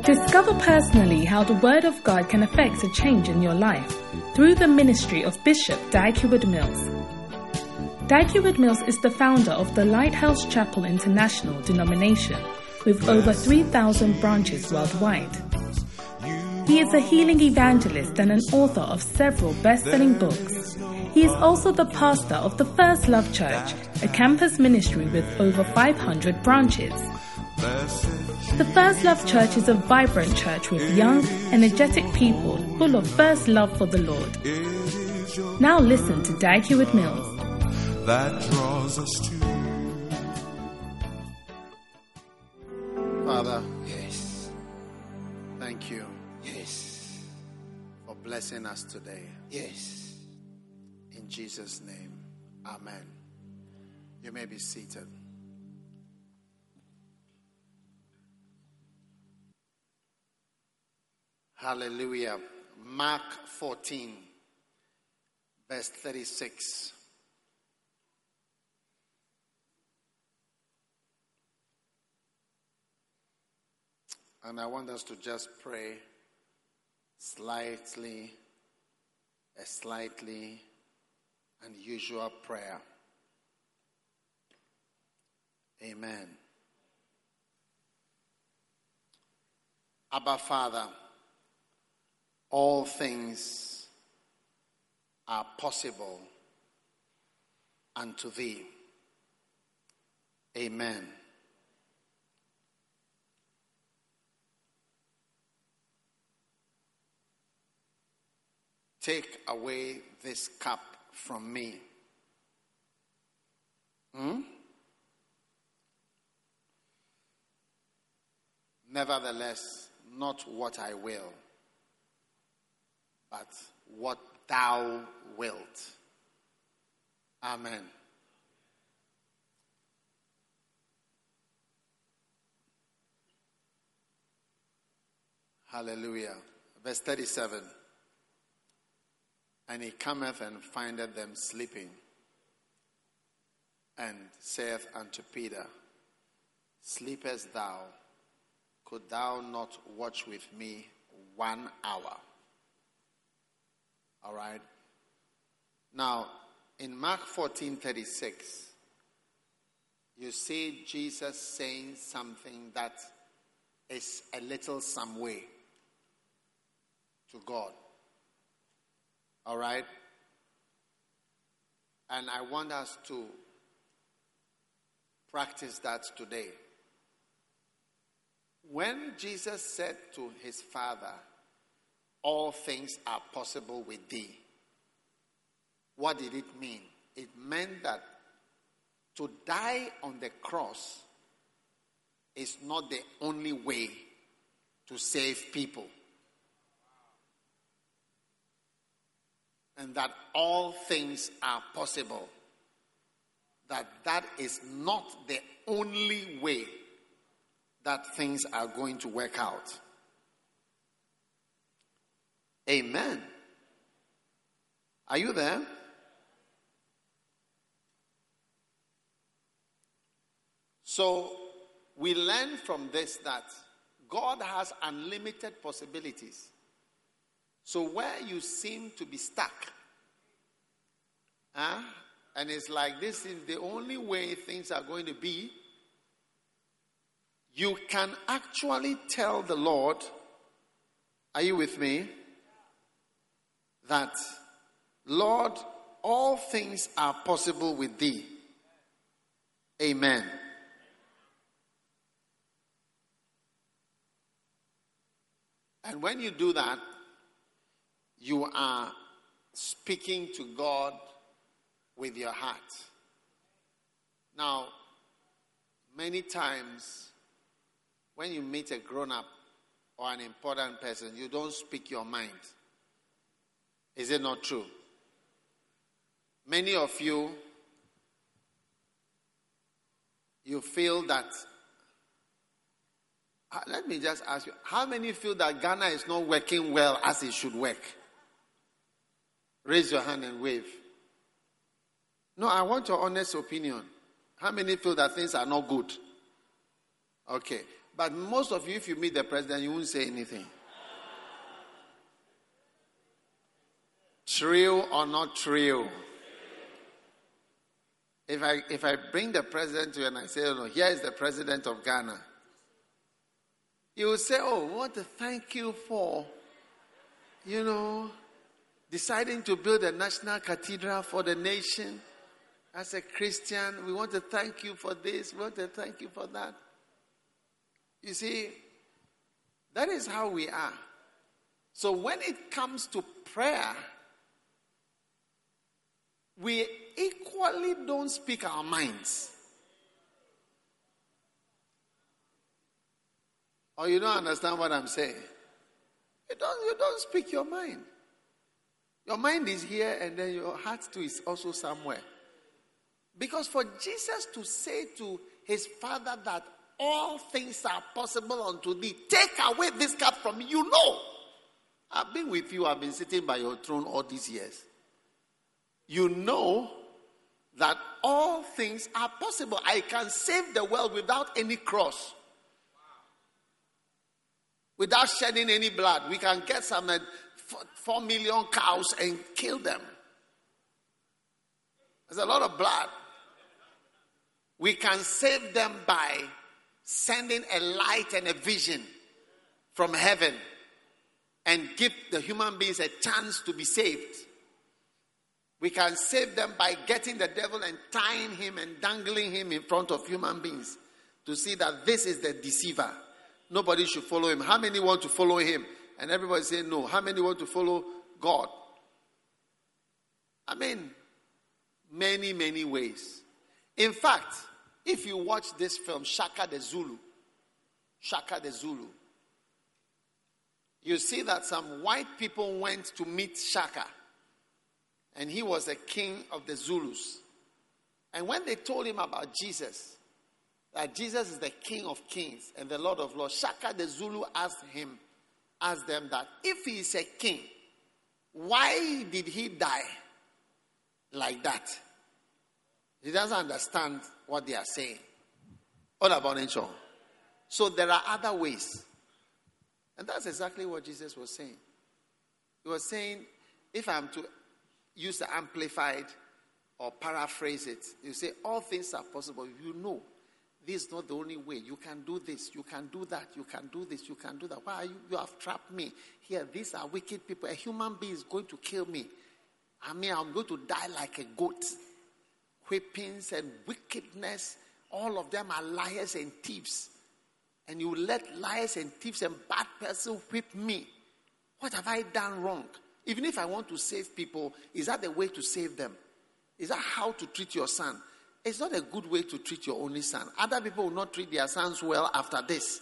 Discover personally how the Word of God can affect a change in your life through the ministry of Bishop Dag Heward-Mills. Dag Heward-Mills is the founder of the Lighthouse Chapel International denomination with over 3,000 branches worldwide. He is a healing evangelist and an author of several best-selling books. He is also the pastor of the First Love Church, a campus ministry with over 500 branches. The First Love Church is a vibrant church with young, energetic people full of first love for the Lord. Now listen to Dag Heward-Mills. That draws us to. Father, Yes. thank you Yes. for blessing us today. Yes. In Jesus' name, amen. You may be seated. Hallelujah. Mark 14, verse 36. And I want us to just pray a slightly unusual prayer. Amen. Abba, Father, all things are possible unto thee. Amen. Take away this cup from me. Nevertheless, not what I will, but what thou wilt. Amen. Hallelujah. Verse 37. And he cometh and findeth them sleeping, and saith unto Peter, Sleepest thou? Could thou not watch with me 1 hour? All right. Now, in Mark 14:36, you see Jesus saying something that is a little some way to God. All right? And I want us to practice that today. When Jesus said to his Father, all things are possible with thee, what did it mean? It meant that to die on the cross is not the only way to save people. And that all things are possible. That is not the only way that things are going to work out. Amen. Are you there? So we learn from this that God has unlimited possibilities. So where you seem to be stuck, and it's like this is the only way things are going to be, you can actually tell the Lord, are you with me? That, Lord, all things are possible with thee. Amen. And when you do that, you are speaking to God with your heart. Now, many times when you meet a grown-up or an important person, you don't speak your mind. Is it not true? Many of you feel that, let me just ask you, how many feel that Ghana is not working well as it should work? Raise your hand and wave. No, I want your honest opinion. How many feel that things are not good? Okay. But most of you, if you meet the president, you won't say anything. True or not true? If I bring the president to you and I say, oh, no, here is the president of Ghana, you will say, oh, we want to thank you for, deciding to build a national cathedral for the nation. As a Christian, we want to thank you for this. We want to thank you for that. You see, that is how we are. So when it comes to prayer, we equally don't speak our minds. Or you don't understand what I'm saying? You don't speak your mind. Your mind is here and then your heart too is also somewhere. Because for Jesus to say to his Father that all things are possible unto thee, take away this cup from me, I've been with you, I've been sitting by your throne all these years. You know that all things are possible. I can save the world without any cross. Without shedding any blood. We can get some 4 million cows and kill them. There's a lot of blood. We can save them by sending a light and a vision from heaven and give the human beings a chance to be saved. We can save them by getting the devil and tying him and dangling him in front of human beings to see that this is the deceiver. Nobody should follow him. How many want to follow him? And everybody say no. How many want to follow God? I mean, many, many ways. In fact, if you watch this film, Shaka the Zulu, you see that some white people went to meet Shaka. And he was the king of the Zulus. And when they told him about Jesus, that Jesus is the King of Kings and the Lord of Lords, Shaka the Zulu asked them that if he is a king, why did he die like that? He doesn't understand what they are saying. All about nature. So there are other ways. And that's exactly what Jesus was saying. He was saying, if I'm to use the amplified or paraphrase it, you say, all things are possible. You know, this is not the only way. You can do this, you can do that, you can do this, you can do that. Why are you have trapped me? Here, these are wicked people. A human being is going to kill me. I'm going to die like a goat. Whippings and wickedness, all of them are liars and thieves. And you let liars and thieves and bad person whip me. What have I done wrong? Even if I want to save people, is that the way to save them? Is that how to treat your son? It's not a good way to treat your only son. Other people will not treat their sons well after this.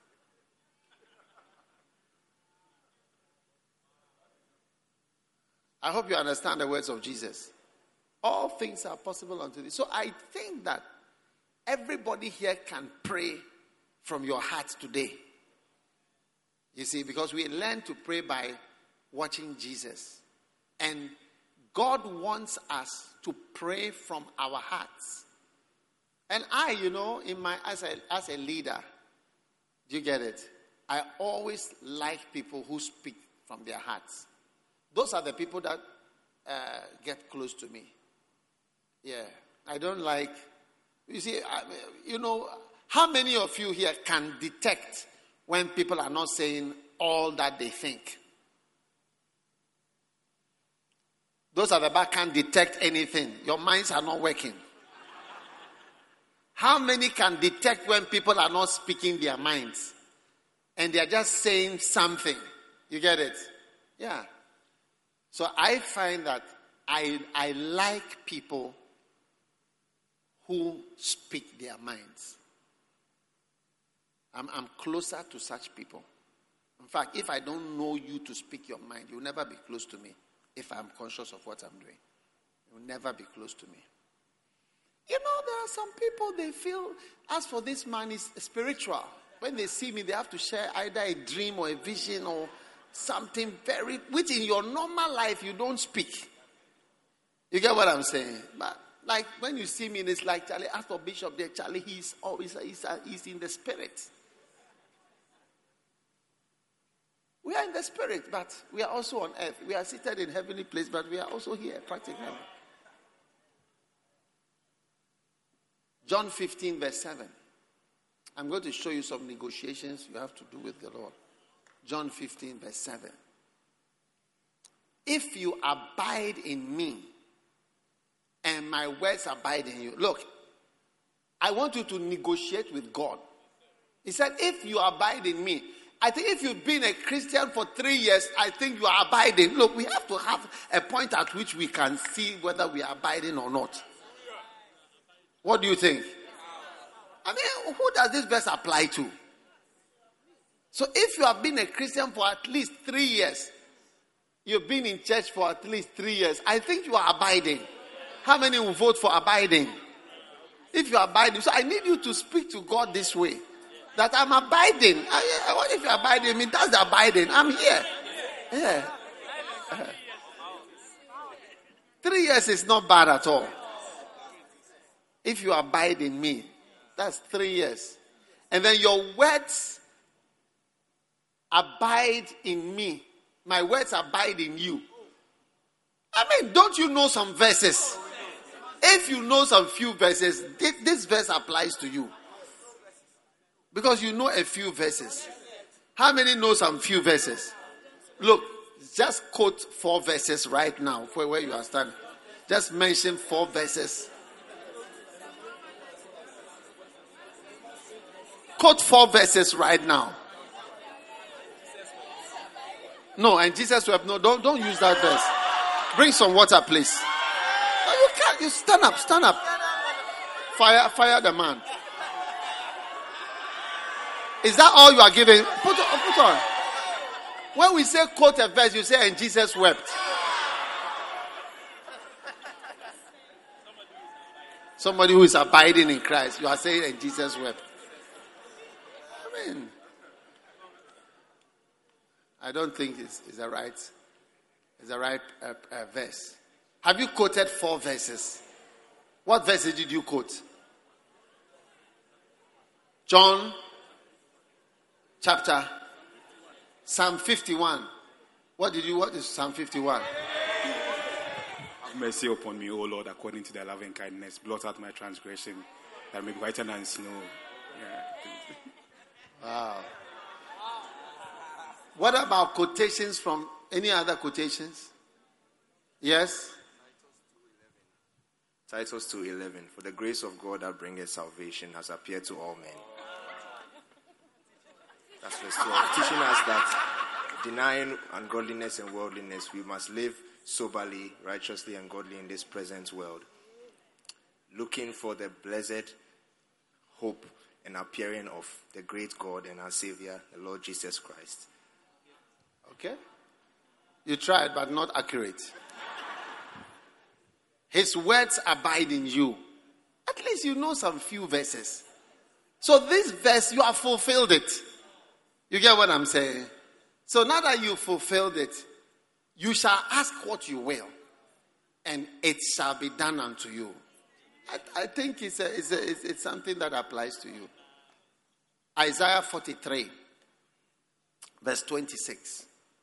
I hope you understand the words of Jesus. All things are possible unto thee. So I think that everybody here can pray from your heart today. You see, because we learn to pray by watching Jesus. And God wants us to pray from our hearts. And I, in my as a leader, do you get it? I always like people who speak from their hearts. Those are the people that get close to me. Yeah, I don't like. You see, how many of you here can detect when people are not saying all that they think? Those at the back can't detect anything. Your minds are not working. How many can detect when people are not speaking their minds and they are just saying something? You get it? Yeah. So I find that I like people who speak their minds. I'm closer to such people. In fact, if I don't know you to speak your mind, you'll never be close to me. If I'm conscious of what I'm doing, you'll never be close to me. There are some people, they feel, as for this man is spiritual. When they see me, they have to share either a dream or a vision or something which in your normal life you don't speak. You get what I'm saying? But like when you see me, it's like, Charlie, as for Bishop there, Charlie, he's in the spirit. We are in the spirit, but we are also on earth. We are seated in heavenly place, but we are also here practically. John 15 verse 7. I'm going to show you some negotiations you have to do with the Lord. John 15 verse 7. If you abide in me and my words abide in you. Look, I want you to negotiate with God. He said, if you abide in me. I think if you've been a Christian for 3 years, I think you are abiding. Look, we have to have a point at which we can see whether we are abiding or not. What do you think? I mean, who does this verse apply to? So if you have been a Christian for at least 3 years, you've been in church for at least 3 years, I think you are abiding. How many will vote for abiding? If you are abiding, so I need you to speak to God this way. That I'm abiding. What if you abide in me? That's the abiding. I'm here. Yeah. 3 years is not bad at all. If you abide in me, that's 3 years. And then your words abide in me. My words abide in you. I mean, don't you know some verses? If you know some few verses, this verse applies to you. Because you know a few verses. How many know some few verses? Look, just quote 4 verses right now for where you are standing. Just mention 4 verses. Quote 4 verses right now. No, and Jesus wept. No, don't use that verse. Bring some water, please. No, you can't. You stand up. Fire the man. Is that all you are giving? Put on. When we say quote a verse, you say, and Jesus wept. Somebody who is abiding in Christ, you are saying, and Jesus wept. I mean, I don't think it's the right verse. Have you quoted 4 verses? What verses did you quote? John chapter Psalm 51. What is Psalm 51? Have mercy upon me, O Lord, according to thy loving kindness. Blot out my transgression, that may be whiter than snow. Yeah. Wow. What about quotations from any other quotations? Yes? Titus 2:11. For the grace of God that bringeth salvation has appeared to all men. That's verse 12. Teaching us that denying ungodliness and worldliness, we must live soberly, righteously, and godly in this present world, looking for the blessed hope and appearing of the great God and our Savior, the Lord Jesus Christ. Okay? You tried, but not accurate. His words abide in you. At least you know some few verses. So this verse, you have fulfilled it. You get what I'm saying? So now that you fulfilled it, you shall ask what you will, and it shall be done unto you. I think it's something that applies to you. Isaiah 43, verse 26.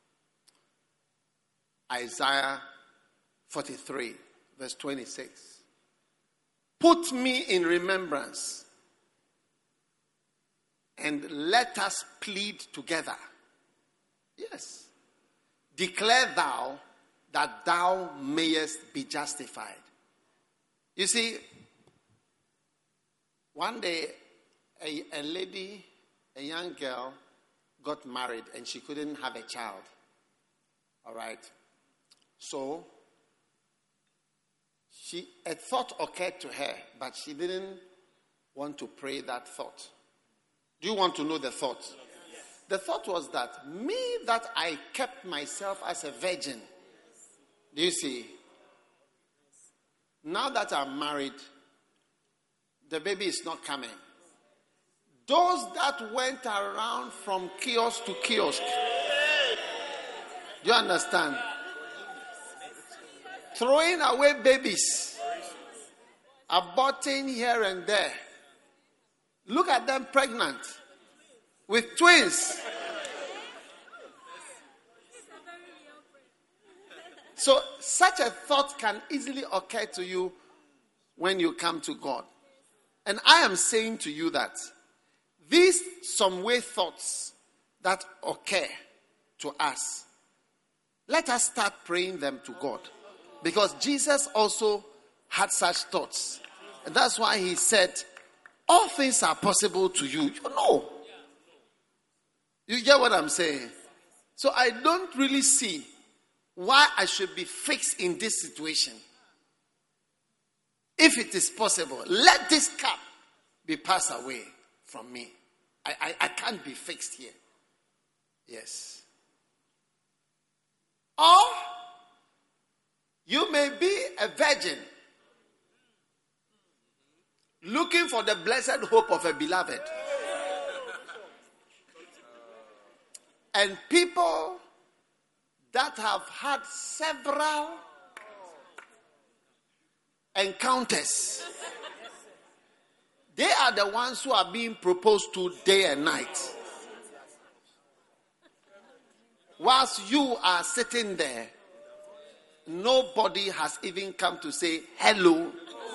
Isaiah 43, verse 26. Put me in remembrance, and let us plead together. Yes. Declare thou that thou mayest be justified. You see, one day a lady, a young girl, got married and she couldn't have a child. All right. So a thought occurred to her, but she didn't want to pray that thought. Do you want to know the thought? The thought was that me that I kept myself as a virgin. Do you see? Now that I'm married, the baby is not coming. Those that went around from kiosk to kiosk. Do you understand? Throwing away babies. Aborting here and there. Look at them pregnant with twins. So such a thought can easily occur to you when you come to God. And I am saying to you that these some way thoughts that occur to us, let us start praying them to God. Because Jesus also had such thoughts. And that's why he said, all things are possible to you. You know. You get what I'm saying? So I don't really see why I should be fixed in this situation. If it is possible, let this cup be passed away from me. I can't be fixed here. Yes. Or you may be a virgin looking for the blessed hope of a beloved. And people that have had several encounters, they are the ones who are being proposed to day and night. Whilst you are sitting there, nobody has even come to say hello.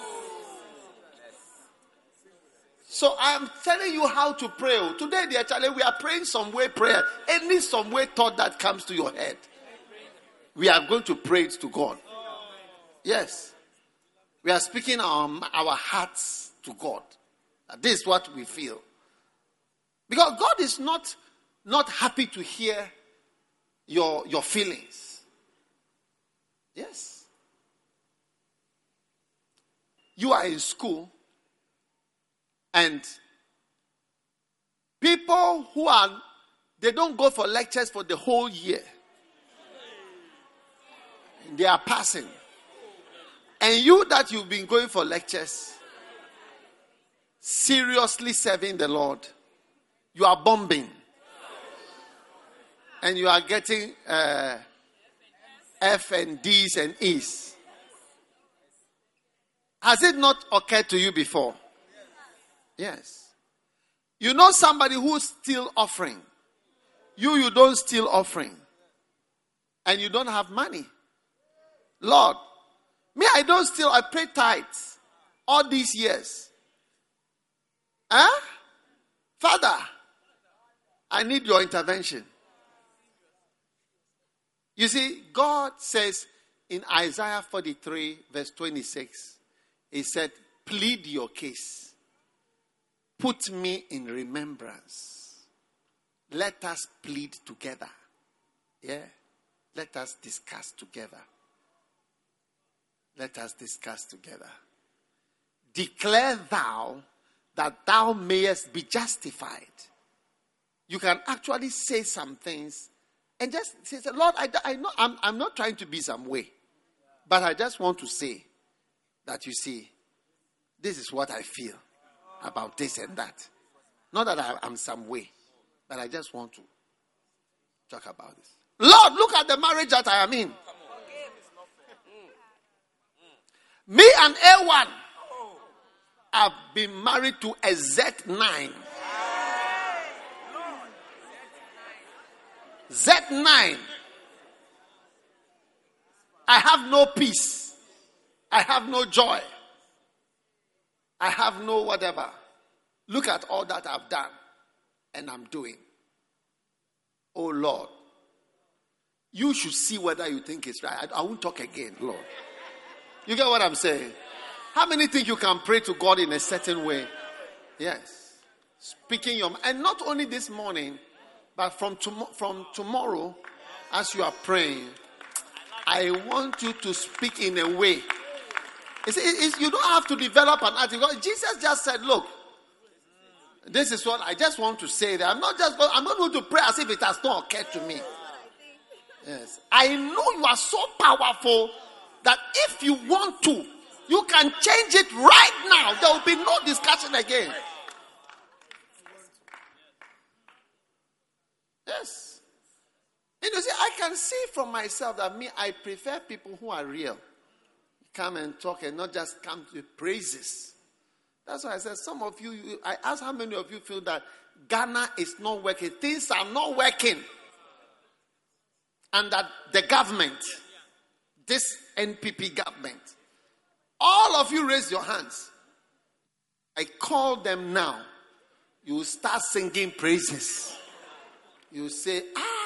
So I am telling you how to pray. Today, dear Charlie, we are praying some way prayer. Any some way thought that comes to your head, we are going to pray it to God. Yes. We are speaking our hearts to God. This is what we feel. Because God is not happy to hear your feelings. Yes. You are in school, and people they don't go for lectures for the whole year. They are passing. And you that you've been going for lectures, seriously serving the Lord, you are bombing. And you are getting F and D's and E's. Has it not occurred to you before? Yes. You know somebody who's still offering. You don't still offering. And you don't have money. Lord, me, I don't steal. I pay tithes all these years. Huh? Father, I need your intervention. You see, God says in Isaiah 43 verse 26, he said, plead your case. Put me in remembrance. Let us plead together. Yeah. Let us discuss together. Let us discuss together. Declare thou that thou mayest be justified. You can actually say some things and just say, Lord, I know I'm not trying to be some way, but I just want to say that, you see, this is what I feel about this and that. Not that I'm some way, but I just want to talk about this. Lord, look at the marriage that I am in. Me and A1 have been married to a Z9. Z9. I have no peace. I have no joy. I have no whatever. Look at all that I've done and I'm doing. Oh Lord, you should see whether you think it's right. I won't talk again, Lord. You get what I'm saying? How many think you can pray to God in a certain way? Yes. Speaking your mind. And not only this morning, but from tomorrow, as you are praying, I want you to speak in a way. You don't have to develop an attitude. Jesus just said, look, this is what I just want to say. That I'm not going to pray as if it has not occurred to me. Yes. I know you are so powerful that if you want to, you can change it right now. There will be no discussion again. Yes. And you see, I can see from myself that I prefer people who are real. Come and talk and not just come to praises. That's why I said, some of you, I asked how many of you feel that Ghana is not working. Things are not working. And that the government this NPP government. All of you raise your hands. I call them now. You start singing praises. You say,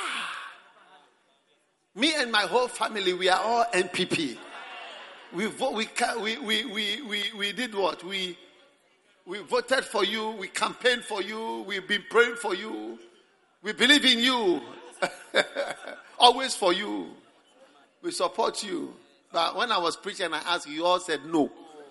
me and my whole family, we are all NPP. We did what? We voted for you. We campaigned for you. We've been praying for you. We believe in you. Always for you. We support you. But when I was preaching, I asked you, all said no.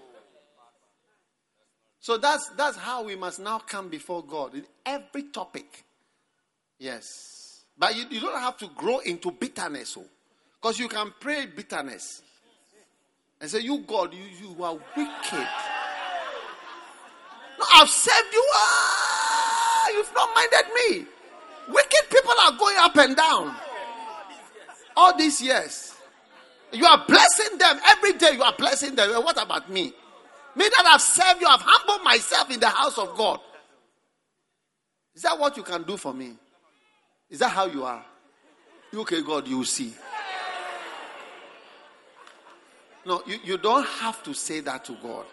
So that's how we must now come before God in every topic. Yes. But you don't have to grow into bitterness. Because you can pray bitterness. And say, you God, you are wicked. No, I've saved you. You've not minded me. Wicked people are going up and down. All these years. You are blessing them. Every day you are blessing them. What about me? Me that have served you, I've humbled myself in the house of God. Is that what you can do for me? Is that how you are? Okay, God, you will see. No, you don't have to say that to God.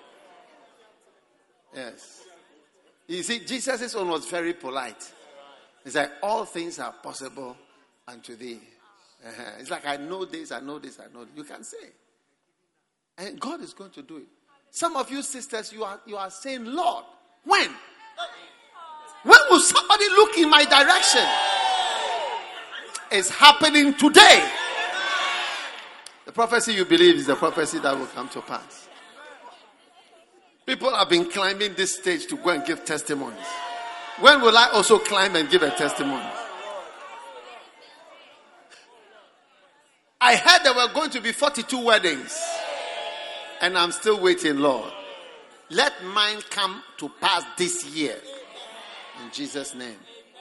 Yes. You see, Jesus' own was very polite. It's like, all things are possible unto thee. It's like, I know this, I know this, I know this. You can say. And God is going to do it. Some of you sisters, you are saying, Lord, when? When will somebody look in my direction? It's happening today. The prophecy you believe is the prophecy that will come to pass. People have been climbing this stage to go and give testimonies. When will I also climb and give a testimony? I heard there were going to be 42 weddings. And I'm still waiting, Lord. Let mine come to pass this year. In Jesus' name.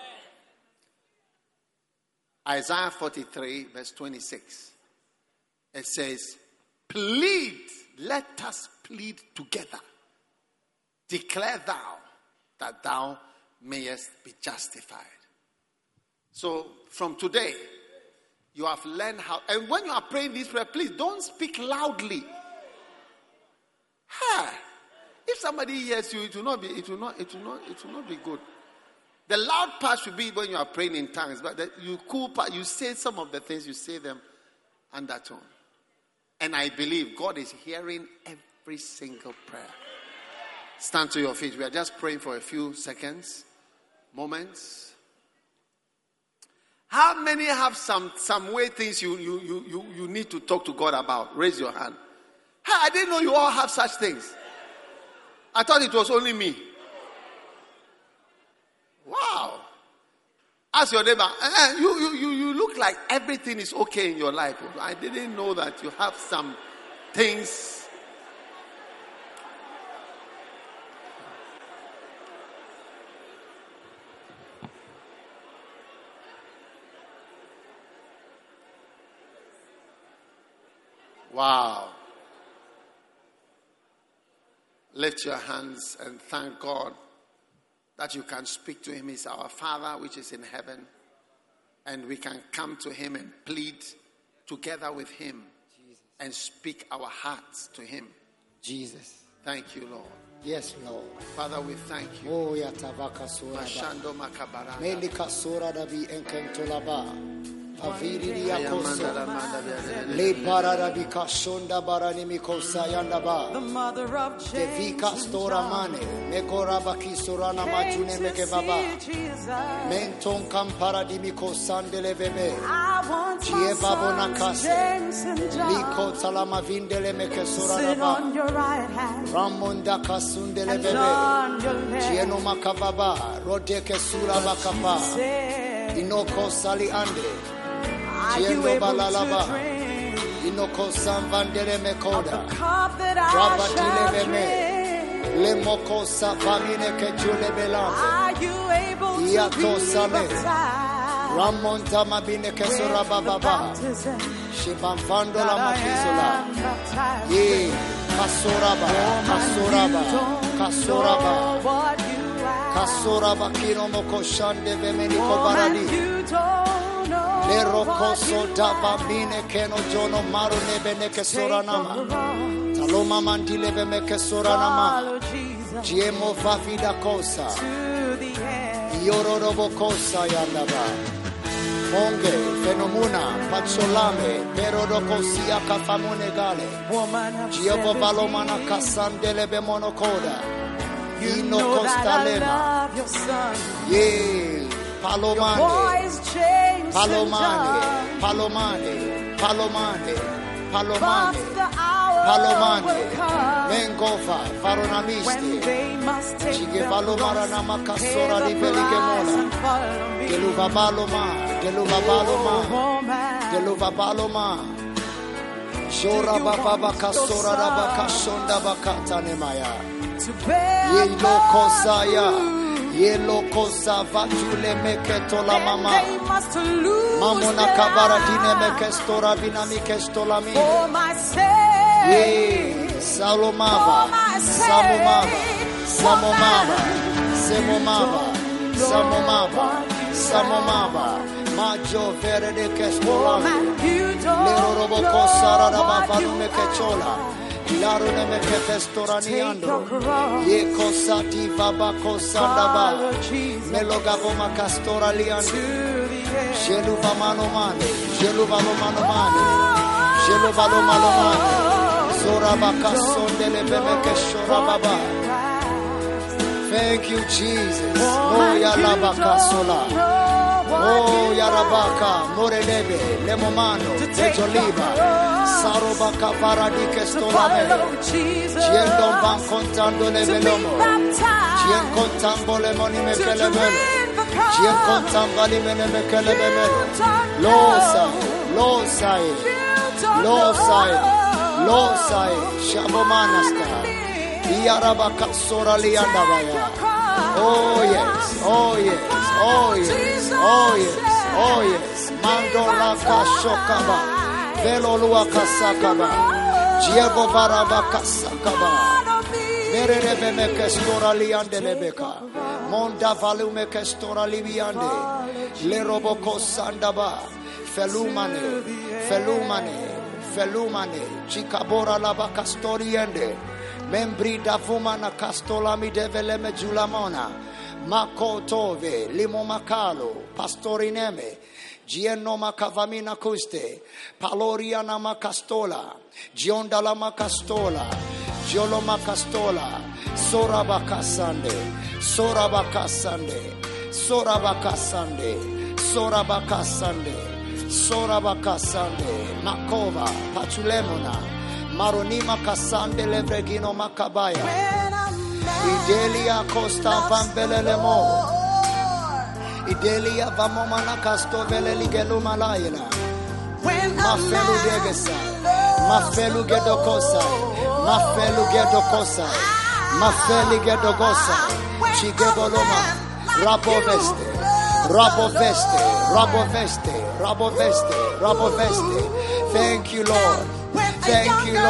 Isaiah 43 verse 26. It says, plead, let us plead together. Declare thou that thou mayest be justified. So from today, you have learned how. And when you are praying this prayer, please don't speak loudly. If somebody hears you, it will not be good. The loud part should be when you are praying in tongues, but the cool part, you say some of the things, you say them undertone. And I believe God is hearing every single prayer. Stand to your feet. We are just praying for a few seconds, moments. How many have some way things you need to talk to God about? Raise your hand. I didn't know you all have such things. I thought it was only me. Wow. Ask your neighbor. You look like everything is okay in your life. I didn't know that you have some things. Wow. Lift your hands and thank God that you can speak to him. He's our Father which is in heaven. And we can come to him and plead together with him. Jesus. And speak our hearts to him. Jesus. Thank you, Lord. Yes, Lord. Father, we thank you. Oh, ya tabaka sura. Mashando makabaranda. Melika sura da bi enkentolaba. Aviri ya koso. Le barara bi kashonda barani mikosa yanda ba. The mother of Devika stora mane. Mekora baki surana majune meke baba. Menton kampara di mikosandele bebe. Chie babona kase. Liko salama vindele meke surana ba. Ramonda kasundele bebe. Chie no makababa. Rodeke sura bakapa. Inoko sali ande. Tiendo balalaba. Inoko samvandele mekoda. Rabatile bebe. Le moko savamine ke jule belante. Iato same. Ramonta mabine ke sura bababa. Shibanfando la makizola. Ye kasoraba. Kasoraba. Kasoraba kino moko shande bemeniko baradi. Le rokoso dava mine keno jono maru nebe neke soranama. Taloma mandile be meke soranama. Jiemo vavida kosa. Yororobo kosa yandaba. Monge, fenomuna, patsolame, perodokosia kafamune gale. Jehovah balomana kasandele be monokoda. Ino kostalema. Ye, palomane, palomane, palomane, palomane, palomane, palomane, mengova, faronamisti. Chige balomara namakasora di beligemona. Geluva baloma, geluva baloma, geluva baloma. Shora baba kasora rabakashonda bakata nemaya. Ye lokosaya, ye lokosa vatule meketola mama. Mamona kabara dine mekestora binamikestola mine. Ye salomava, samomava, samomava, semomava, samomava, samomava. Maggio vere de kestola. Lero robo kosara rabafalume kechola. Laro ne me kestorani andro. Ye kosati baba kosandaba. Melogavo makastora liandro. Jelu vamano mane, jelu valo mano mane, jelu valo malo mane. Zora bakasondele bebe keshora baba. Thank you, Jesus. Oh yalabakasola. Oh yarabaka, morenebe, lemomano, tejoliba. Sarobaka paradike stolame. Chien van contando le velomo. Chien contambo le moni me kelebelo. Chien contambali me kelebelo. Lo sai, shabomanasta. Yarabaka sora liandabaya. Oh yes, oh yes, oh yes, oh yes, oh yes. Mando la kashokaba. Velo lua kasakaba. Diego baraba kasakaba. Merebe me kestora liande lebeka. Monda valume kestora libiande. Le roboko sandaba. Felumane. Chikabora laba kastoriende. Membri da fumana castola mi devele me giulamona. Makotove, limo makalo, pastorineme. Gienno makavamina kuste. Paloriana makastola. Gionda la makastola. Giolo makastola. Sorabakasande. Makova, pachulemona. Maronima kasande levregino makabaya. Idelia costa vambelelemo. Idelia vamomana casto vele ligelu malayla. Mafelu degesa. Mafelu gedokosa. Mafeli gedogosa. Chigeboloma. Raboveste. Thank you, Lord. Thank you,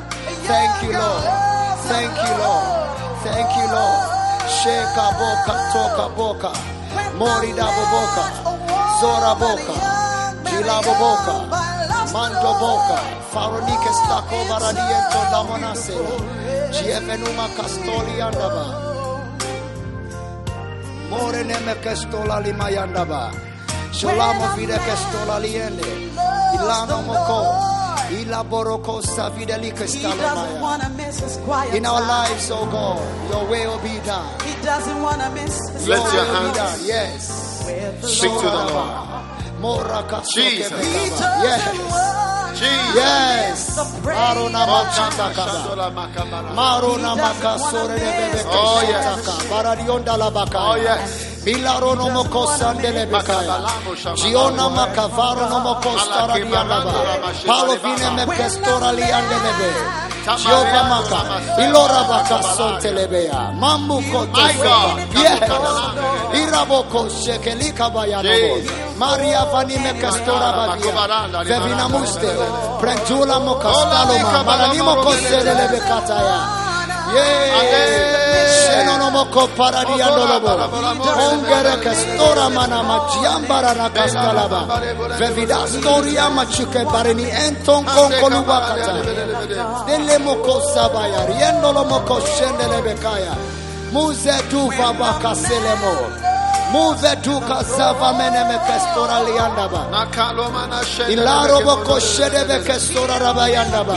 Lord. Sheka boka, toka boka, morida boka, zora boka, jilabo boka, mando boka, faronike stako baradiento da monasela, giefenuma castoli andaba, more neme castola limayandaba, sholamo vide castola liende, ilano moko. In our lives, oh God, your way will be done. He doesn't want to miss his Let your hands yes. speak to the Lord. Jesus. Yes. Marona makasore de bebe. Oh yes. Baradionda la baka. Oh yes. Bilarono mokosandele bekaya. Giona makavaro no mokostara dianaba. Palovine me pestora liandelebe. Jehovah maka. Ilora baka sontelebea. Mambu koto. Yes. Iraboko shekelika bayano. Maria vanime kastora badia. Vevina muste. Prentula mokostaloma. Maranimo koselele bekataya. Shenonomoko paradiandolobo. Ongere kestora mana majiambara na kaskalaba. Vevida storia machuke bareni enton konkoluba kata. Dele moko sabaya. Riendolo moko shendele bekaya. Muze tu babaka selemo. Move tu kasava meneme kestora liandaba. Ilaro boko shedebe kestora rabayandaba.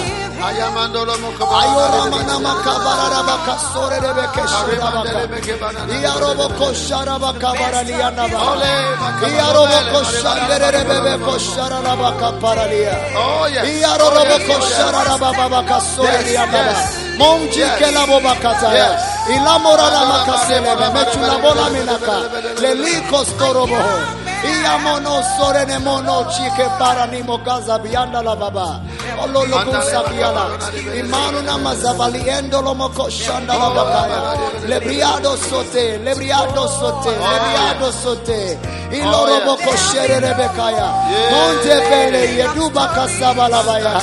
Ayora mana makabara rabaka sore rebe keshora baka. Iaro boko sharaba kabara liandaba. Iaro boko shandere rebe koshara rabaka paralia. Iaro boko shara rababa kasore liandaba. Monji kelabo bakata. Ilamora la makasele mechula bola minaka. Leliko storobo. Iamono sorene mono chike paranimo gaza bianda la baba. Ololo kusabiala. Imanu na mazabali endolo moko shanda la bakaya. Lebriado sote, lebriado sote, lebriado sote. Iloro boko shere rebekaya. Monte bele yeduba kasaba la baya.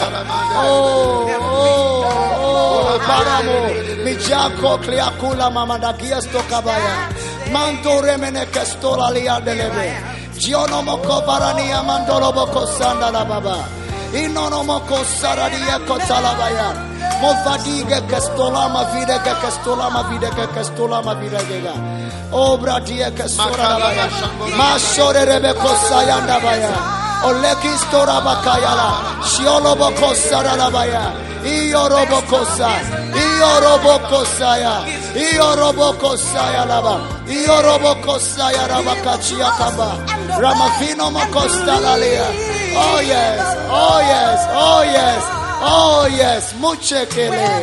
Paramo, Mijako, Kliakula, Mamadagia Stokabaya, Manto Remene Castola Liandelebe, Gionomoko Barania Mandoloboko Sandala Baba, Inonomoko Saradia Kotalabaya, Mofadiga Castolama Vida Castolama Vida Castolama Vida Gega, Obra Dia Castorabaya, Masore Rebeko Sayandabaya, Oleki Storabakayala, Shioloboko Sarabaya. Iorobokosa, Iorobokosaya, Iorobokosaya laba, Iorobokosaya rabakachia kaba, Ramafino Mokosta lalia. Oh yes, oh yes, oh yes, oh yes, muchekele.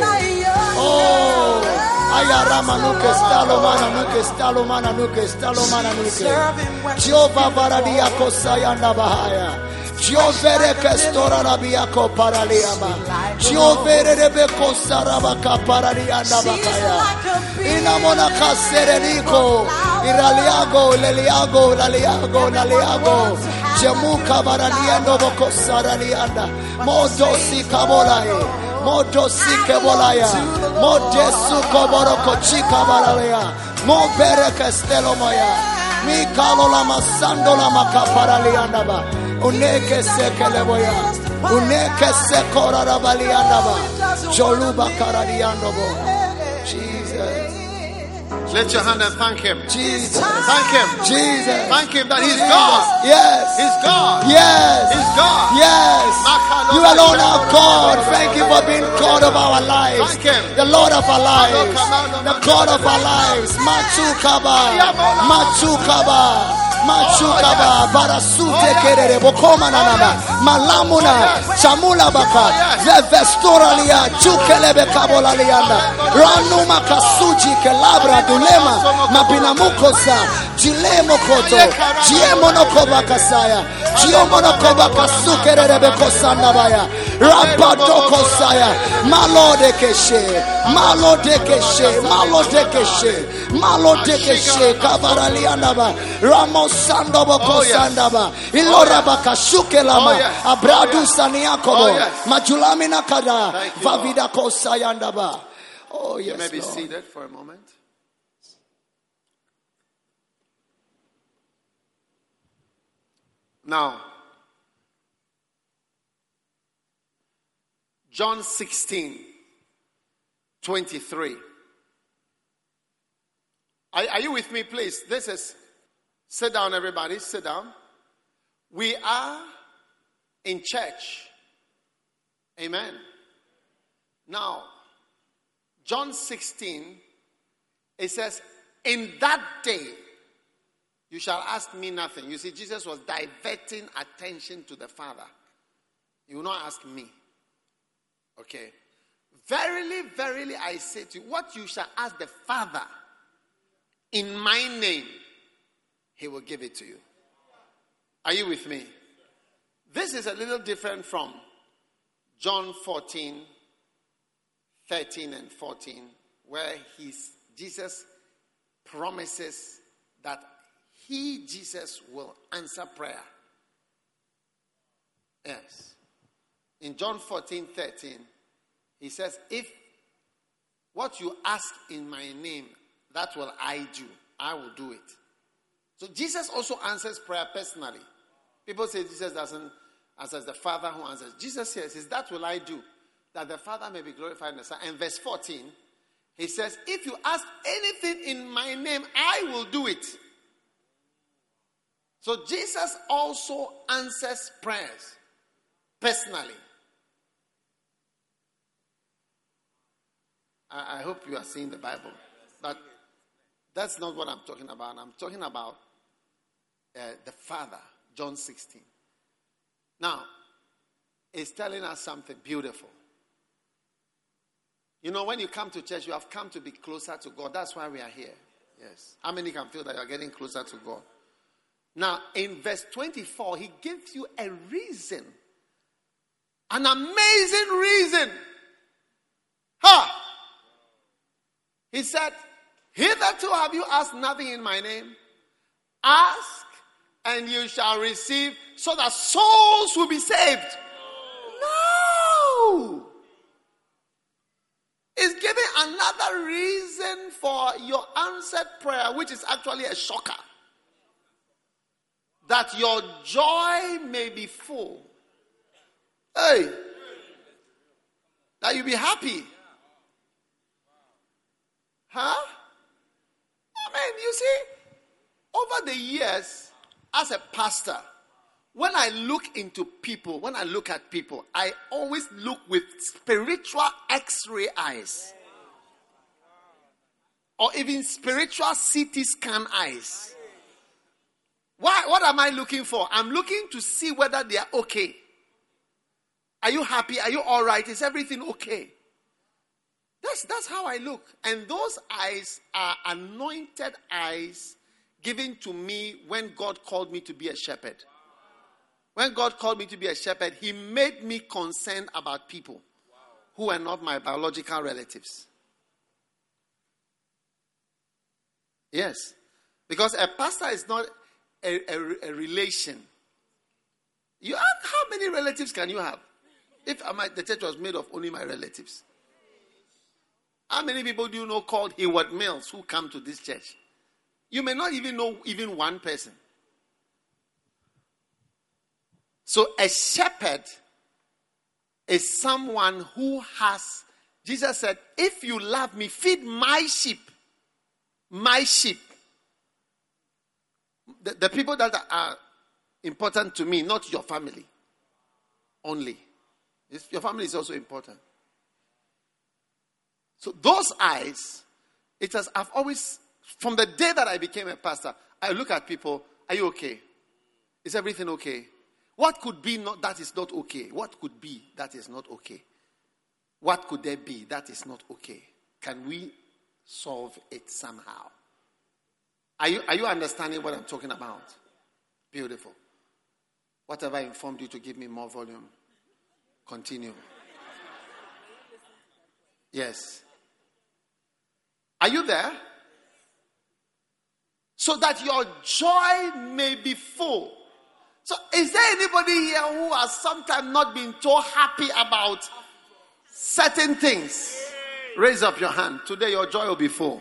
Oh, ayarama nuke stalomana nuke stalomana nuke stalomana nuke. Jehovah baradia kosaya ndabahaya. Giovere kestora rabiako paraliama. Giovere rebeko sarabaka paralianda bakaya. Inamona kaserenico. Iraliago, leliago, laliago, laliago. Jemuka baraliando boko saralianda. Modosi kabolai. Modosi kebolaya. Modesu koboroko chika baralea. Mobere kestelo moya. Mikalo la masando la makaparalianda ba. Uneke sekeleboya, uneke sekora rabaliandaba, joluba karadiandobo. Jesus. Lift your hand and thank him. Jesus. Thank him. Jesus. Thank him that he's God. Yes. He's God. Yes. He's God. Yes. You alone are God. Thank you for being God of our lives. Thank him. The Lord of our lives. The God of our lives. Machukaba. Machukaba. Machukaba, Barasute Kerere, Bokoma Nanama, Malamuna, Chamula Baka, Vestoralia, Chukelebe Kabolalianda, Ranuma Kasuji, Kelabra, Dulema, Mapinamukosa, Jilemokoto, Giemonokoba Kasaya, Giomonokoba Kasukerebe Kosandabaya, Rapatokosaya, Malodekeshe, Malodekeshe, Malodekeshe, Malodekeshe, Kabaraliandaba, Ramos. Sandaba Kosandaba, Ilora Bakashuke Lama, Abradu Saniakobo, Majulamina Kada, Vavida Kosayandaba. Oh, yes. You may be Lord. seated for a moment. Now, John 16:23. Are you with me, please? This is. Sit down, everybody. Sit down. We are in church. Amen. Now, John 16, it says, in that day, you shall ask me nothing. You see, Jesus was diverting attention to the Father. You will not ask me. Okay. Verily, verily, I say to you, what you shall ask the Father in my name, He will give it to you. Are you with me? This is a little different from John 14, 13 and 14, where Jesus promises that He, Jesus, will answer prayer. Yes. In John 14, 13, He says, if what you ask in my name, that will I do. I will do it. So Jesus also answers prayer personally. People say Jesus doesn't answer, the Father who answers. Jesus says, that will I do, that the Father may be glorified in the Son. And verse 14, he says, if you ask anything in my name, I will do it. So Jesus also answers prayers personally. I hope you are seeing the Bible. But that's not what I'm talking about. I'm talking about the Father, John 16. Now, it's telling us something beautiful. You know, when you come to church, you have come to be closer to God. That's why we are here. Yes. How many can feel that you are getting closer to God? Now, in verse 24, he gives you a reason. An amazing reason. He said, hitherto have you asked nothing in my name? Ask and you shall receive, so that souls will be saved. No! It's giving another reason for your answered prayer, which is actually a shocker. That your joy may be full. Hey! That you be happy. You see, over the years, as a pastor, when I look into people, when I look at people, I always look with spiritual X-ray eyes. Or even spiritual CT scan eyes. Why? What am I looking for? I'm looking to see whether they are okay. Are you happy? Are you all right? Is everything okay? That's how I look. And those eyes are anointed eyes given to me when God called me to be a shepherd. When God called me to be a shepherd, he made me concerned about people who are not my biological relatives. Yes. Because a pastor is not a relation. How many relatives can you have? If the church was made of only my relatives. How many people do you know called Hayward Mills who come to this church? You may not even know even one person. So a shepherd is someone who has, Jesus said, if you love me, feed my sheep. My sheep. The people that are important to me, not your family only. Your family is also important. So those eyes, I've always, from the day that I became a pastor, I look at people, are you okay? Is everything okay? What could be that is not okay? What could be that is not okay? What could there be that is not okay? Can we solve it somehow? Are you understanding what I'm talking about? Beautiful. Whatever informed you to give me more volume, continue. Yes. Are you there? So that your joy may be full. So is there anybody here who has sometimes not been so happy about certain things? Raise up your hand. Today your joy will be full.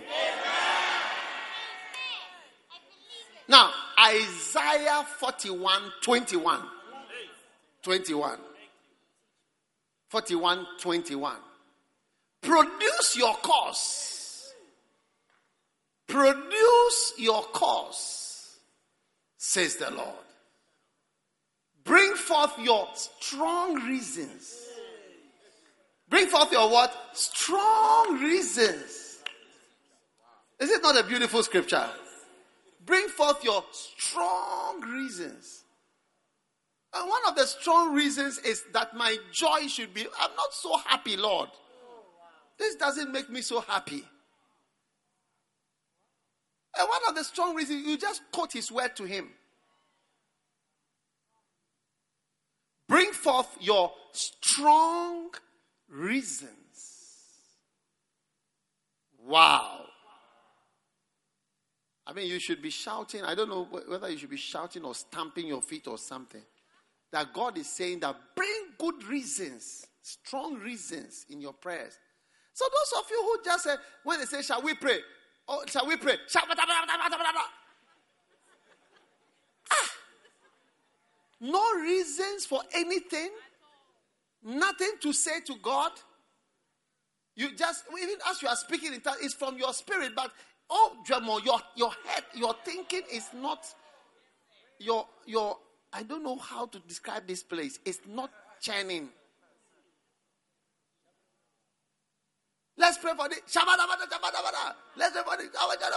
Now, Isaiah 41:21. 21. 41:21. Produce your cause. Produce your cause, says the Lord. Bring forth your strong reasons. Bring forth your what? Strong reasons. Is it not a beautiful scripture? Bring forth your strong reasons. And one of the strong reasons is that my joy should be, I'm not so happy, Lord. This doesn't make me so happy. And one of the strong reasons, you just quote his word to him. Bring forth your strong reasons. Wow. I mean, you should be shouting. I don't know whether you should be shouting or stamping your feet or something. That God is saying that bring good reasons, strong reasons in your prayers. So those of you who just say, when they say, shall we pray? Oh, shall we pray? No reasons for anything. Nothing to say to God. You just, even as you are speaking in tongues, it's from your spirit. But, Dremo, your head, your thinking is not, your I don't know how to describe this place. It's not churning. Let's pray for this. Let's pray for this.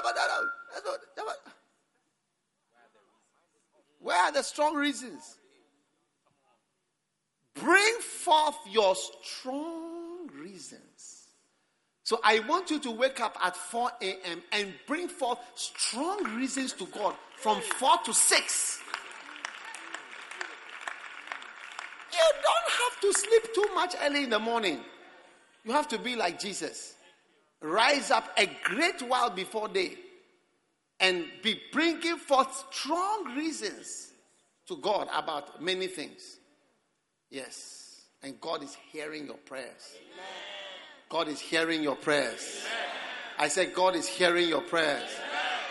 Where are the strong reasons? Bring forth your strong reasons. So I want you to wake up at 4 a.m. and bring forth strong reasons to God from 4 to 6. You don't have to sleep too much early in the morning. You have to be like Jesus. Rise up a great while before day and be bringing forth strong reasons to God about many things. Yes. And God is hearing your prayers. Amen. God is hearing your prayers. Amen. I said God is hearing your prayers. Amen.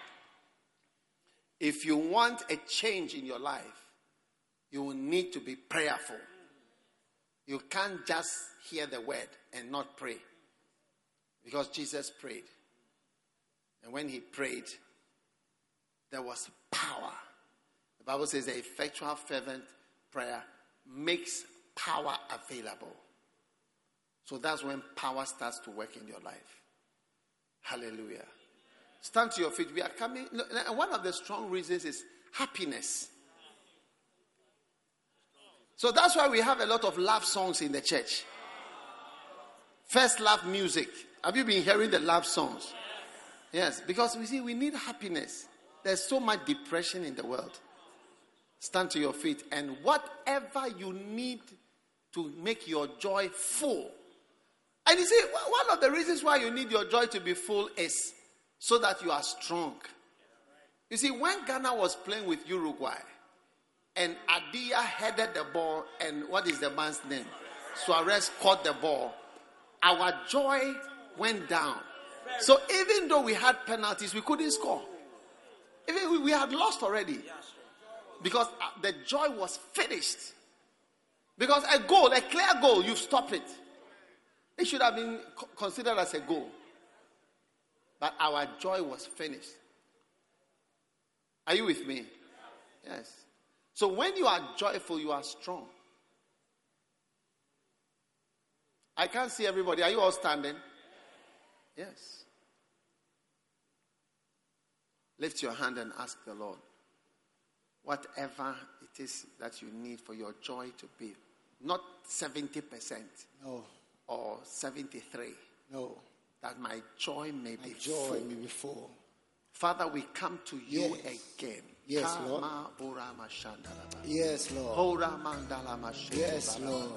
If you want a change in your life, you will need to be prayerful. You can't just hear the word and not pray. Because Jesus prayed. And when he prayed, there was power. The Bible says the effectual fervent prayer makes power available. So that's when power starts to work in your life. Hallelujah. Stand to your feet. We are coming. One of the strong reasons is happiness. So that's why we have a lot of love songs in the church. First love music. Have you been hearing the love songs? Yes, because we need happiness. There's so much depression in the world. Stand to your feet, and whatever you need to make your joy full. And you see, one of the reasons why you need your joy to be full is so that you are strong. You see, when Ghana was playing with Uruguay, and Adia headed the ball, and what is the man's name? Suarez caught the ball. Our joy went down. So even though we had penalties, we couldn't score. Even we had lost already. Because the joy was finished. Because a clear goal, you stop it. It should have been considered as a goal. But our joy was finished. Are you with me? Yes. So when you are joyful, you are strong. I can't see everybody. Are you all standing? Yes. Lift your hand and ask the Lord, whatever it is that you need for your joy to be, not 70%, no, or 73, no, that my joy may be full. Father, we come to you again. Yes, Lord. Yes, Lord. Yes, Lord.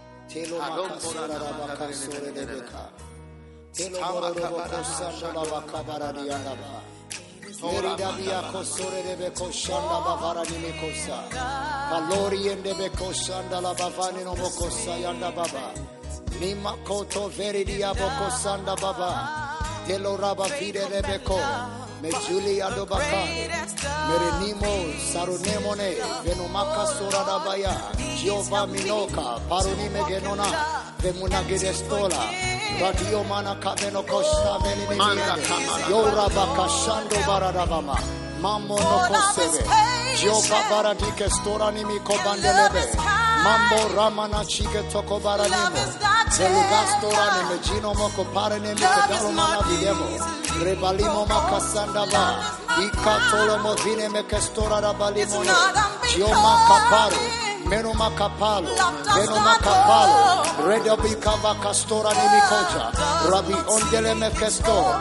Me Julia Dobaka, Merenimo, Sarunemone, Venumaka Soradabaya, Giova Minoka, Parunime Genona, Vemunagidestola, Radio Manaka Venocosta, Venimini, Yorabaka Shando Baradabama, Mammo Nokoseve, Giova Baradike Storanimi Kobandelebe, Mambo Ramana Chike Toko Baranimo, Zelugastora, Megino Moko Paranemi Kadalomana Videmo. Rebalimo makasandaba, ikatolo movine mekestora rabalimone, Gioma kaparo, meno makapalo, redobi kava kastora nimikoja, Rabi ondele mekesto,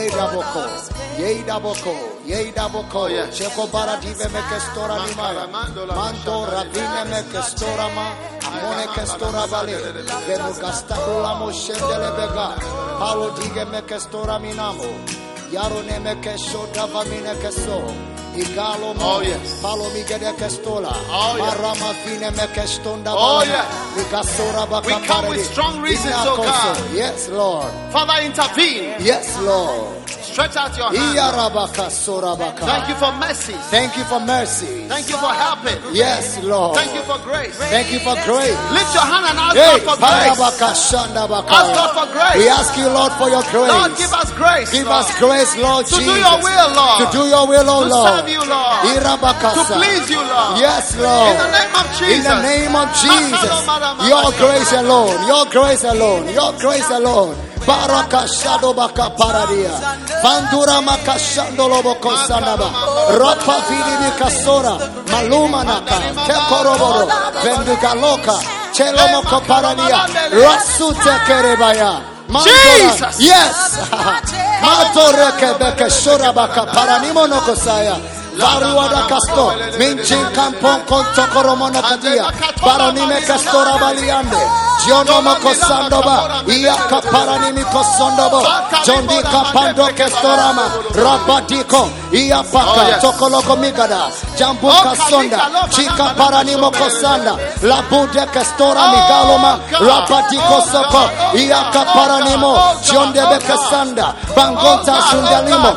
Yeidaboko, Cheko baradive mekestora nimaya, Mando rabine mekestora ma, Amone kestora bale, Venu gastabula moshendele bega, Palo dige mekestora minamo, Yaro ne mekesho davamine keso, Igalo mo. Oh, yes. Palomiga de Castola. Oh, yes. Marama fine me Castonda. Oh, yes. Ikasora baka We come with paradi. strong reasons, Ina oh God. koso. Yes, Lord. Father, intervene. Yes, Lord. Stretch out your hand. Iyarabaka sorabaka. Thank you for mercy. Thank you for mercy. Thank you for helping. Yes, Lord. Thank you for grace. Thank you for grace. Lift your hand and ask Hey, God for grace. parabaka shandabaka. Ask God for grace. We ask you, Lord, for your grace. Lord, give us grace. Give Lord. us grace, Lord To Jesus. do your will, Lord. To do your will, oh To Lord. serve you, Lord. Irabakasa. To please you, Lord. Yes, Lord. In the name of Jesus. In the name of Jesus. Your grace alone. Your grace alone. Your grace alone. Baraka shado baka paradia. Bandura makashando lobo kosanaba. Rapa fili mikasora. Maluma naka. Tekoroboro. Vendugaloka. Chelomo koparadia. Rasute kerebaya. Jesus. Yes. Matoreke beke shora baka paranimo no kosaya. Varuada casto, Minchin Campon Contocoromono Cadia, Baronime Castora Baliande, Gionomoco Sandoba, Iaka Paranimico Sondobo, Jondi Capando Castorama, Rapatico, Iapaka, Tocoloco Migada, Jambuca Sonda, Chica Paranimo Cosanda, La Bude Castora Migaloma, Rapatico Soco, Iaka Paranimo, John de Becasanda, Bangota Sundalimo,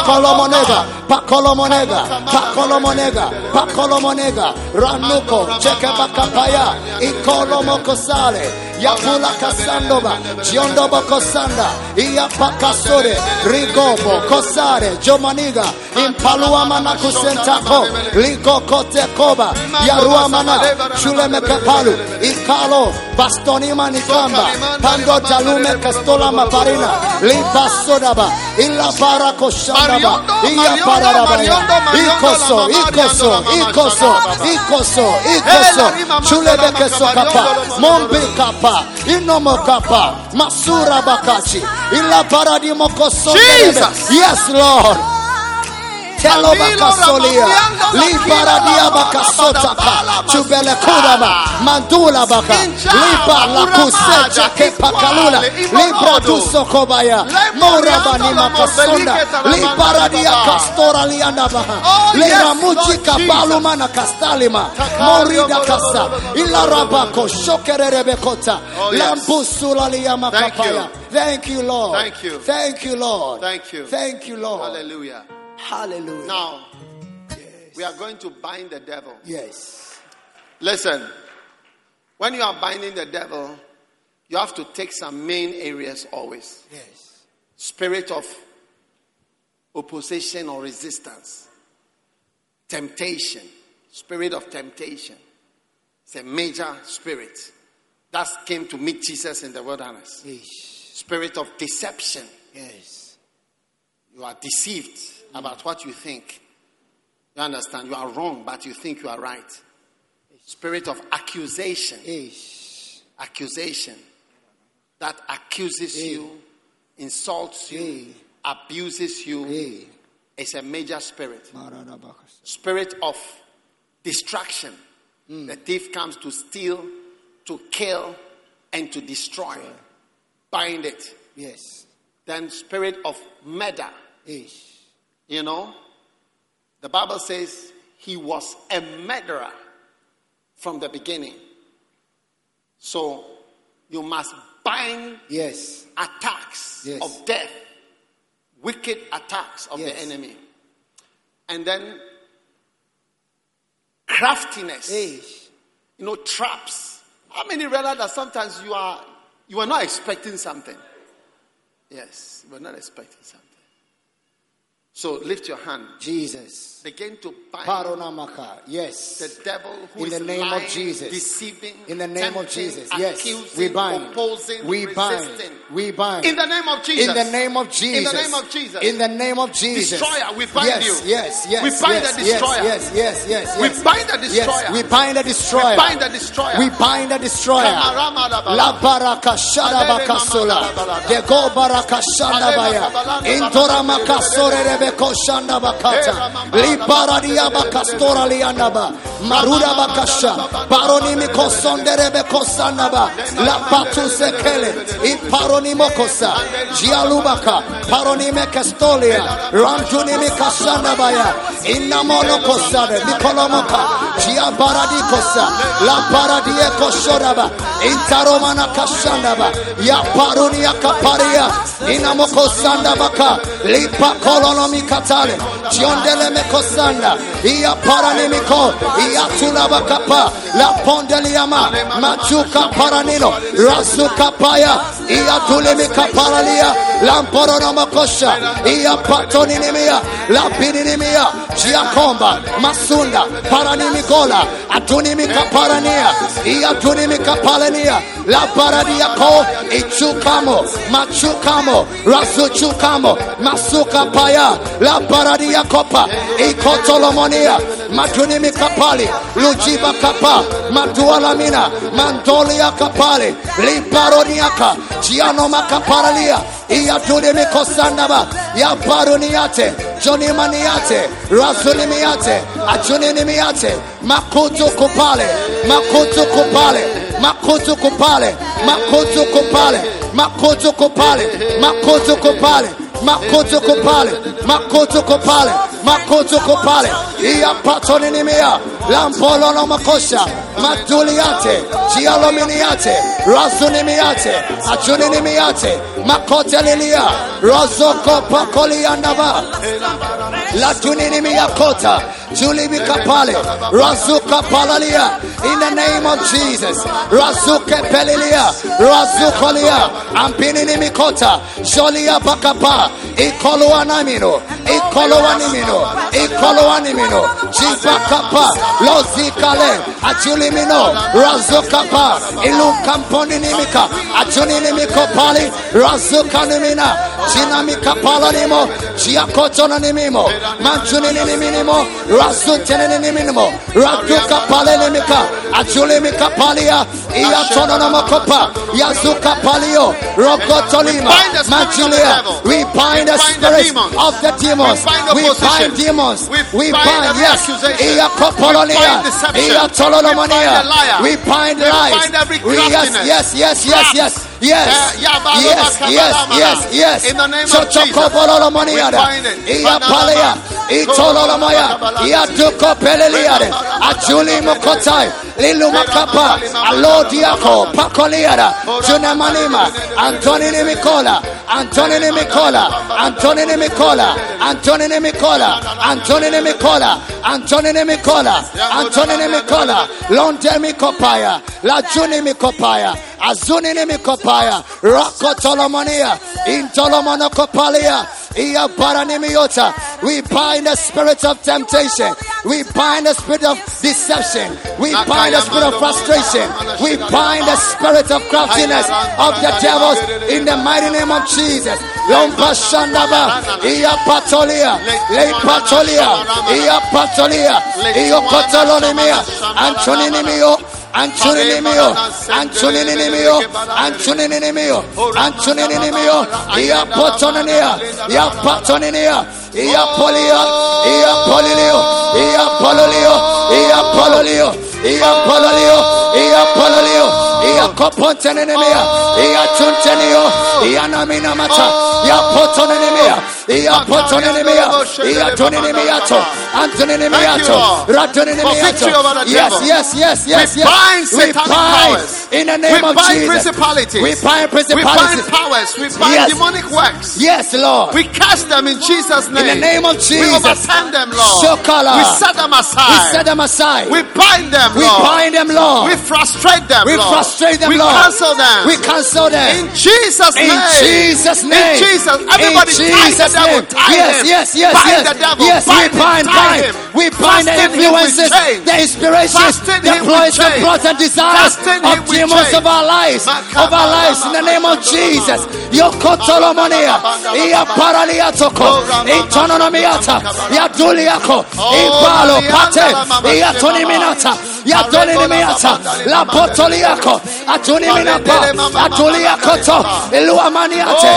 Pacolomonega, Pacolomonega, Ranuko, Chekabakapaya, Ikolomoko Sale, Yapula Casandova, Giondoba Cosanda, Iapakasore, Rigobo, Cosare, Jomaniga, Impaluamana Kusentako, Liko Kote Koba, Yaruamana, Chulemekepalu, Ikalo, Bastonima Nikamba, Pando Jalume Castola Maparina, Lipa Sodaba, Illa Barako Shandaba, Ia Parabaya. Ikoso, Chulebeke Sokapa, Mombi Kapa, Inomo Kapa, Masura Bakachi, Illa Paradimo Koso. Yes, Lord. Telo Bakasolia, Libaradia Bakasotaka, Chubele Kuraba, Mandula Baka, Liba La Kuseja Kepakalula, Libra Duso Kobaya, Morabani Makasonda, Libaradia Castora Lianabaha, Lera Mujika Balumana Castalima, Morida Casa, Ilarabako, Shokere Rebekota, Lampusula Liamakapaya. Thank you, Lord. Thank you. Thank you, Lord. Thank you. Thank you, Lord. Hallelujah. Hallelujah. Now, we are going to bind the devil. Yes. Listen, when you are binding the devil, you have to take some main areas always. Yes. Spirit of opposition or resistance. Temptation. Spirit of temptation. It's a major spirit that came to meet Jesus in the wilderness. Yes. Spirit of deception. Yes. You are deceived about what you think. You understand? You are wrong, but you think you are right. Spirit of accusation. Yes. Accusation. That accuses you, insults you, abuses you. It's a major spirit. Spirit of destruction. The thief comes to steal, to kill, and to destroy. Bind it. Yes. Then spirit of murder. Yes. You know, the Bible says he was a murderer from the beginning. So you must bind attacks of death, wicked attacks of the enemy. And then craftiness, you know, traps. How many realize that sometimes you are not expecting something? Yes, you were not expecting something. So lift your hand. Jesus. Begin to bind yes. the devil who in the is name lying, of Jesus. deceiving, in the name tempting, of Jesus. Yes. accusing, We bind. opposing, We bind. resisting. We bind. In the name of Jesus. In the name of Jesus. In the name of Jesus. In the name of Jesus. Destroyer, we bind you. Yes. We bind the destroyer. Yes. We bind the destroyer. Yes. We bind the destroyer. We bind the destroyer. We bind the destroyer. La baraka shada bakasula. Dego baraka shada baya. Intora makasore rebe rebeko shanda bakata. Libaradia bakastora lianaba. Maruda bakasha. Baronimi kosonde rebeko sanaba. La patu sekele. Iparonimo kosa. Gialubaka. Paronime kastolia. Rantunimi kasanda baya. Inamono kosade. Mikolomoka. Gia baradi kosa. La paradie koshoraba. Intaromana kashandaba. Ya parunia kaparia. Inamoko sanda baka. Lipa kolonomi katale. Chiondele mekosanda. Iya paranimiko. Iya tulaba kapa. La pondeliama. Machuka paranino. Rasuka paya. Iya tulemi kaparalia. Lamporono makosha. Iya patoninimia. La pininimia. Giakomba. Masunda. Paranimigola. Atunimika parania. Iya tunimika palania. La paradia ko. Ichukamo. Machukamo. Rasuchukamo. Masuka paya. La paradia kopa. Ikotolomonia. Matunimika pali. Lujiba kapa. Matualamina. Mandolia kapali. Liparoniaka. Giano makaparalia. Iya tunimiko sandaba. Ya paruniate. Johnny maniate. Rasunimiate. Achuninimiate. Makutu kupale. Makutu kupale. Makutu kupale. Makutu kupale. Makutu kupale. Makutu kupale. Makutu kupale. Makutu kupale. Makutu kupale. Iya patoninimia. Lampolo no makosha. Maduliate. Gialominiate. Rasunimiate. Achuninimiate. Makote lilia. Rozoko pakoliandava. Latunimia kota. Julibika pale. Razuka palalia. In the name of Jesus. Razuke pelilia. Razukolia. Ampininimikota. Jolia bakapa. Ikoloanamino. Ikoloanimino. Ikoloanimino. Jibakapa. Lozikale. Ajulimino. Razukapa. Ilukamponinimika. Ajuninimiko pali. Razukanimina. Jinamika palanimo. Giakotonanimimo. Manjuninimimo. Rasuteninimimo. Raduka palenimika. Ajulimika palia. Iatononomokopa. Yazuka palio. Rokotolima. Manjulia. We bind the spirit of the demons. We bind demons. We bind, yes. Iakopolonia. Iatolomonia. We bind lies. Yes. Yes. In the name of Jesus. We bind it. Ia palea. Itololomoya. Ia duko peleliade. Ajuli mokotai. Lilumakapa. Alodiako. Pakoliada. Junamanima. Antonini Mikola. Antonini Mikola. Antonini Mikola. Antonini Mikola. Antonini Mikola. Antonini Mikola. Antonini Mikola. Londe Mikopaya. La Juni Mikopaya. Azunini Mikopaya. Rakotolomonia. Intolomonokopalia. Ia paranimiota. We bind the spirit of temptation. We bind the spirit of deception. We bind the spirit of frustration. We bind the spirit of craftiness of the devils in the mighty name of Jesus. Lomba Shandaba. Ia patolia. Le patolia. Ia patolia. Io kotolonemia. Antoninimio. Antoninimio. Antoninimio. Antoninimio. Antoninimio. Ia potonia. Ia patonia. Ia polia. Ia polio. Ia polio. Ia polio. Ia polio. Ia polio. Ia kopontenemia. Ia tuntenio. Ia namina mata. Ia potonemia. Ia potonemia. Ia toninimiato. Antoninimiato. Ratonimiato. Yes. We bind in the name of Jesus. Principalities. We bind principalities. We bind powers. We bind demonic works. Yes, Lord. We cast them in Jesus' name. In the name of Jesus. We overturn them, Lord. Shokala. We set them aside. We set them aside. We bind them, Lord. We bind them, Lord. We frustrate them, we Lord. Frustrate them, we Lord. Cancel them. We cancel them. In Jesus' name. In Jesus' name. In Jesus. Everybody bind the devil. Yes. Bind the devil. Yes, bind we bind. We bind the influences, the inspirations, the ploys, the plots and desires of demons of our lives. In the name of Jesus. Yokotolomonia. Ia paraliatoko. Itonomiata. Yaduliako. Ibalo pate. Ia toniminata. Yadoni Miata, La Potoliaco, Atuni Minapa, Atuliacoto, Eluamaniate,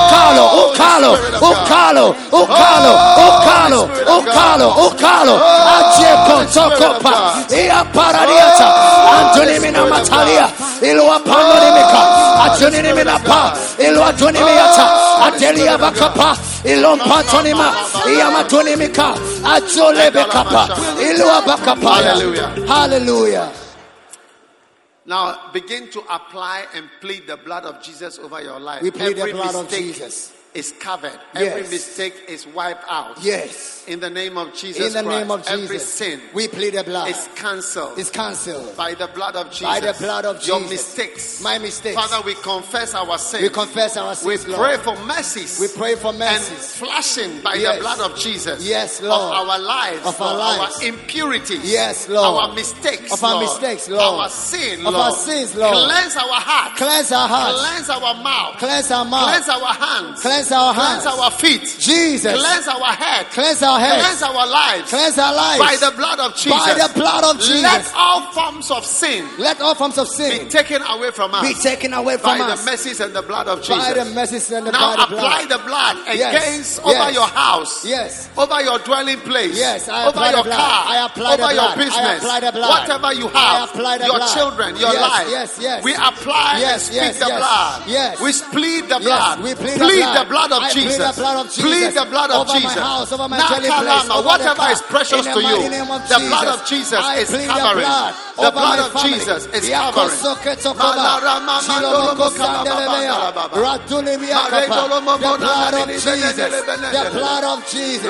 Ukalo, Ajeco, Tocopa, Ia Paradiata, Antoni Minamatalia, Ilua Panonimica, Atuni Minapa, Ilua Tunimiata, Adelia Bacapa, Ilon Patonima, Iamatonimica, Ajole Becapa, Ilua Bacapa. Hallelujah. Now begin to apply and plead the blood of Jesus over your life. We plead the blood of Jesus. Is covered. Yes. Every mistake is wiped out. Yes. In the name of Jesus In the Christ. name of Jesus. Every sin we plead the blood. is cancelled. It's cancelled. By the blood of Jesus. By the blood of Your Jesus. mistakes. My mistakes. Father, we confess our sins. We confess our sins, We pray Lord. for mercies. We pray for And mercies. flashing by Yes. the blood of Jesus. Yes, Lord. Of our lives. Of our lives. Our impurities. Yes, Lord. Our mistakes. Of our Lord. mistakes, Lord. Our sin, Of Lord. our sins, Lord. Cleanse our heart. Cleanse our hearts. Cleanse our mouth. Cleanse our mouth. Cleanse our hands. Cleanse our hands. Cleanse our feet. Jesus. Cleanse our head. Cleanse our heads. Cleanse our lives. Cleanse our lives. By the blood of Jesus. By the blood of Jesus. Let all forms of sin Let all forms of be sin taken away from us. be taken away from By us. the mercies and the blood of Jesus. By the mercies and the Now by the apply blood. the blood Yes. against over Yes. your house. Yes. Over your dwelling place. Yes, I over apply your the blood. car. I apply the over your blood. I business. apply the blood. Whatever you I have. apply the your blood. children, your Yes, life. yes, yes. We apply Yes, and speak yes, the yes. blood. Yes. We plead the Yes, blood. we plead the blood of I Jesus. plead the blood of Jesus. Plead the blood of over Jesus. my house, over my Now, dwelling place, Kalama, over whatever the car. is precious In to the you, mighty name of the Jesus. blood of Jesus I is plead covering. the blood The over blood my of family. Jesus is Yako covering. soke tokoba. Shilomoko sandelebea. Ratulibia kapa. The blood of Jesus. The blood of Jesus.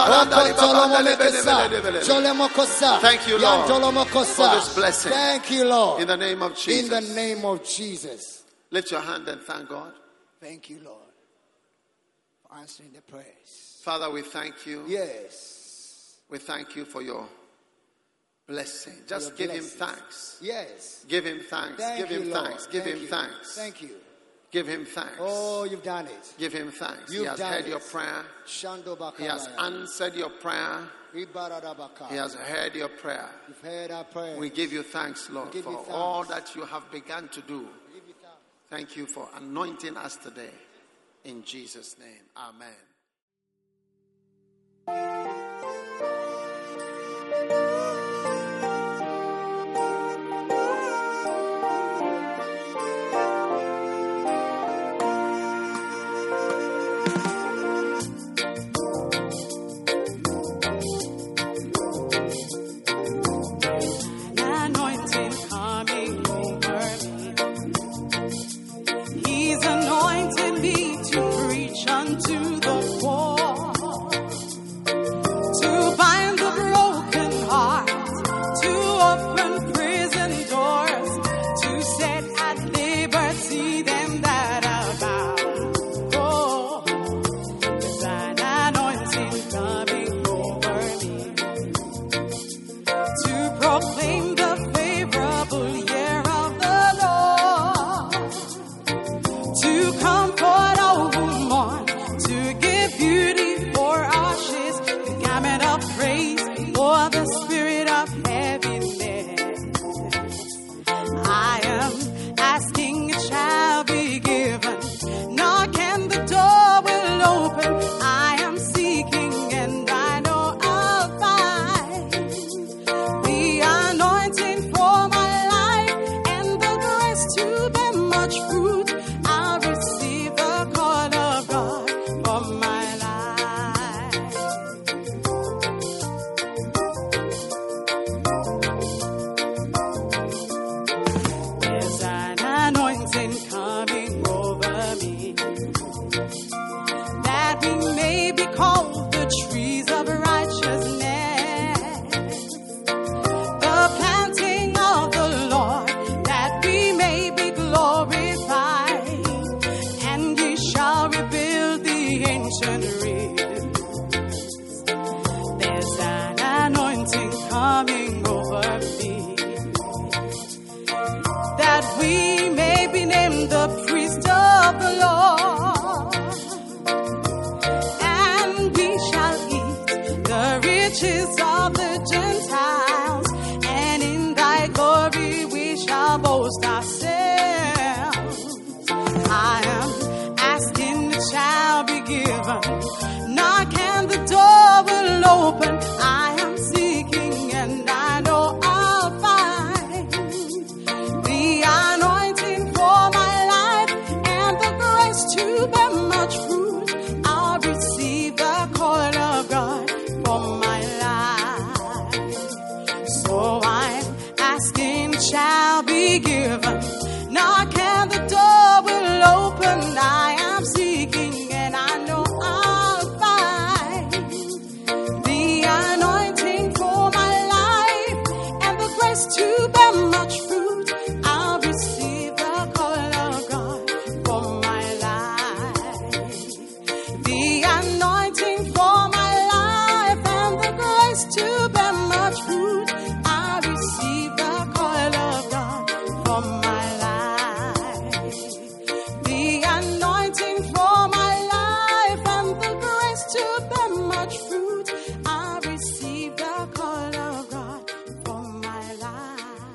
Thank you, Lord, for for this blessing. Thank you, Lord. In the name of Jesus. In the name of Jesus. Lift your hand and thank God. Thank you, Lord, for answering the prayers. Father, we thank you. Yes. We thank you for your blessing. Just Your give him blessings. thanks. Yes. Give him thanks. Thank Give you, him Lord. thanks. Give Thank him you. thanks. Thank you. Give him thanks. Oh, you've done it. Give him thanks. He You've has done heard it. your prayer. Shando He has Bakabaya. answered your prayer. Ibaradabaka. He has heard your prayer. You've heard our prayer. We give you thanks, Lord, give for you thanks. all that you have begun to do. Thank you for anointing us today. In Jesus' name, amen. Anointing coming over me. He's anointed me to preach unto the poor, to bind the broken heart, to open prison doors, to set at liberty them that are bound. Oh, there's an anointing coming over me to proclaim the favorable year of the Lord, to comfort all who mourn, to give beauty for ashes, the garment of praise for the spirit of heaviness. I am asking, it shall be given. Knock and the door will open. I am seeking and I know I'll find the anointing for my life and the grace to bear much fruit. I'll receive the call of God for my life. There's an anointing coming over me, that we may be called the trees of righteousness, the planting of the Lord, that we may be glorified, and ye shall rebuild the ancient ruins. There's an anointing coming over me, that we may be named the boast ourselves. I am asking, it shall be given. Knock and the door will open. I am seeking and I know I'll find the anointing for my life and the grace to bear much fruit. I'll receive the call of God for my life. So I'm asking, shall be given. Knock and the door will open. I am seeking and I know I'll find the anointing for my life and the grace to bear much fruit. I'll receive the call of God for my life. The anointing for my life and the grace to bear much fruit. I'll receive the call of God for my life. The anointing for my life and the grace to bear much fruit. I'll receive the call of God for my life.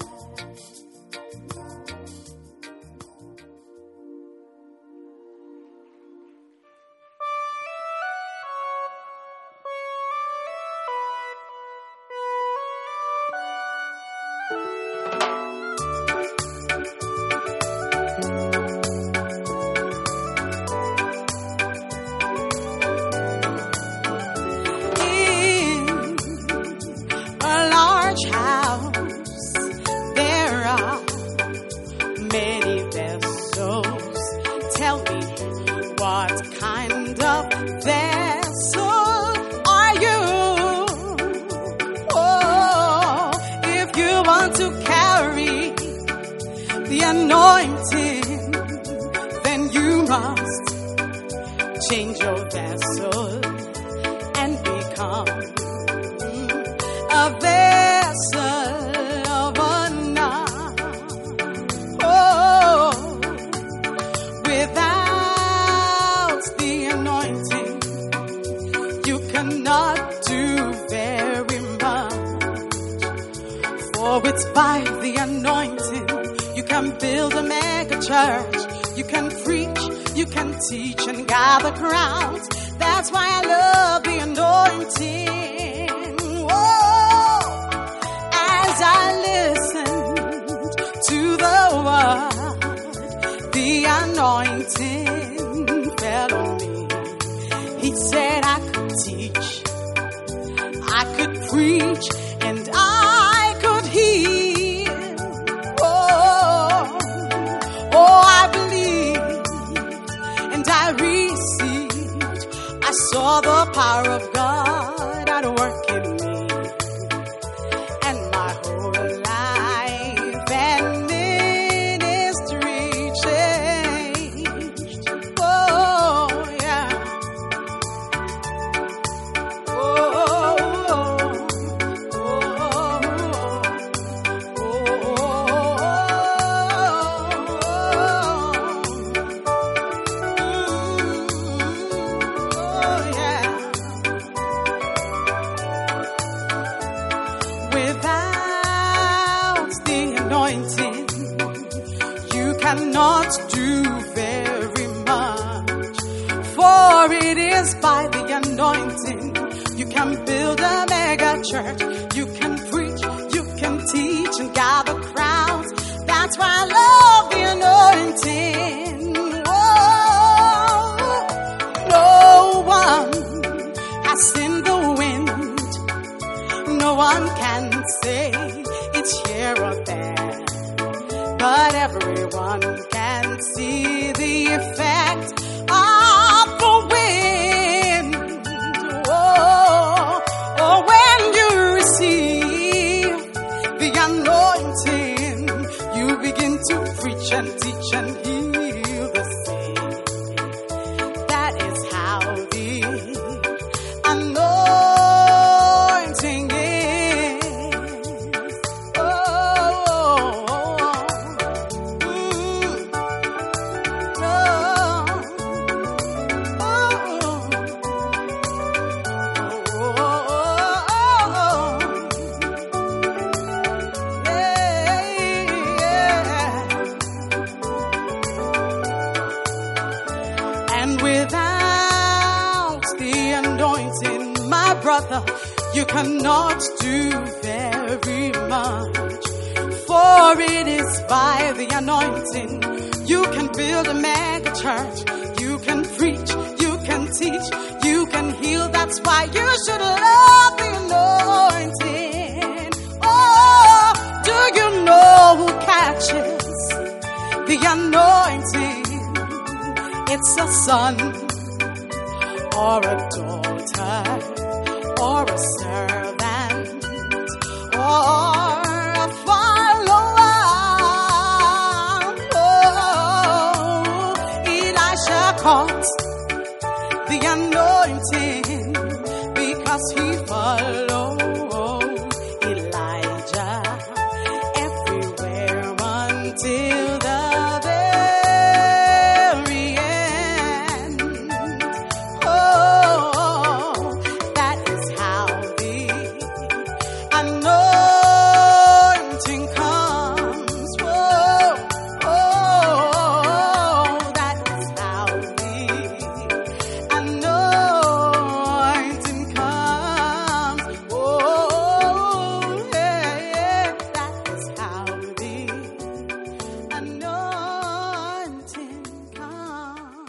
In a large house, there are many vessels. Tell me, what kind of vessel are you? Oh, if you want to carry the anointing, then you must change your vessel and become a vessel of honor. Oh, without the anointing, you cannot do very much. For it's by the anointing you can build a mega church. You can preach, you can teach and gather crowds. That's why I love the anointing. Whoa. As I listened to the word, the anointing fell on me. He said I could teach, I could preach, and I could heal. Oh, I believe and I received. I saw the power of God at work in me, and my whole life and ministry changed. Oh, yeah. Oh, yeah. Without the anointing, you cannot do very much. For it is by the anointing you can build a mega church. You can preach, you can teach and gather crowds. That's why I love the anointing. Whoa. No one has seen the wind. No one can say it's here or there, but everyone can see the effect of the wind. Oh, when you receive the anointing, you begin to preach and teach and heal the sick. That is how the anointing is. Yeah. brother, you cannot do very much. For it is by the anointing you can build a mega church. You can preach, you can teach, you can heal. That's why you should love the anointing. Oh, do you know who catches the anointing? It's a son or a daughter or a servant or a follower. Oh, Elisha caught the anointing because he followed Elijah everywhere until the very end. Oh, that is how the anointing comes. Whoa, oh, that is how the anointing comes. Oh, yeah, that is how the anointing comes.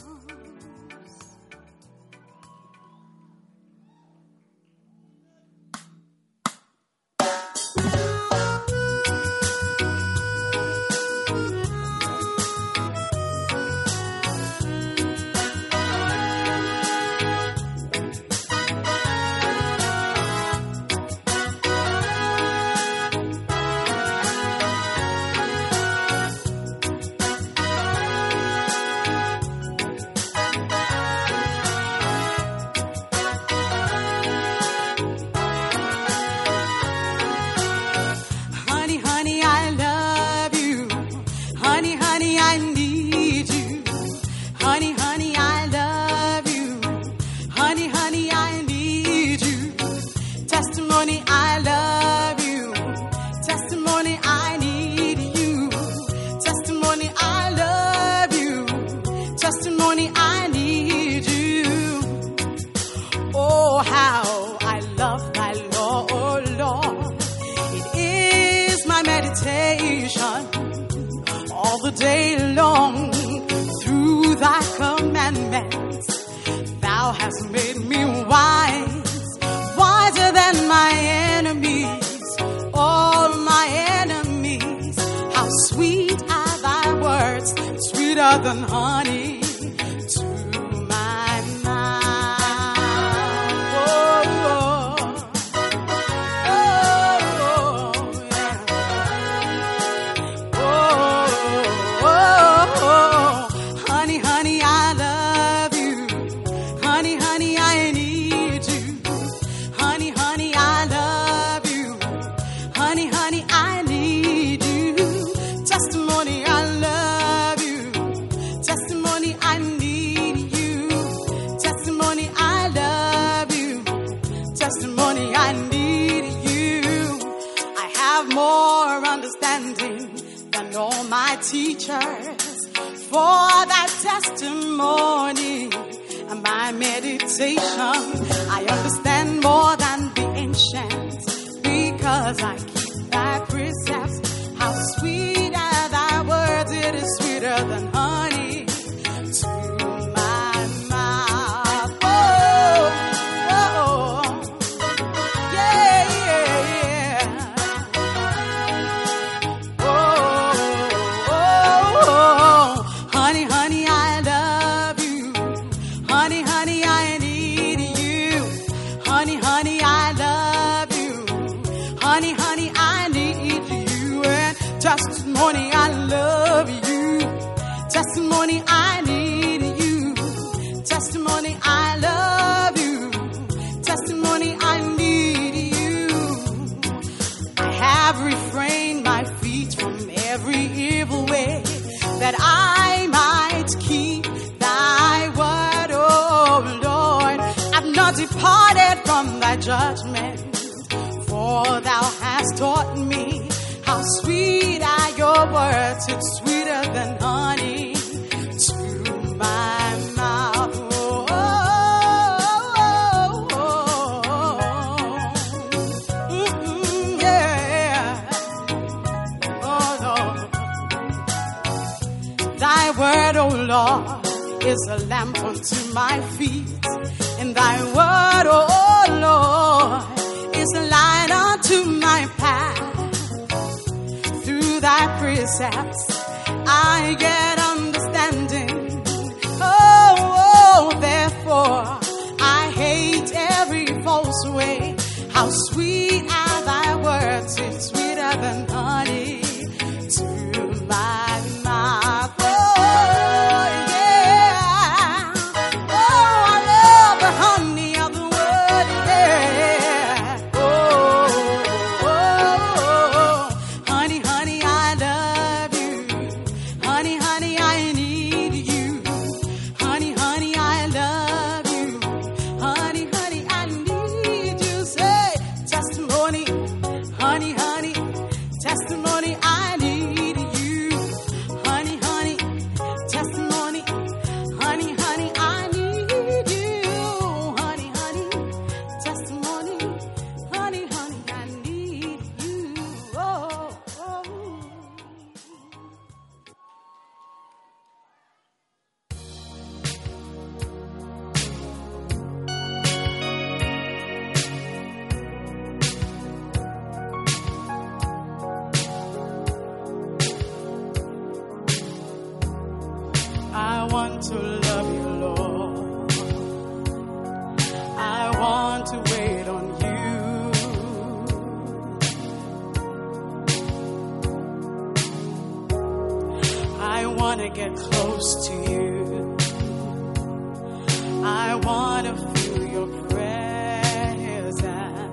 Honey, honey, I love you. Honey, honey, I need you. Honey, honey, I love you. Honey, honey, I need you. Testimony, I love you. Testimony, I need you. Testimony, I love you. Testimony, I need you. Oh, how I love thy law, oh Lord. It is my meditation all the day long. Through thy commandments, thou hast made me wise, wiser than my enemies, all my enemies. How sweet are thy words, sweeter than honey to my mouth. Oh, yeah. Honey, honey, I love you. Honey, honey, I need you. Honey, honey, I love you. Honey, honey, I need you. Testimony, I love you. Testimony, I need you. Testimony, I love you. Testimony, I need you. I have more understanding than all my teachers. For that testimony and my meditation, I understand more than the ancients, because I keep thy precepts. How sweet are thy words, it is sweeter than honey to my mouth. Oh, oh, yeah, yeah, yeah. Honey, honey, I love you. Honey, honey, I need you. Honey, honey, I love you. Honey, honey, I need you. And testimony, I love you. Testimony, I need you. Testimony, I love you. Testimony, I need you. I have refrained my feet from every evil way, that I might keep thy word, oh Lord. I've not departed from thy judgment, for thou hast taught me how sweet are your words. It's sweeter than honey to my mouth. Oh, oh, oh, oh. word, O Lord, is a lamp unto my feet, and thy word, O Lord, is a light unto my path. Through thy precepts I get understanding. Oh, therefore I hate every false way. How sweet are thy words, it's sweeter than honey to my mouth. Oh, yeah. Oh, I love the honey of the word, yeah. Oh, honey, honey, I love you. Honey, honey, I need you. Honey, honey, I love you. Honey, honey, I need you. Say, testimony. Honey, honey, testimony, I need you. Honey, honey, testimony. Honey, honey, I need you. Honey, honey, testimony. Honey, honey, I need you. Oh, oh. I want to love you, Lord. I want to wait on you. I want to get close to you. I want to feel your presence.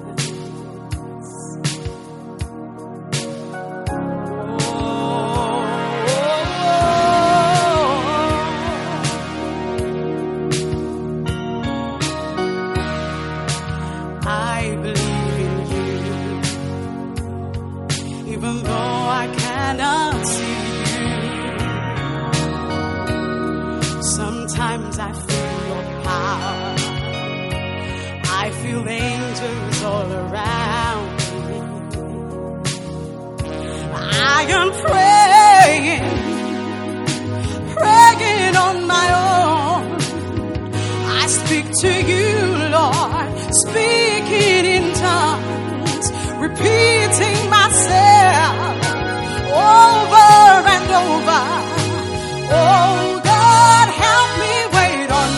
I believe in you, even though I cannot see you. Sometimes I feel your power. I feel angels all around me. I am praying on my own. I speak to you, Lord, speaking in tongues, repeating myself over and over. Oh, God, help me wait on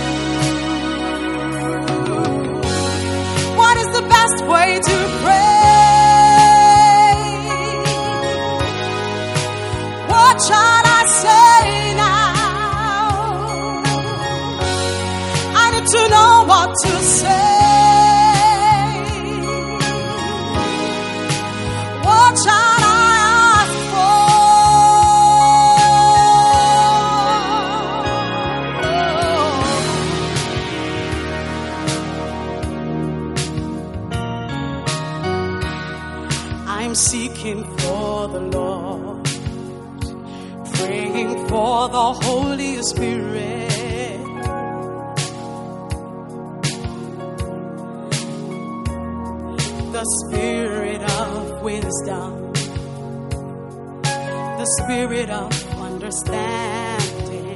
you. What is the best way to pray? What shall I say now? I need to know what to say. What shall I ask for? I'm seeking for the Lord, praying for the Holy Spirit. The spirit of wisdom, the spirit of understanding.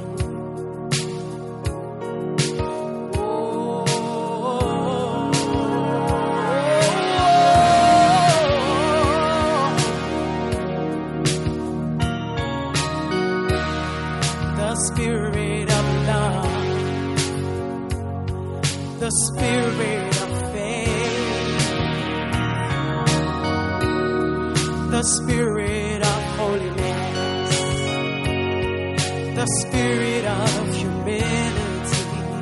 The spirit of love, the spirit of faith, the spirit of holiness, the spirit of humility.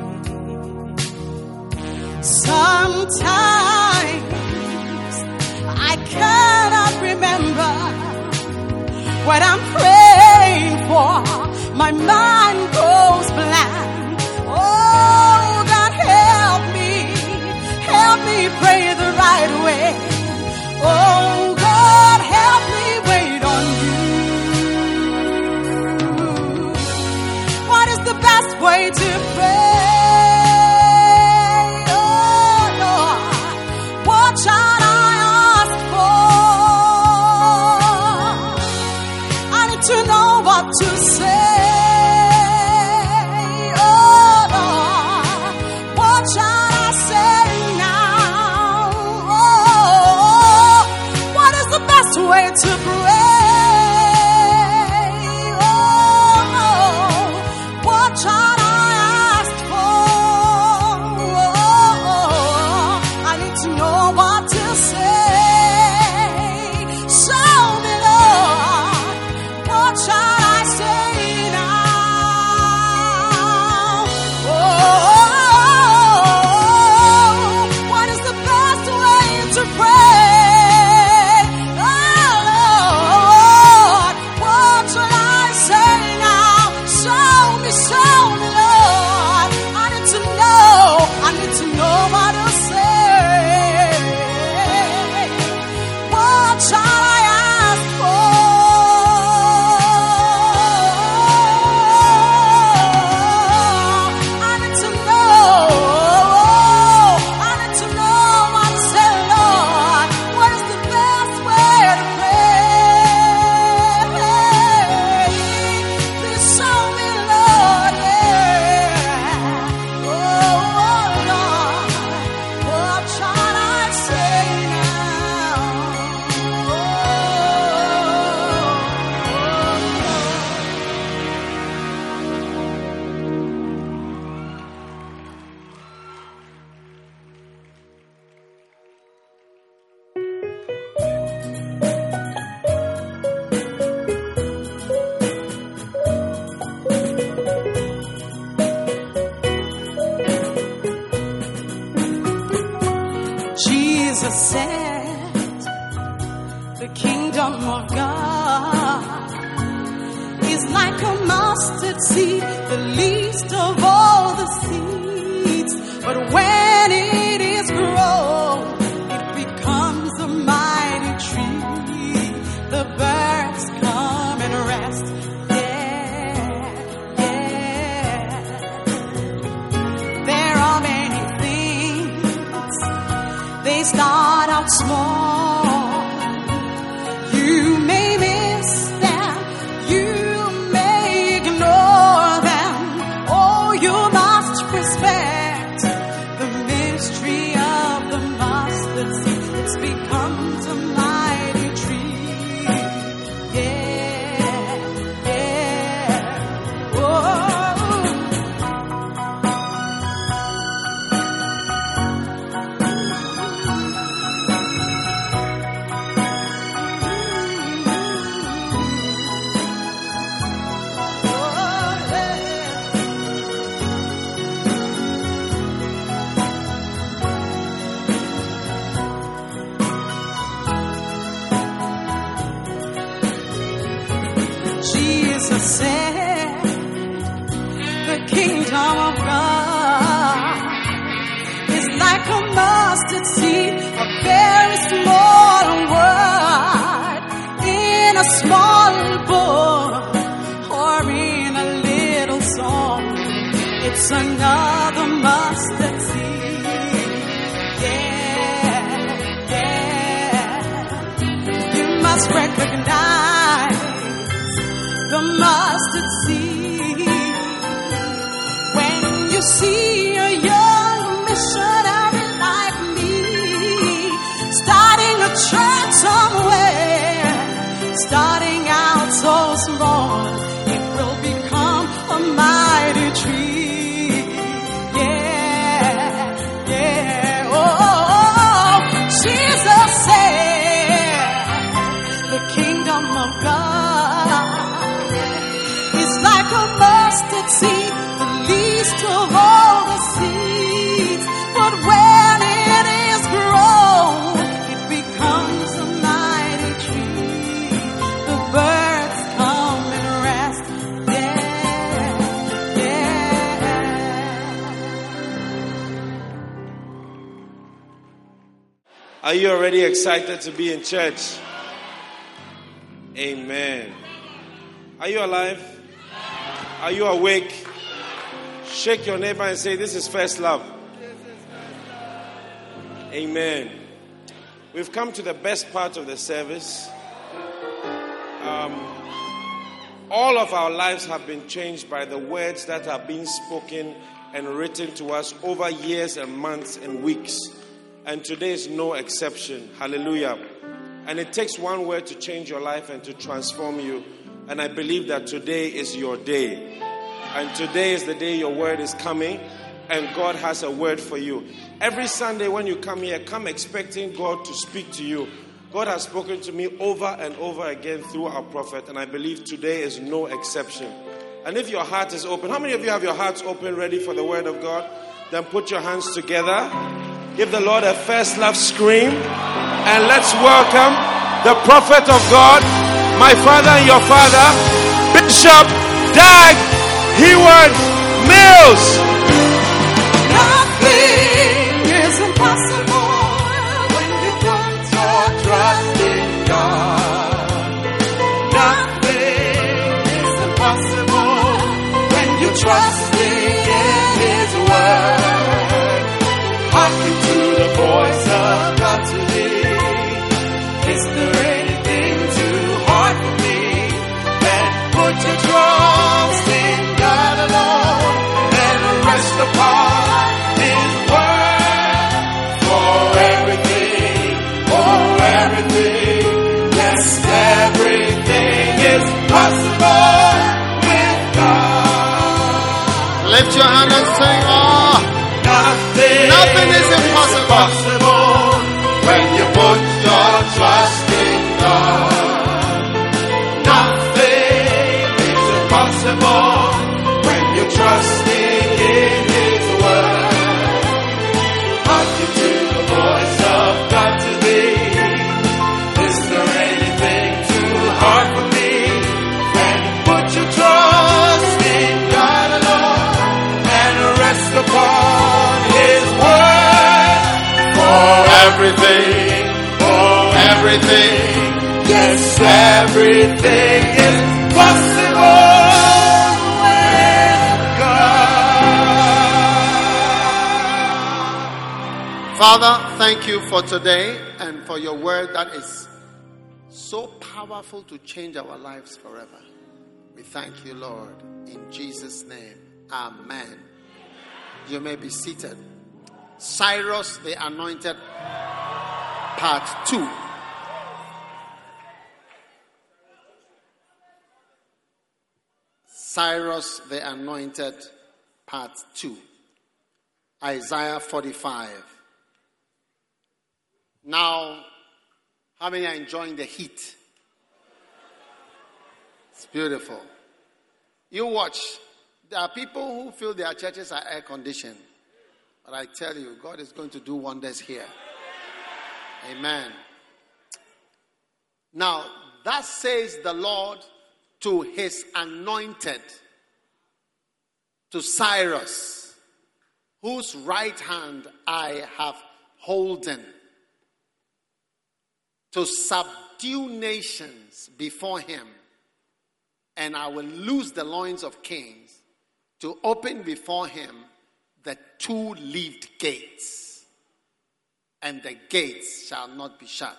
Sometimes I cannot remember what I'm praying for. My mind goes blank. Oh, God, help me pray the right way. Oh, God, help me wait on you. What is the best way to pray? Oh, Lord, what shall I ask for? I need to know what to say. said, the kingdom of God is like a mustard seed, the least of all the seeds. But when it is grown, it becomes a mighty tree. The birds come and rest. There are many things, they start out small. You may miss them, you may ignore them. Oh, you must respect the mystery of the mustard seed. It becomes a mighty tree. Oh. Jesus said, the kingdom of God is like a mustard seed, a very small word in a small book or in a little song. It's another mustard seed. Yeah. You must recognize the mustard seed. When you see a young missionary like me starting a church somewhere, starting out so small, it will become a mighty tree. Yeah. Oh, Jesus said, the kingdom of God is like a mustard seed, the least of all the seeds. But when it is grown, it becomes a mighty tree. The birds come and rest there. Are you already excited to be in church? Amen. Are you alive? Are you awake? Shake your neighbor and say, this is first love. Amen. We've come to the best part of the service. All of our lives have been changed by the words that have been spoken and written to us over years and months and weeks. And today is no exception. Hallelujah. And it takes one word to change your life and to transform you. And I believe that today is your day. And today is the day your word is coming. And God has a word for you. Every Sunday when you come here, come expecting God to speak to you. God has spoken to me over and over again through our prophet. And I believe today is no exception. And if your heart is open, how many of you have your hearts open, ready for the word of God? Then put your hands together. Give the Lord a first love scream. And let's welcome the prophet of God, my father and your father, Bishop Dag Heward-Mills. Nothing is impossible when you put your trust in God. Nothing is impossible when you trust in His word. Hearken to the voice of God today. Is there anything too hard for me? Then put your trust in God alone and rest upon His word. For everything, yes, everything is possible with God. Lift your hand and say, nothing is impossible when you put your trust in God. Nothing is impossible when you trust in His word. Hearken to the voice of God today. everything, oh everything, yes, everything is possible with God. Father, thank you for today and for your word that is so powerful to change our lives forever. We thank you, Lord, in Jesus' name. Amen. You may be seated. Cyrus the Anointed, Part 2. Cyrus the Anointed, Part 2. Isaiah 45. Now, how many are enjoying the heat? It's beautiful. You watch. There are people who feel their churches are air conditioned. But I tell you, God is going to do wonders here. Amen. Now, thus says the Lord to his anointed, to Cyrus, whose right hand I have holden, to subdue nations before him, and I will loose the loins of kings, to open before him the two-leaved gates, and the gates shall not be shut.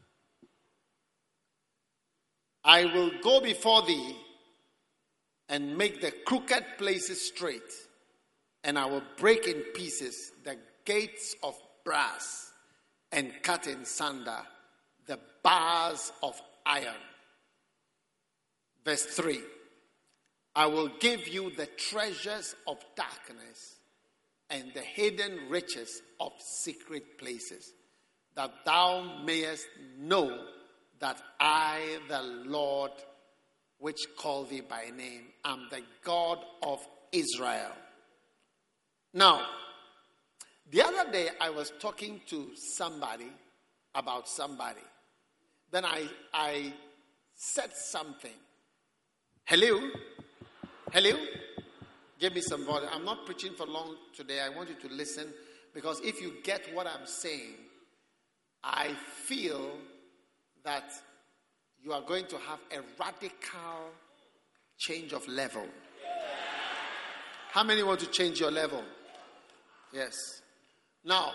I will go before thee and make the crooked places straight, and I will break in pieces the gates of brass and cut in sunder the bars of iron. Verse 3. I will give you the treasures of darkness and the hidden riches of secret places, that thou mayest know that I, the Lord, which call thee by name, am the God of Israel. Now, the other day I was talking to somebody about somebody. Then I said something. Hello? Hello? Give me some volume. I'm not preaching for long today. I want you to listen, because if you get what I'm saying, I feel that you are going to have a radical change of level. How many want to change your level? Yes. Now,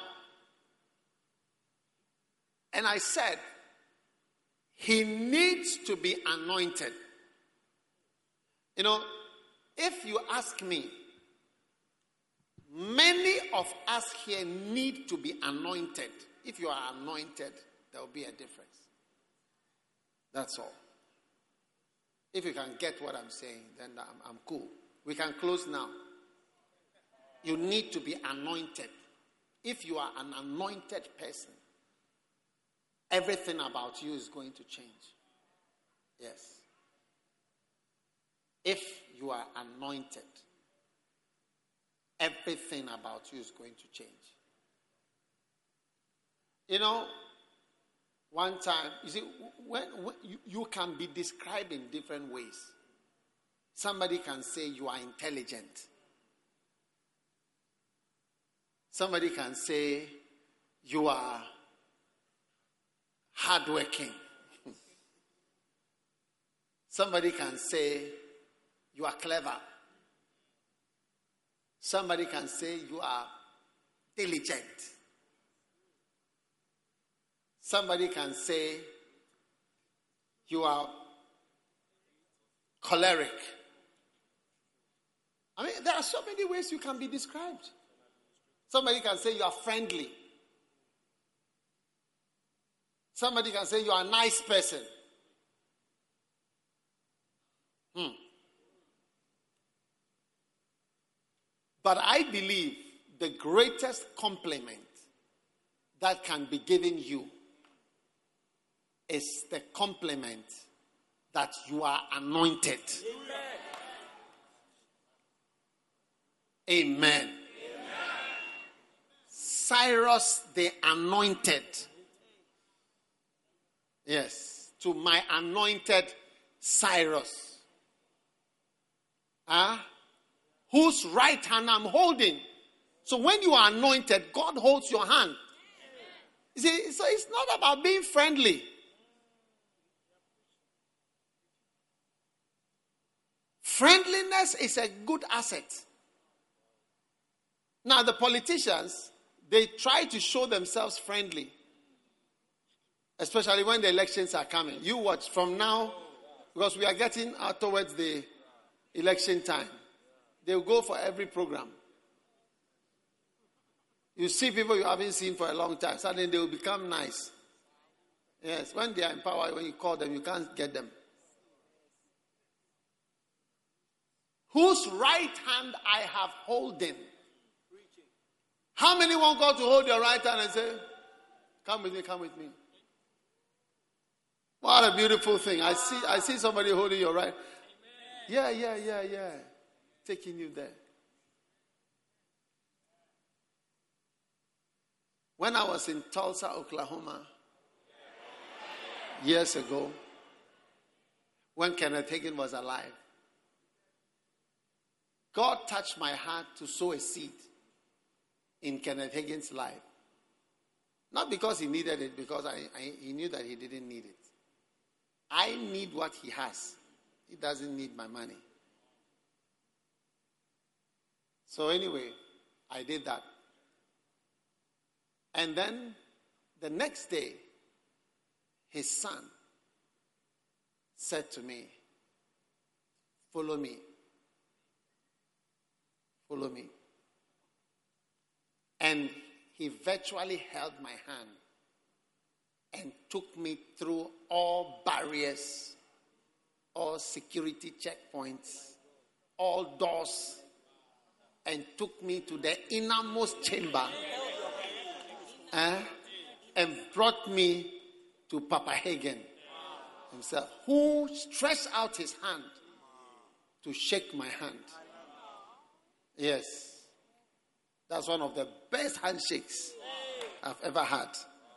and I said, he needs to be anointed. You know, if you ask me, many of us here need to be anointed. If you are anointed, there will be a difference. That's all. If you can get what I'm saying, then I'm cool. We can close now. You need to be anointed. If you are an anointed person, everything about you is going to change. Yes. If you are anointed, everything about you is going to change. You know, one time, you see, when you can be described in different ways. Somebody can say you are intelligent. Somebody can say you are hardworking. Somebody can say you are clever. Somebody can say you are diligent. Somebody can say you are choleric. I mean, there are so many ways you can be described. Somebody can say you are friendly. Somebody can say you are a nice person. But I believe the greatest compliment that can be given you is the compliment that you are anointed. Amen. Amen. Cyrus the anointed. Yes, to my anointed Cyrus. Whose right hand I'm holding. So when you are anointed, God holds your hand. You see, so it's not about being friendly. Friendliness is a good asset. Now, the politicians, they try to show themselves friendly, especially when the elections are coming. You watch from now, because we are getting out towards the election time. They'll go for every program. You see people you haven't seen for a long time. Suddenly they will become nice. Yes, when they are in power, when you call them, you can't get them. Whose right hand I have holden. How many want God to hold your right hand and say, come with me, come with me? What a beautiful thing. I see somebody holding your right. Yeah. Taking you there. When I was in Tulsa, Oklahoma, years ago, when Kenneth Hagin was alive, God touched my heart to sow a seed in Kenneth Hagin's life. Not because he needed it, because he knew that he didn't need it. I need what he has. He doesn't need my money. So anyway, I did that. And then the next day, his son said to me, follow me. Follow me. And he virtually held my hand and took me through all barriers, all security checkpoints, all doors, and took me to the innermost chamber and brought me to Papa Hagin himself, who stretched out his hand to shake my hand. Yes. That's one of the best handshakes I've ever had.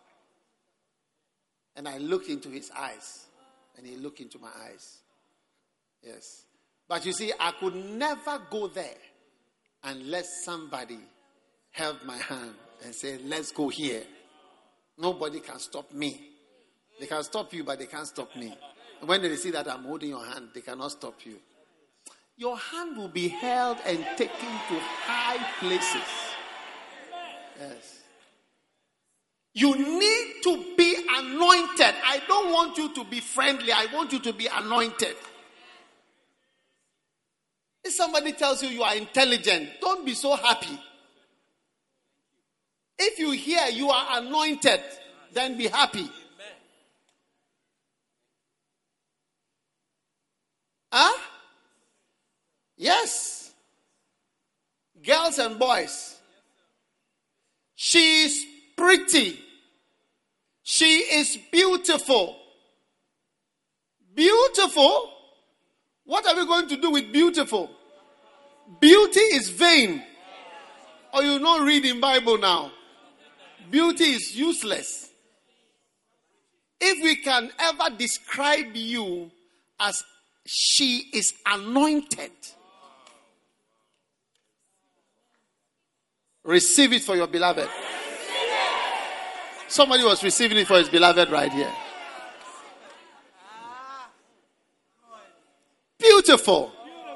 And I looked into his eyes, and he looked into my eyes. Yes. But you see, I could never go there unless somebody held my hand and said, let's go here. Nobody can stop me. They can stop you, but they can't stop me. And when they see that I'm holding your hand, they cannot stop you. Your hand will be held and taken to high places. Yes. You need to be anointed. I don't want you to be friendly. I want you to be anointed. If somebody tells you you are intelligent, don't be so happy. If you hear you are anointed, then be happy. Huh? Yes. Girls and boys. She is pretty. She is beautiful. Beautiful? What are we going to do with beautiful? Beauty is vain. Or you not read in Bible now. Beauty is useless. If we can ever describe you as she is anointed, receive it for your beloved. Somebody was receiving it for his beloved right here. Beautiful.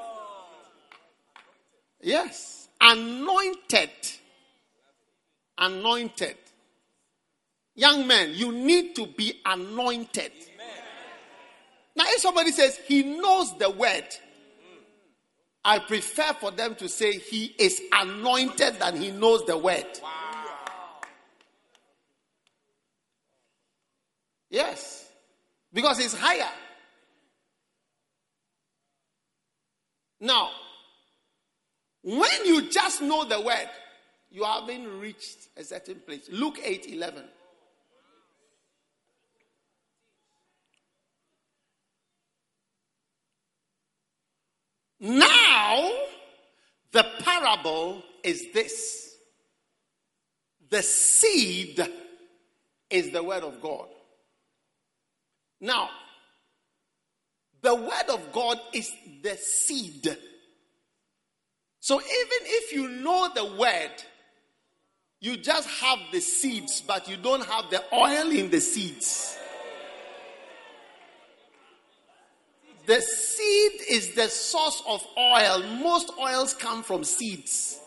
Yes. Anointed. Anointed. Young men, you need to be anointed. Now, if somebody says he knows the word, I prefer for them to say he is anointed than he knows the word. Wow. Yes. Because it's higher. Now, when you just know the word, you haven't reached a certain place. Luke 8:11. Now, the parable is this. The seed is the word of God. Now, the word of God is the seed. So even if you know the word, You just have the seeds, but you don't have the oil in the seeds. The seed is the source of oil. Most oils come from seeds.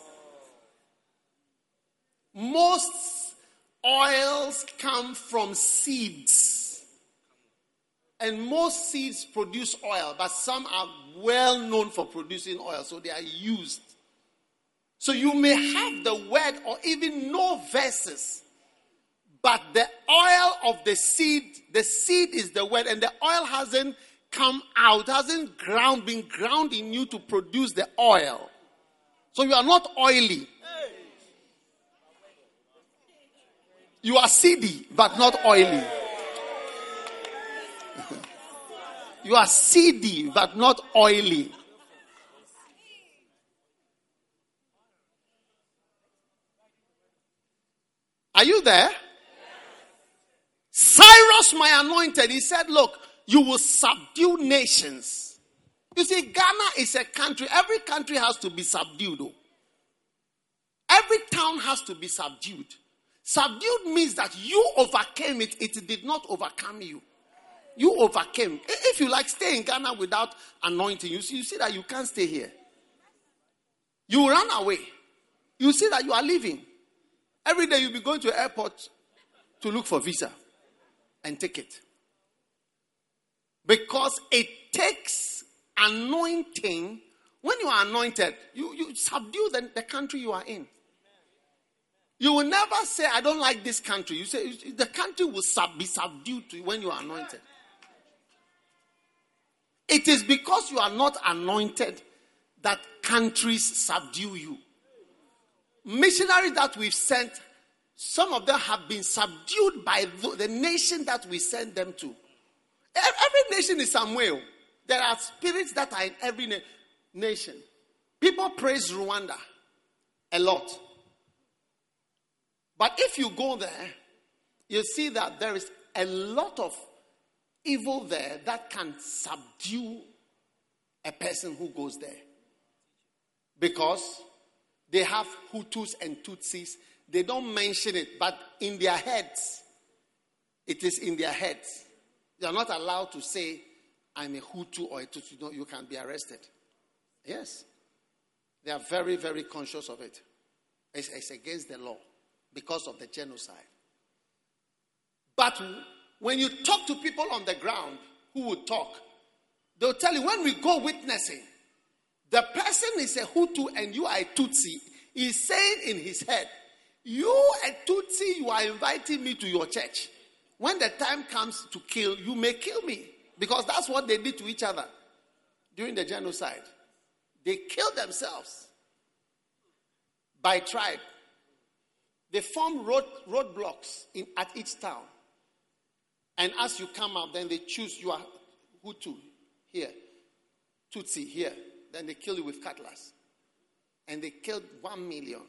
Most oils come from seeds. And most seeds produce oil, but some are well known for producing oil, so they are used. So you may have the word or even no verses, but the oil of the seed is the word, and the oil hasn't come out, hasn't been ground in you to produce the oil. So you are not oily. You are seedy, but not oily. You are seedy, but not oily. Are you there? Cyrus, my anointed, he said, look, you will subdue nations. You see, Ghana is a country. Every country has to be subdued. Though. Every town has to be subdued. Subdued means that you overcame it. It did not overcome you. You overcame. If you like, stay in Ghana without anointing. You see that you can't stay here. You run away. You see that you are leaving. Every day you'll be going to the airport to look for visa and ticket. Because it takes anointing. When you are anointed, you subdue the country you are in. You will never say, I don't like this country. You say, the country will be subdued to you when you are anointed. It is because you are not anointed that countries subdue you. Missionaries that we've sent, some of them have been subdued by the nation that we send them to. Every nation is somewhere. There are spirits that are in every nation. People praise Rwanda a lot. But if you go there, you see that there is a lot of evil there that can subdue a person who goes there. Because they have Hutus and Tutsis. They don't mention it, but in their heads, it is in their heads. They are not allowed to say, I'm a Hutu or a Tutsi. No, you can be arrested. Yes. They are very, very conscious of it. It's against the law because of the genocide. But when you talk to people on the ground who will talk, they'll tell you, when we go witnessing, the person is a Hutu and you are a Tutsi. He's saying in his head, you a Tutsi, you are inviting me to your church. When the time comes to kill, you may kill me. Because that's what they did to each other during the genocide. They killed themselves by tribe. They formed roadblocks at each town. And as you come out, then they choose you are Hutu here, Tutsi here. Then they kill you with cutlass. And they killed 1 million.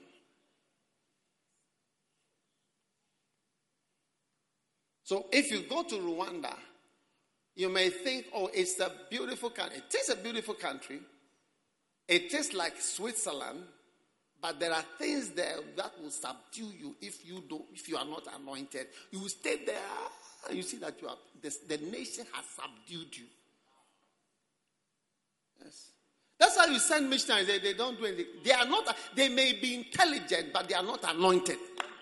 So if you go to Rwanda, you may think, oh, it's a beautiful country. It is a beautiful country. It is like Switzerland. But there are things there that will subdue you if you are not anointed. You will stay there. You see that the nation has subdued you. Yes. That's why you send missionaries. They don't do anything. They may be intelligent, but they are not anointed.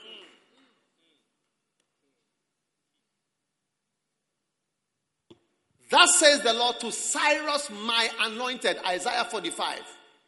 Thus says the Lord to Cyrus, my anointed, Isaiah 45.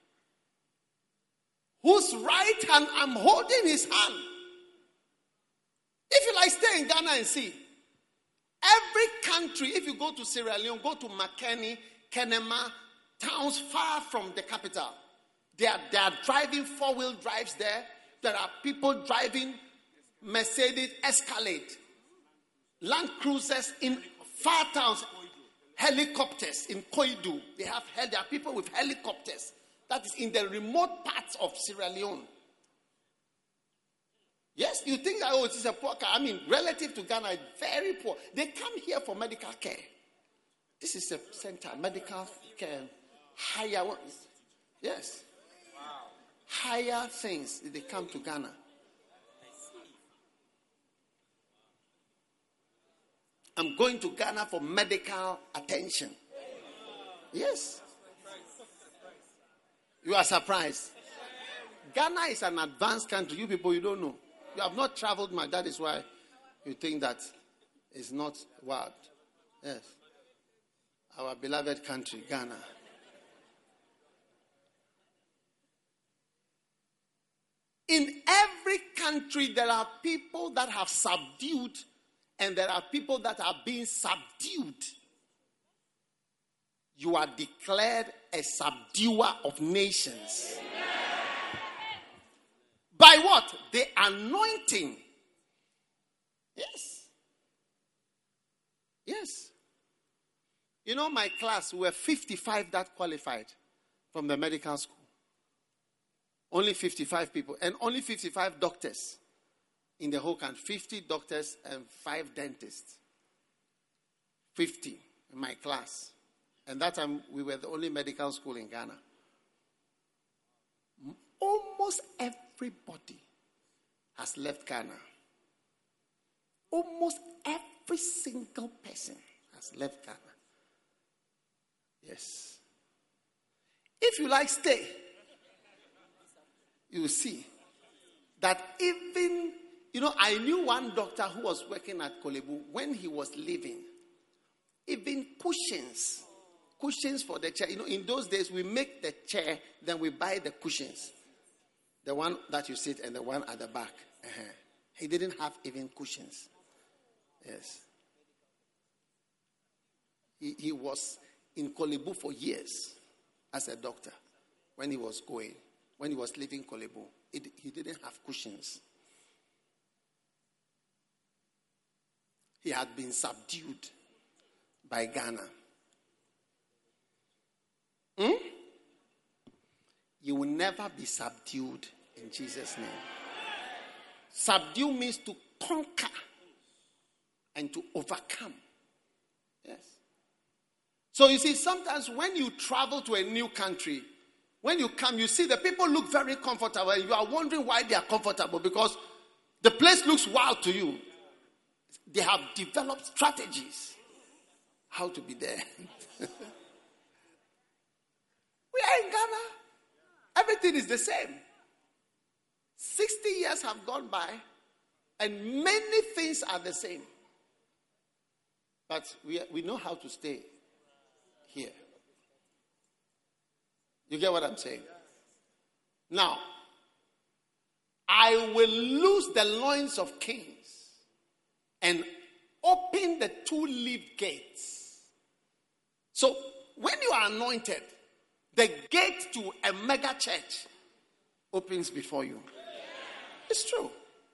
Whose right hand I'm holding his hand. If you like, stay in Ghana and see. Every country, if you go to Sierra Leone, go to Makeni, Kenema, towns far from the capital. They are driving 4-wheel drives there. There are people driving Mercedes Escalade, Land Cruisers in far towns, helicopters in Koidu. There are people with helicopters. That is in the remote parts of Sierra Leone. Yes, you think that, it is a poor country. I mean, relative to Ghana, very poor. They come here for medical care. This is a center, medical care. Higher ones. Yes. Wow. Higher things, they come to Ghana. I'm going to Ghana for medical attention. Yes. You are surprised. Ghana is an advanced country. You people, you don't know. You have not traveled much. That is why you think that it's not wild. Yes. Our beloved country, Ghana. In every country, there are people that have subdued, and there are people that are being subdued. You are declared a subduer of nations. By what? The anointing. Yes. Yes. You know, my class, we were 55 that qualified from the medical school. Only 55 people. And only 55 doctors in the whole country. 50 doctors and 5 dentists. 50 in my class. And that time, we were the only medical school in Ghana. Almost everybody has left Ghana. Almost every single person has left Ghana. Yes. If you like, stay. You will see that even, I knew one doctor who was working at Korle Bu. When he was leaving, even cushions for the chair. In those days, we make the chair, then we buy the cushions. The one that you sit and the one at the back. He didn't have even cushions. Yes. He was in Korle Bu for years as a doctor. When he was leaving Korle Bu, he didn't have cushions. He had been subdued by Ghana. You will never be subdued in Jesus' name. Subdue means to conquer and to overcome. Yes. So you see, sometimes when you travel to a new country, when you come, you see the people look very comfortable. And you are wondering why they are comfortable, because the place looks wild to you. They have developed strategies how to be there. We are in Ghana. Everything is the same. 60 years have gone by, and many things are the same. But we know how to stay here. You get what I'm saying? Now, I will loose the loins of kings and open the 2-leaved gates. So, when you are anointed, the gate to a mega church opens before you. It's true.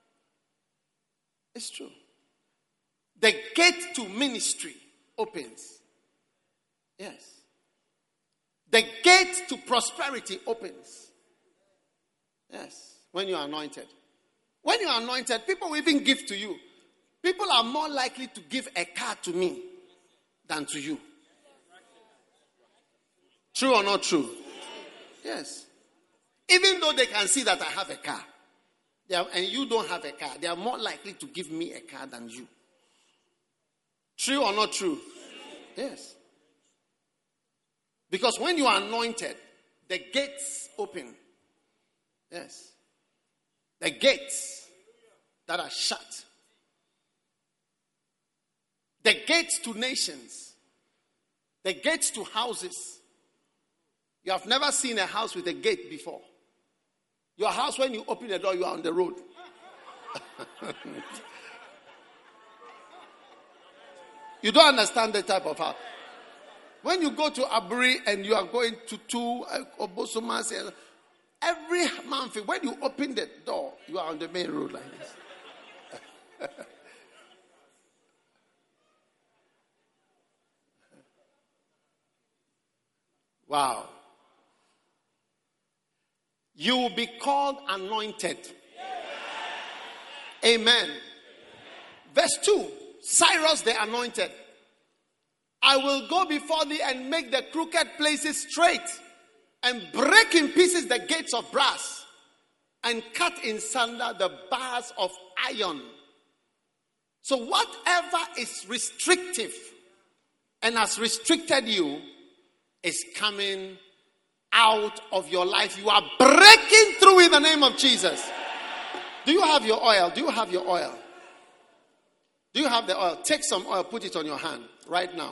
It's true. The gate to ministry opens. Yes. The gate to prosperity opens. Yes. When you are anointed. When you are anointed, people will even give to you. People are more likely to give a car to me than to you. True or not true? Yes. Even though they can see that I have a car, and you don't have a car, they are more likely to give me a car than you. True or not true? Yes. Because when you are anointed, the gates open. Yes. The gates that are shut. The gates to nations. The gates to houses. You have never seen a house with a gate before. Your house, when you open the door, you are on the road. You don't understand the type of house. When you go to Aburi and you are going to Obosomas, every month, when you open the door, you are on the main road like this. Wow. You will be called anointed. Amen. Verse 2. Cyrus the anointed. I will go before thee and make the crooked places straight, and break in pieces the gates of brass, and cut in sunder the bars of iron. So whatever is restrictive and has restricted you is coming out of your life. You are breaking through in the name of Jesus. Do you have your oil? Do you have your oil? Do you have the oil? Take some oil, put it on your hand right now.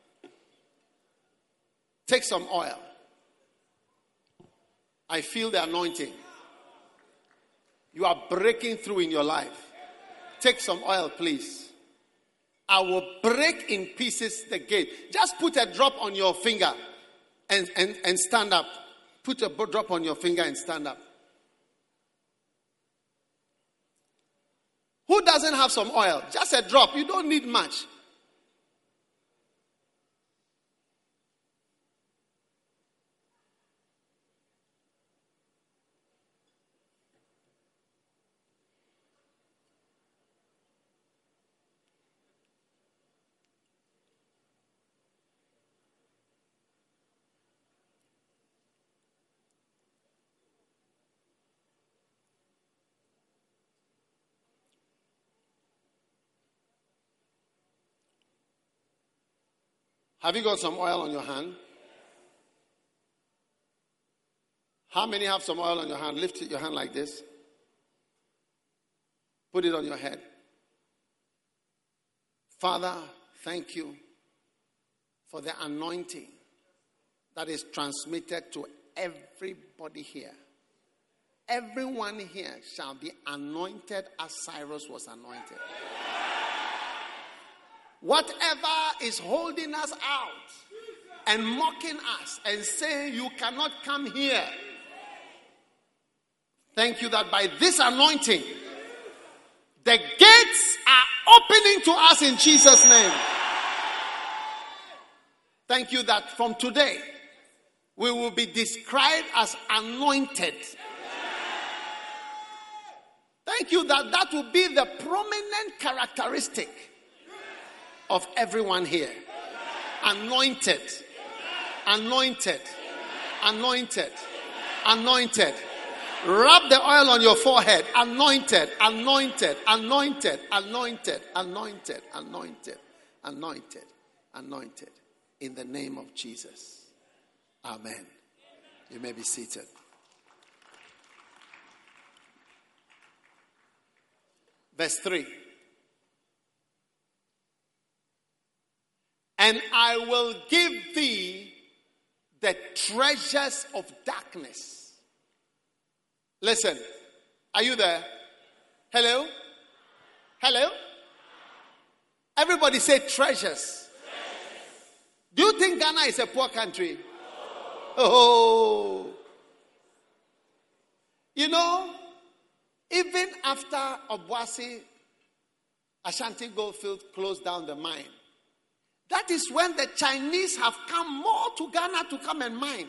Take some oil. I feel the anointing. You are breaking through in your life. Take some oil, please. I will break in pieces the gate. Just put a drop on your finger and stand up. Put a drop on your finger and stand up. Who doesn't have some oil? Just a drop. You don't need much. Have you got some oil on your hand? How many have some oil on your hand? Lift your hand like this. Put it on your head. Father, thank you for the anointing that is transmitted to everybody here. Everyone here shall be anointed as Cyrus was anointed. Whatever is holding us out and mocking us and saying you cannot come here, thank you that by this anointing, the gates are opening to us in Jesus' name. Thank you that from today, we will be described as anointed. Thank you that that will be the prominent characteristic of everyone here. Anointed. Anointed. Anointed. Anointed. Rub the oil on your forehead. Anointed. Anointed. Anointed. Anointed. Anointed. Anointed. Anointed. Anointed. In the name of Jesus. Amen. You may be seated. Verse 3. And I will give thee the treasures of darkness. Listen, are you there? Hello? Hello? Everybody say treasures. Do you think Ghana is a poor country? Oh. You know, even after Obuasi, Ashanti Goldfield closed down the mine, that is when the Chinese have come more to Ghana to come and mine.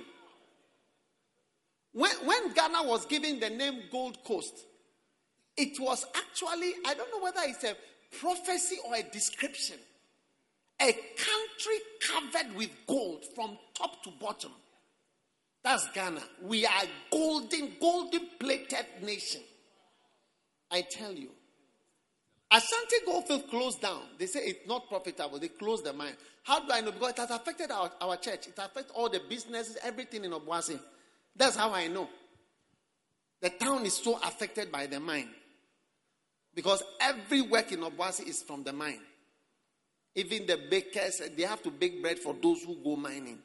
When Ghana was given the name Gold Coast, it was actually, I don't know whether it's a prophecy or a description. A country covered with gold from top to bottom. That's Ghana. We are golden plated nation. I tell you. Ashanti Goldfield closed down. They say it's not profitable. They closed the mine. How do I know? Because it has affected our church. It affects all the businesses, everything in Obuasi. That's how I know. The town is so affected by the mine. Because every work in Obuasi is from the mine. Even the bakers, they have to bake bread for those who go mining.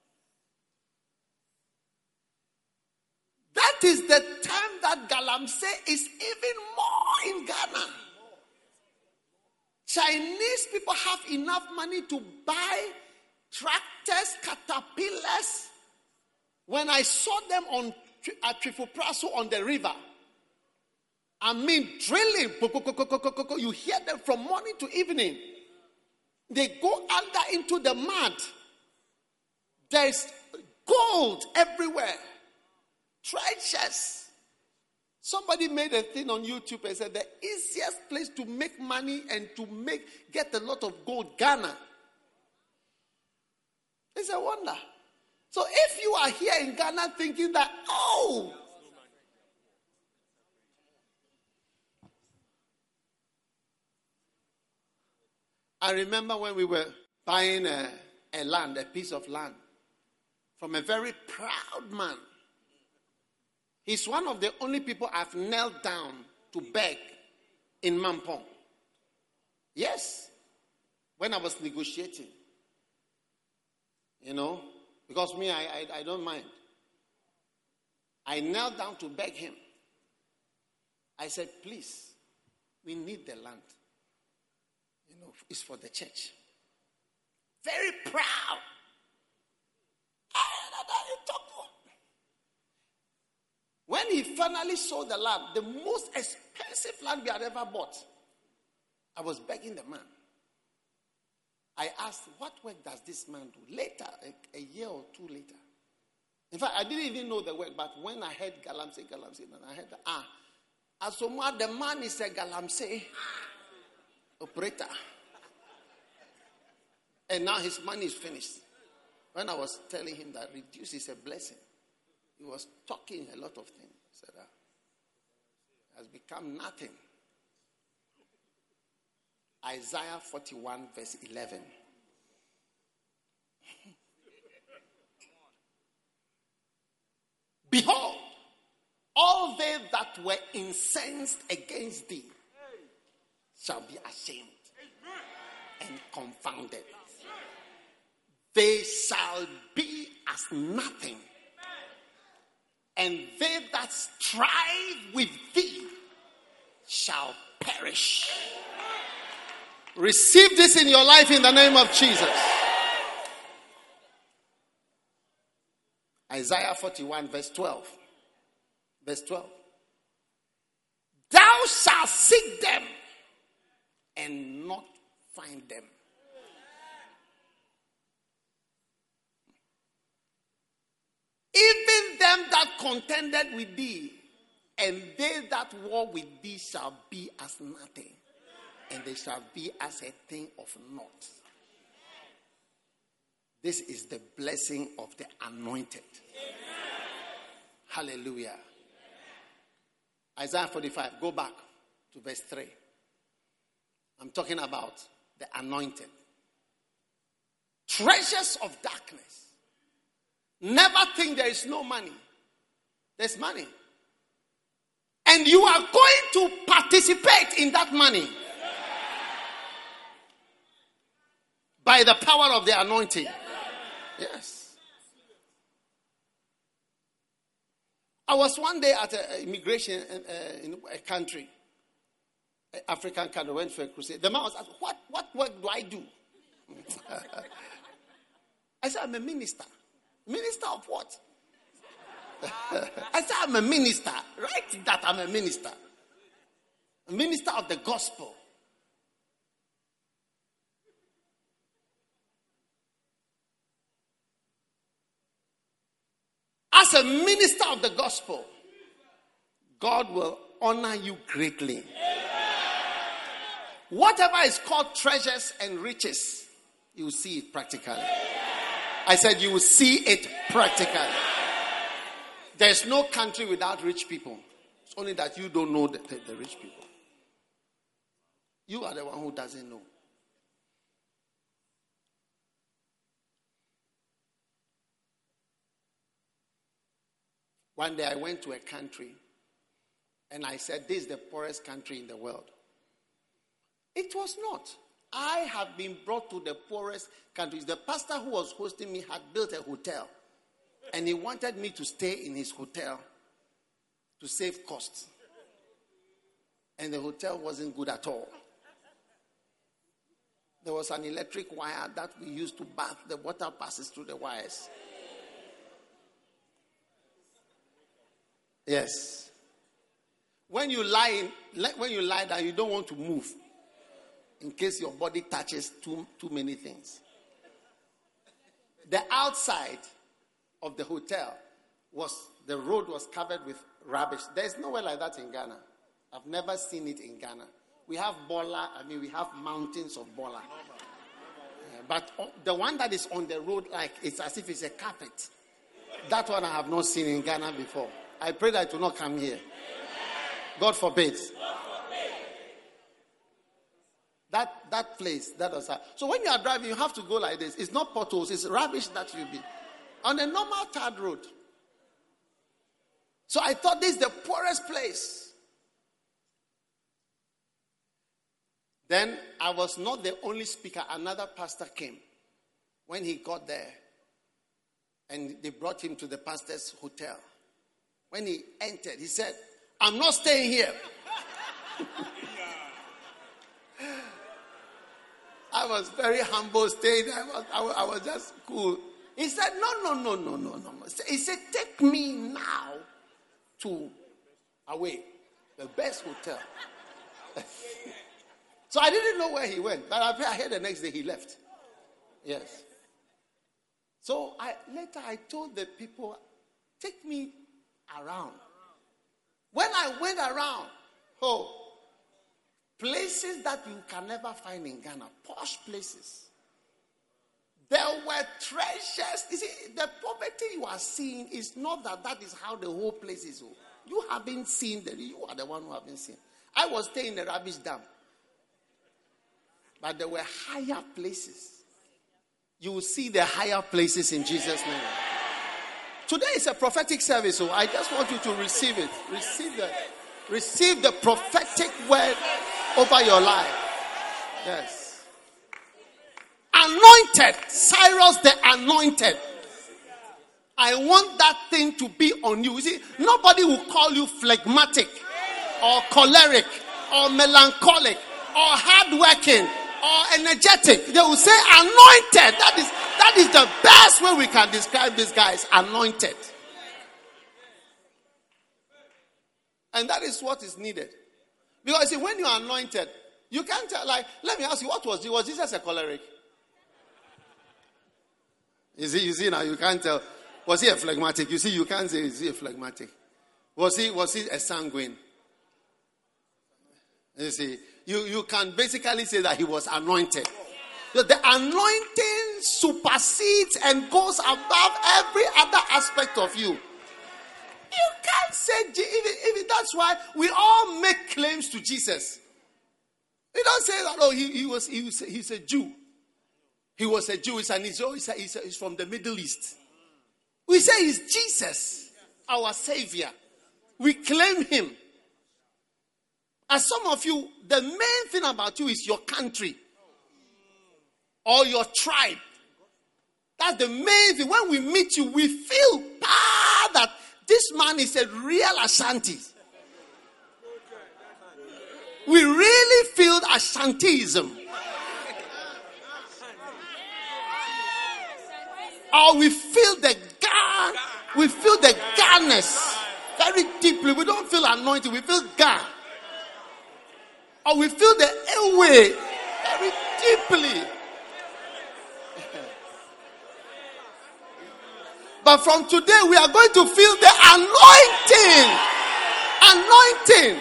That is the time that Galamsey is even more in Ghana. Chinese people have enough money to buy tractors, caterpillars. When I saw them at Trifupraso on the river, I mean drilling, you hear them from morning to evening. They go under into the mud. There's gold everywhere. Treasures. Somebody made a thing on YouTube and said the easiest place to make money and to get a lot of gold, Ghana. It's a wonder. So if you are here in Ghana thinking that, oh, I remember when we were buying a piece of land, from a very proud man. He's one of the only people I've knelt down to beg in Mampong. Yes, when I was negotiating. Because me, I don't mind. I knelt down to beg him. I said, please, we need the land. It's for the church. Very proud. When he finally sold the land, the most expensive land we had ever bought, I was begging the man. I asked, what work does this man do? Later, a year or two later. In fact, I didn't even know the work, but when I heard Galamsey, and I heard Asomwa, the man is a Galamsey operator. And now his money is finished. When I was telling him that reduce is a blessing, he was talking a lot of things. He said, it has become nothing. Isaiah 41 verse 11. Behold, all they that were incensed against thee shall be ashamed and confounded. They shall be as nothing, and they that strive with thee shall perish. Receive this in your life in the name of Jesus. Isaiah 41 verse 12. Verse 12. Thou shalt seek them and not find them. Even them that contended with thee, and they that war with thee shall be as nothing, and they shall be as a thing of naught. This is the blessing of the anointed. Hallelujah. Isaiah 45, go back to verse 3. I'm talking about the anointed. Treasures of darkness. Never think there is no money. There's money. And you are going to participate in that money. By the power of the anointing. Yes. I was one day at an immigration in a country, an African country, went for a crusade. The man was asked, what work do I do? I said, I'm a minister. Minister of what? I said, I'm a minister. Write that I'm a minister. A minister of the gospel. As a minister of the gospel, God will honor you greatly. Whatever is called treasures and riches, you will see it practically. I said you will see it practically. There's no country without rich people. It's only that you don't know the rich people. You are the one who doesn't know. One day I went to a country and I said, this is the poorest country in the world. It was not. I have been brought to the poorest countries. The pastor who was hosting me had built a hotel and he wanted me to stay in his hotel to save costs. And the hotel wasn't good at all. There was an electric wire that we used to bath. The water passes through the wires. Yes. When you lie down, you don't want to move in case your body touches too many things. The outside of the hotel the road was covered with rubbish. There's nowhere like that in Ghana. I've never seen it in Ghana. We have we have mountains of bola. But the one that is on the road, it's as if it's a carpet. That one I have not seen in Ghana before. I pray that it will not come here. God forbid. that place. That was so when you are driving, you have to go like this. It's not potholes, it's rubbish that you'll be on a normal tarred road. So I thought this is the poorest place. Then I was not the only speaker. Another pastor came. When he got there, and they brought him to the pastor's hotel. When he entered, he said, "I'm not staying here." I was very humble, staying there. I was just cool. He said, No. He said, "Take me now to away, the best hotel." So I didn't know where he went, but I heard the next day he left. Yes. So later I told the people, "Take me around." When I went around, places that you can never find in Ghana, posh places. There were treasures. You see, the poverty you are seeing is not that is how the whole place is. You haven't seen that. You are the one who haven't seen. I was staying in the rubbish dump. But there were higher places. You will see the higher places in Jesus' name. Today is a prophetic service, so I just want you to receive it. Receive the prophetic word over your life. Yes. Anointed. Cyrus the anointed. I want that thing to be on you. You see, nobody will call you phlegmatic or choleric or melancholic or hardworking or energetic. They will say anointed. That is the best way we can describe these guys. Anointed. And that is what is needed. Because see, when you are anointed, you can't tell, like, let me ask you, was Jesus a choleric? You see now, you can't tell. Was he a phlegmatic? You see, you can't say, is he a phlegmatic? Was he a sanguine? You see, you can basically say that he was anointed. So the anointing supersedes and goes above every other aspect of you. You can't say, even that's why we all make claims to Jesus. We don't say that, he's a Jew. He was a Jew, he's from the Middle East. We say he's Jesus, our Savior. We claim him. As some of you, the main thing about you is your country or your tribe. That's the main thing. When we meet you, we feel that this man is a real Ashanti. We really feel Ashantism. Or we feel the Ghaness very deeply. We don't feel anointed, we feel Ghan. Or we feel the airway very deeply. But from today, we are going to feel the anointing. Anointing.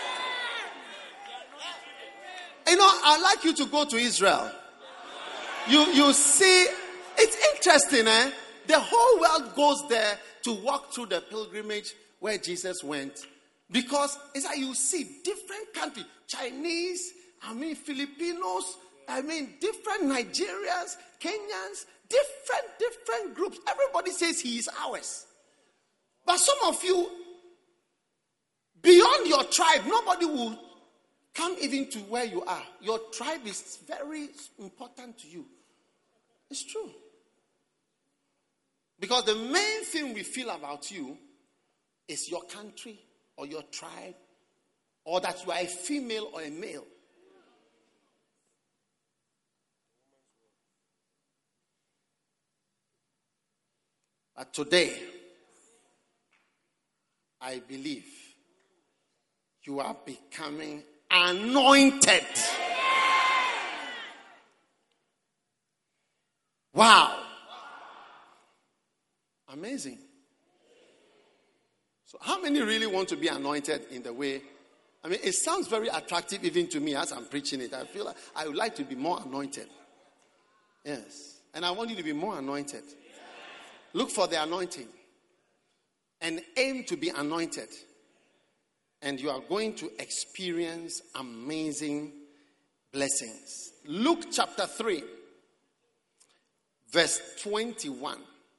You know, I'd like you to go to Israel. You see, it's interesting, eh? The whole world goes there to walk through the pilgrimage where Jesus went. Because it's like you see different countries. Chinese, Filipinos, different Nigerians, Kenyans, different groups. Everybody says he is ours. But some of you, beyond your tribe, nobody will come even to where you are. Your tribe is very important to you. It's true. Because the main thing we feel about you is your country or your tribe, or that you are a female or a male. But today, I believe you are becoming anointed. Wow. Amazing. So how many really want to be anointed in the way? It sounds very attractive even to me as I'm preaching it. I feel like I would like to be more anointed. Yes. And I want you to be more anointed. Look for the anointing. And aim to be anointed. And you are going to experience amazing blessings. Luke chapter 3, verse 21.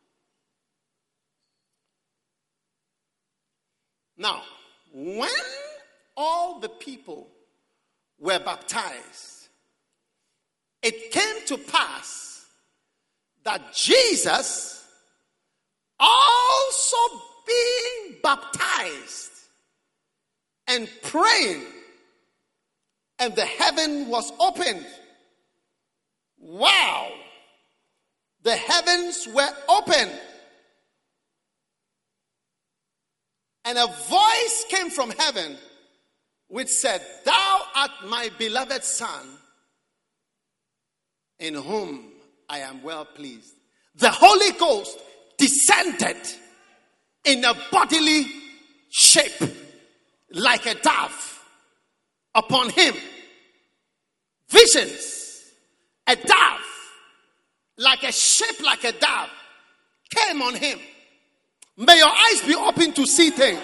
Now, when all the people were baptized, it came to pass that Jesus, also being baptized and praying, and the heaven was opened. Wow! The heavens were opened. And a voice came from heaven which said, "Thou art my beloved Son, in whom I am well pleased." The Holy Ghost descended in a bodily shape like a dove upon him. Visions, a dove, like a shape like a dove, came on him. May your eyes be open to see things.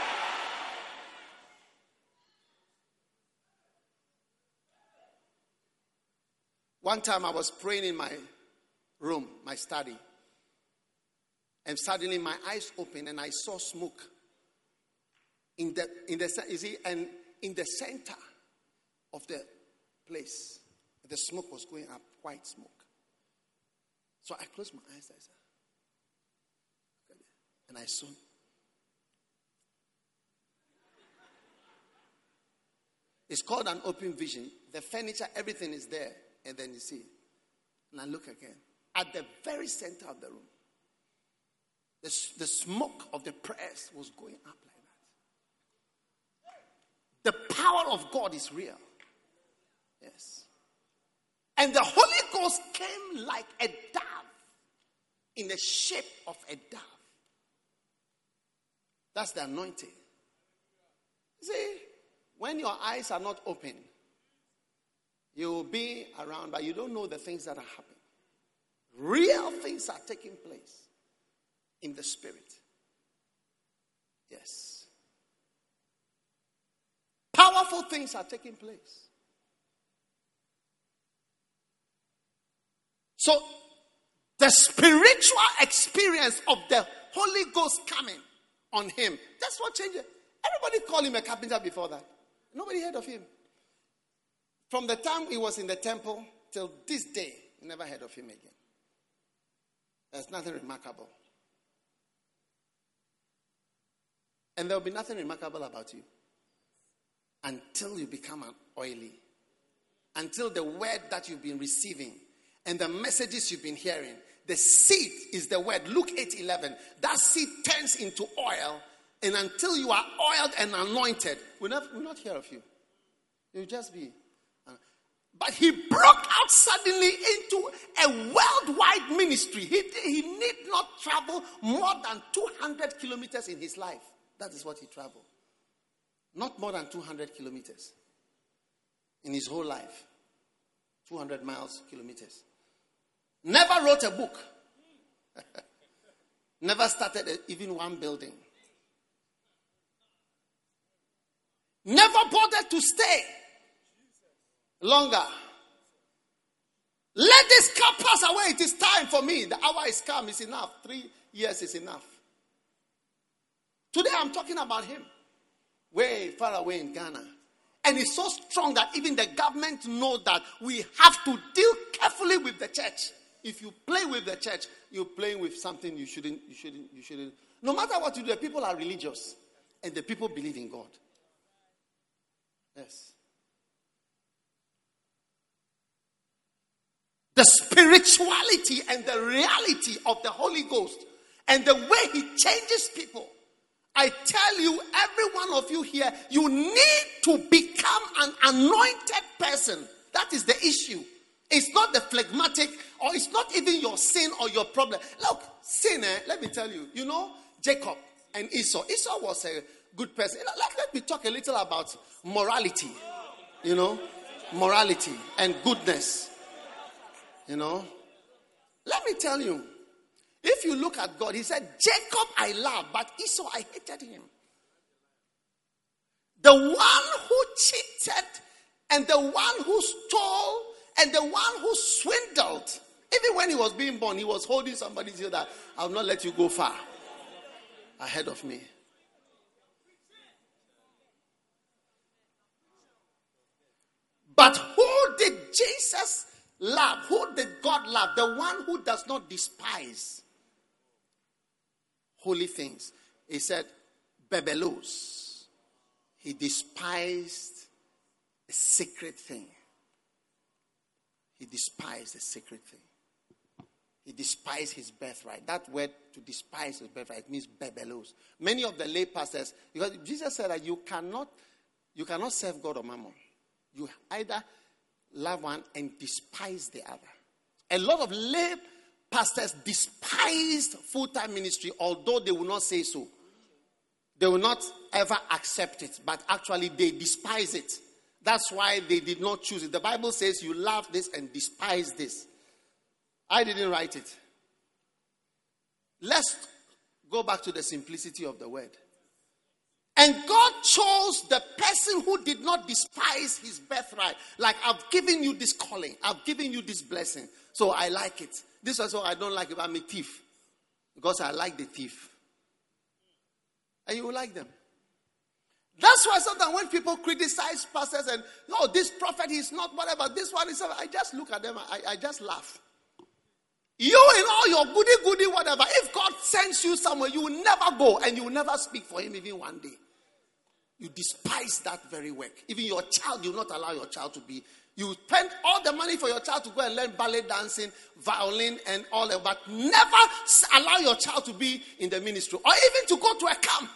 One time I was praying in my room, my study, and suddenly my eyes opened and I saw smoke in the you see, and in the center of the place, the smoke was going up, white smoke. So I closed my eyes, I said, and I saw. It's called an open vision. The furniture, everything is there. And then you see. And I look again. At the very center of the room, the smoke of the prayers was going up like that. The power of God is real. Yes. And the Holy Ghost came like a dove, in the shape of a dove. That's the anointing. See, when your eyes are not open, you will be around, but you don't know the things that are happening. Real things are taking place in the spirit. Yes. Powerful things are taking place. So, the spiritual experience of the Holy Ghost coming on him, that's what changed it. Everybody called him a carpenter before that. Nobody heard of him. From the time he was in the temple till this day, never heard of him again. There's nothing remarkable. And there will be nothing remarkable about you until you become an oily. Until the word that you've been receiving and the messages you've been hearing, the seed is the word. Luke 8:11. That seed turns into oil, and until you are oiled and anointed, we'll not hear of you. You'll just be. But he broke out suddenly into a worldwide ministry. He need not travel more than 200 kilometers in his life. That is what he traveled. Not more than 200 kilometers in his whole life. 200 miles, kilometers. Never wrote a book. Never started even one building. Never bothered to stay longer. Let this cup pass away. It is time for me. The hour is come. It's enough. 3 years is enough. Today I'm talking about him. Way far away in Ghana. And it's so strong that even the government know that we have to deal carefully with the church. If you play with the church, you're playing with something you shouldn't. No matter what you do, the people are religious. And the people believe in God. Yes. The spirituality and the reality of the Holy Ghost and the way he changes people. I tell you, every one of you here, you need to become an anointed person. That is the issue. It's not the phlegmatic, or it's not even your sin or your problem. Look, sin, let me tell you, you know, Jacob and Esau. Esau was a good person. Let me talk a little about morality. You know, morality and goodness. You know, let me tell you, if you look at God, he said, Jacob I love, but Esau I hated him. The one who cheated And the one who stole and the one who swindled, even when he was being born, he was holding somebody's ear that I will not let you go far ahead of me. But who did Jesus love? Who did God love? The one who does not despise holy things. He said, Bebelos. He despised a sacred thing. He despised a sacred thing. He despised his birthright. That word, to despise his birthright, means bebelos. Many of the lay pastors, because Jesus said that you cannot serve God or mammon. You either love one and despise the other. A lot of lay pastors despised full-time ministry, although they will not say so. They will not ever accept it, but actually they despise it. That's why they did not choose it. The Bible says you love this and despise this. I didn't write it. Let's go back to the simplicity of the word. And God chose the person who did not despise his birthright. Like, I've given you this calling. I've given you this blessing. So I like it. This also I don't like it. I'm a thief. Because I like the thief. And you will like them. That's why sometimes when people criticize pastors and, no, this prophet is not whatever, this one is, I just look at them, I just laugh. You in all your goody, whatever, if God sends you somewhere, you will never go and you will never speak for him even one day. You despise that very work. Even your child, you will not allow your child to be. You spend all the money for your child to go and learn ballet dancing, violin, and all that, but never allow your child to be in the ministry or even to go to a camp.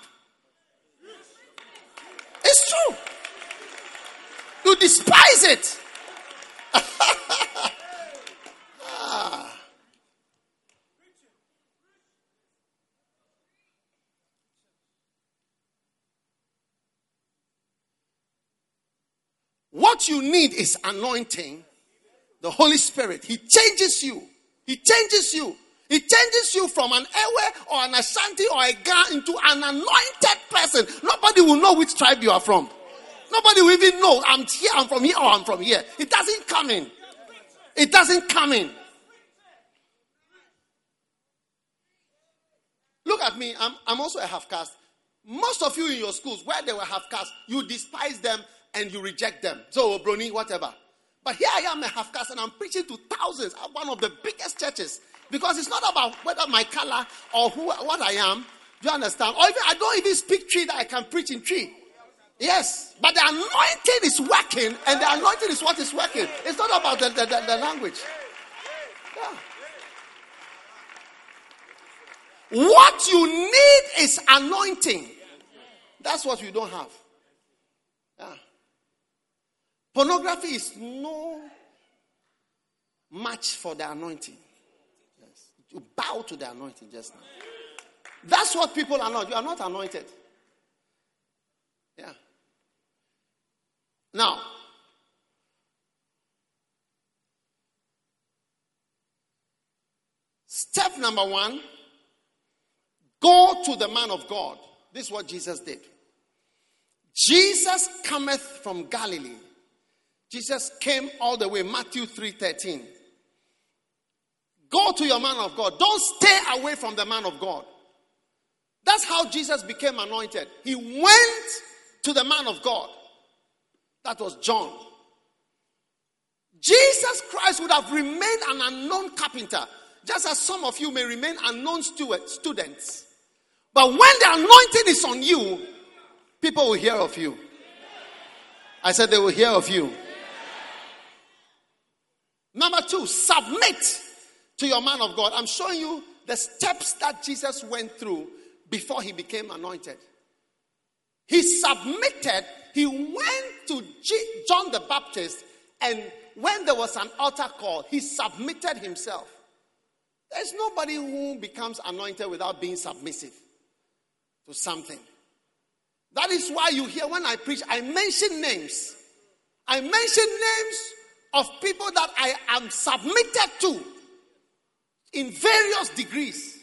It's true. You despise it. What you need is anointing. The Holy Spirit. He changes you. He changes you. He changes you from an Ewe or an Ashanti or a Ga into an anointed person. Nobody will know which tribe you are from. Nobody will even know I'm here, I'm from here, or I'm from here. It doesn't come in. It doesn't come in. Look at me. I'm also a half caste. Most of you in your schools, where they were half caste, you despise them and you reject them. So, Brony, whatever. But here I am a half caste and I'm preaching to thousands at one of the biggest churches. Because it's not about whether my color or what I am. Do you understand? Or even, I don't even speak tree that I can preach in tree. Yes. But the anointing is working and the anointing is what is working. It's not about the language. Yeah. What you need is anointing. That's what you don't have. Yeah. Pornography is no match for the anointing. Yes. You bow to the anointing just now. That's what people are not. You are not anointed. Yeah. Now, step number 1, go to the man of God. This is what Jesus did. Jesus cometh from Galilee. Jesus came all the way, Matthew 3:13. Go to your man of God. Don't stay away from the man of God. That's how Jesus became anointed. He went to the man of God. That was John. Jesus Christ would have remained an unknown carpenter, just as some of you may remain unknown students. But when the anointing is on you, people will hear of you. I said they will hear of you. Number 2, submit to your man of God. I'm showing you the steps that Jesus went through before he became anointed. He submitted. He went to John the Baptist, and when there was an altar call, he submitted himself. There's nobody who becomes anointed without being submissive to something. That is why you hear when I preach, I mention names. I mention names of people that I am submitted to in various degrees.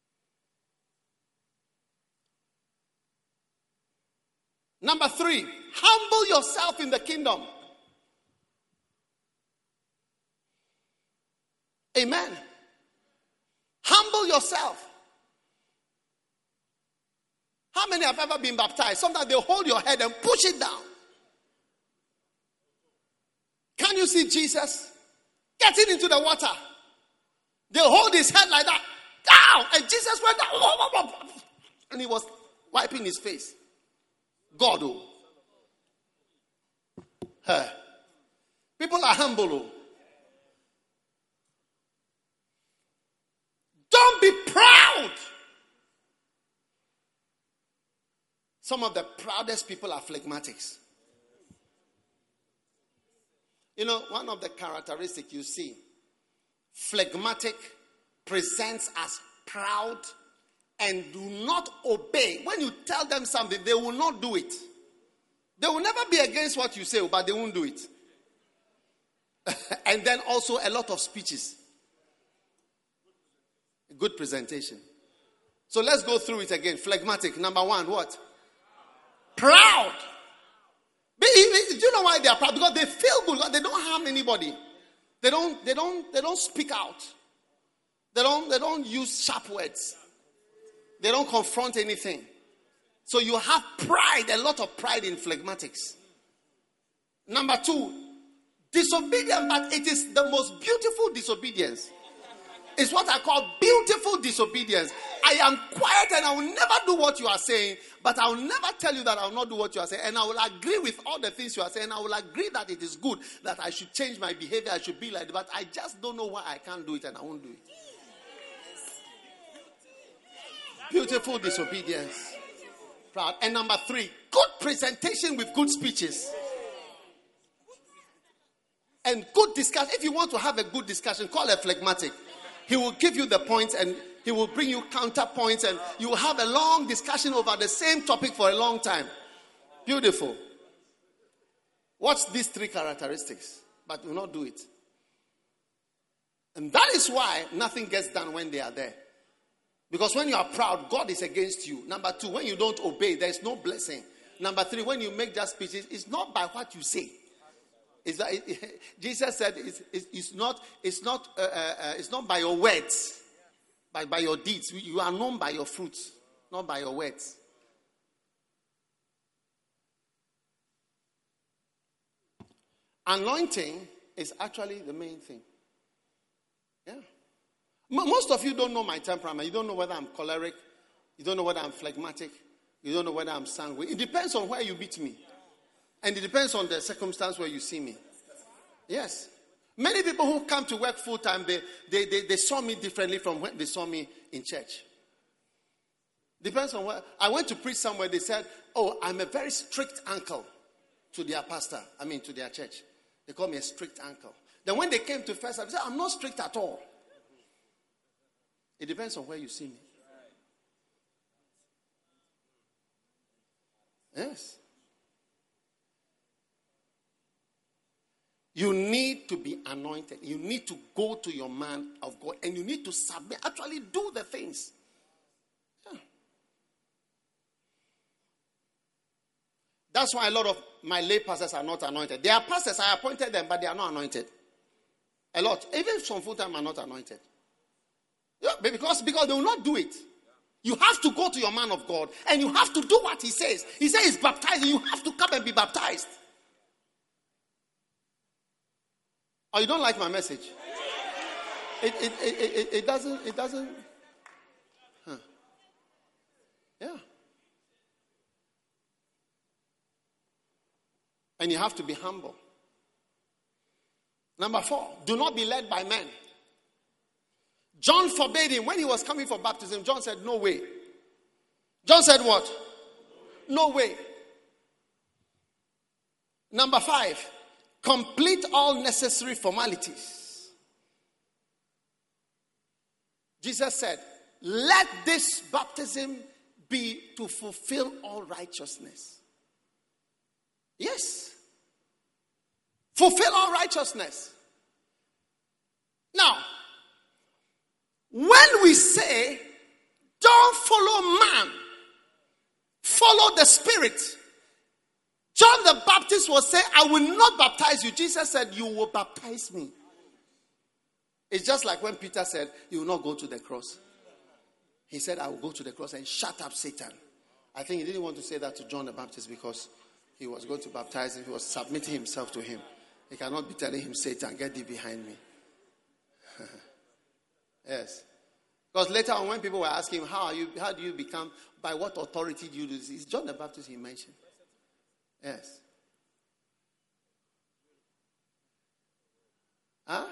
Number 3, Humble yourself in the kingdom. Amen. Humble yourself. How many have ever been baptized? Sometimes they hold your head and push it down. Can you see Jesus getting into the water? They hold his head like that. Down! And Jesus went down. And he was wiping his face. God, oh. Hey. People are humble, oh. Don't be proud. Some of the proudest people are phlegmatics. You know, one of the characteristics you see, phlegmatic presents as proud and do not obey. When you tell them something, they will not do it. They will never be against what you say, but they won't do it. And then also a lot of speeches. Good presentation. So let's go through it again. Phlegmatic. Number one, what? Proud. Do you know why they are proud? Because they feel good. Because they don't harm anybody. They don't speak out. They don't use sharp words. They don't confront anything. So you have pride, a lot of pride in phlegmatics. Number two, disobedience, but it is the most beautiful disobedience. It's what I call beautiful disobedience. I am quiet and I will never do what you are saying, but I will never tell you that I will not do what you are saying. And I will agree with all the things you are saying. I will agree that it is good, that I should change my behavior, I should be like that, but I just don't know why I can't do it and I won't do it. Beautiful disobedience. Proud. And number three, good presentation with good speeches. And good discussion. If you want to have a good discussion, call a phlegmatic. He will give you the points and he will bring you counterpoints and you will have a long discussion over the same topic for a long time. Beautiful. Watch these three characteristics, but will not do it. And that is why nothing gets done when they are there. Because when you are proud, God is against you. Number two, when you don't obey, there is no blessing. Number three, when you make that speech, it's not by what you say. Jesus said it's not by your words, but by your deeds. You are known by your fruits, not by your words. Anointing is actually the main thing. Yeah. Most of you don't know my temperament. You don't know whether I'm choleric. You don't know whether I'm phlegmatic. You don't know whether I'm sanguine. It depends on where you meet me. And it depends on the circumstance where you see me. Yes. Many people who come to work full time, they saw me differently from when they saw me in church. Depends on where. I went to preach somewhere. They said, "Oh, I'm a very strict uncle to their pastor. To their church. They call me a strict uncle." Then when they came to first, I said, "I'm not strict at all." It depends on where you see me. Yes. You need to be anointed. You need to go to your man of God and you need to submit. Actually do the things. Yeah. That's why a lot of my lay pastors are not anointed. They are pastors, I appointed them, but they are not anointed. A lot. Even some full-time are not anointed. Yeah, because they will not do it. You have to go to your man of God and you have to do what he says. He says he's baptizing. You have to come and be baptized. Oh, you don't like my message? It doesn't. Huh. Yeah. And you have to be humble. Number 4, do not be led by men. John forbade him. When he was coming for baptism, John said, "No way." John said what? No way. Number 5, complete all necessary formalities. Jesus said, "Let this baptism be to fulfill all righteousness." Yes. Fulfill all righteousness. Now, when we say, don't follow man, follow the Spirit, John the Baptist was saying, I will not baptize you, Jesus said, you will baptize me. It's just like when Peter said, you will not go to the cross. He said, I will go to the cross and shut up Satan. I think he didn't want to say that to John the Baptist because he was going to baptize him. He was submitting himself to him. He cannot be telling him, Satan, get thee behind me. Yes. Because later on when people were asking him, how do you become, by what authority do you do this? It's John the Baptist he mentioned. Yes. Huh?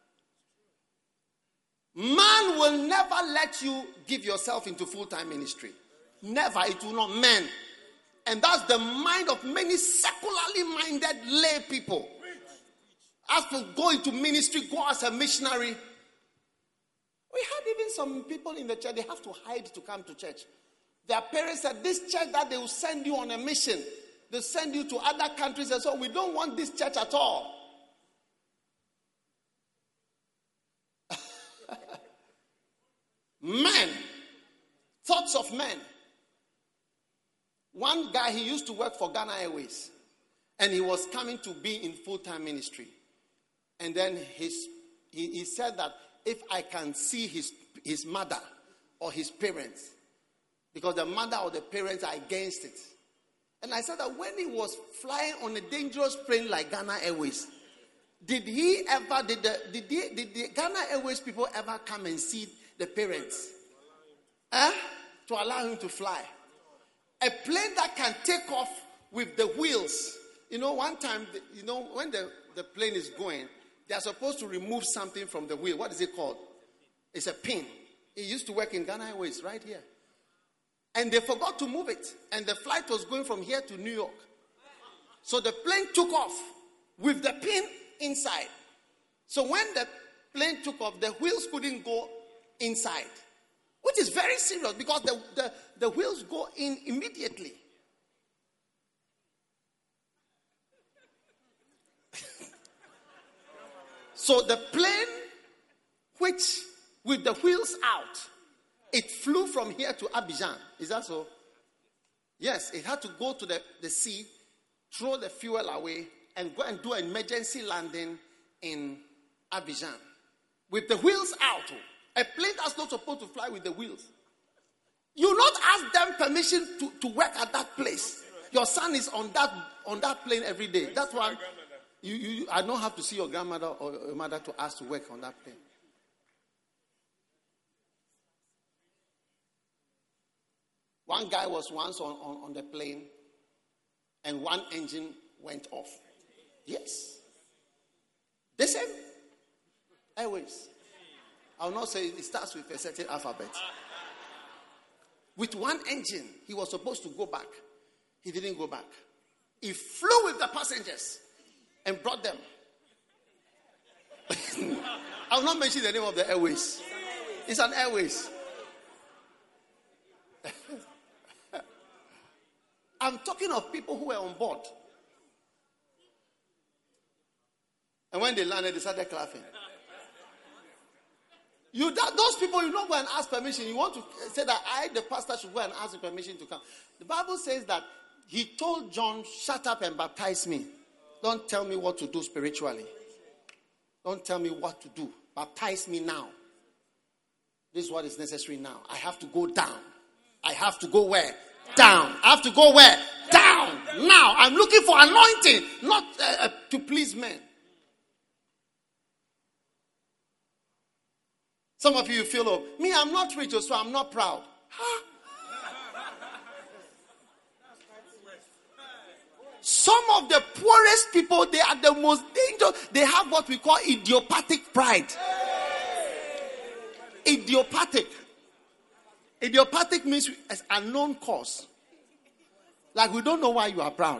Man will never let you give yourself into full-time ministry. Never. It will not. Men. And that's the mind of many secularly minded lay people. As to go into ministry, go as a missionary. We had even some people in the church, they have to hide to come to church. Their parents said, this church that they will send you on a mission. They send you to other countries and so we don't want this church at all. Men. Thoughts of men. One guy, he used to work for Ghana Airways. And he was coming to be in full-time ministry. And then he said that if I can see his mother or his parents, because the mother or the parents are against it. And I said that when he was flying on a dangerous plane like Ghana Airways, did the Ghana Airways people ever come and see the parents? To allow him to fly. A plane that can take off with the wheels. You know, one time, when the plane is going, they are supposed to remove something from the wheel. What is it called? It's a pin. It used to work in Ghana Airways right here. And they forgot to move it. And the flight was going from here to New York. So the plane took off with the pin inside. So when the plane took off, the wheels couldn't go inside. Which is very serious because the wheels go in immediately. So the plane, which with the wheels out, it flew from here to Abidjan. Is that so? Yes, it had to go to the sea, throw the fuel away, and go and do an emergency landing in Abidjan. With the wheels out. A plane that's not supposed to fly with the wheels. You not ask them permission to work at that place. Your son is on that plane every day. That's why I don't have to see your grandmother or your mother to ask to work on that plane. One guy was once on the plane and one engine went off. Yes. The same Airways. I will not say it starts with a certain alphabet. With one engine, he was supposed to go back. He didn't go back. He flew with the passengers and brought them. I will not mention the name of the airways. It's an airways. I'm talking of people who were on board. And when they landed, they started clapping. Those people, you don't go and ask permission. You want to say that the pastor, should go and ask permission to come. The Bible says that he told John, shut up and baptize me. Don't tell me what to do spiritually. Don't tell me what to do. Baptize me now. This is what is necessary now. I have to go down. I have to go where? Down. I have to go where? Down. Now. I'm looking for anointing, not to please men. Some of you feel, me, I'm not rich, so I'm not proud. Huh? Some of the poorest people, they are the most dangerous. They have what we call idiopathic pride. Idiopathic. Idiopathic means as unknown cause. Like we don't know why you are proud.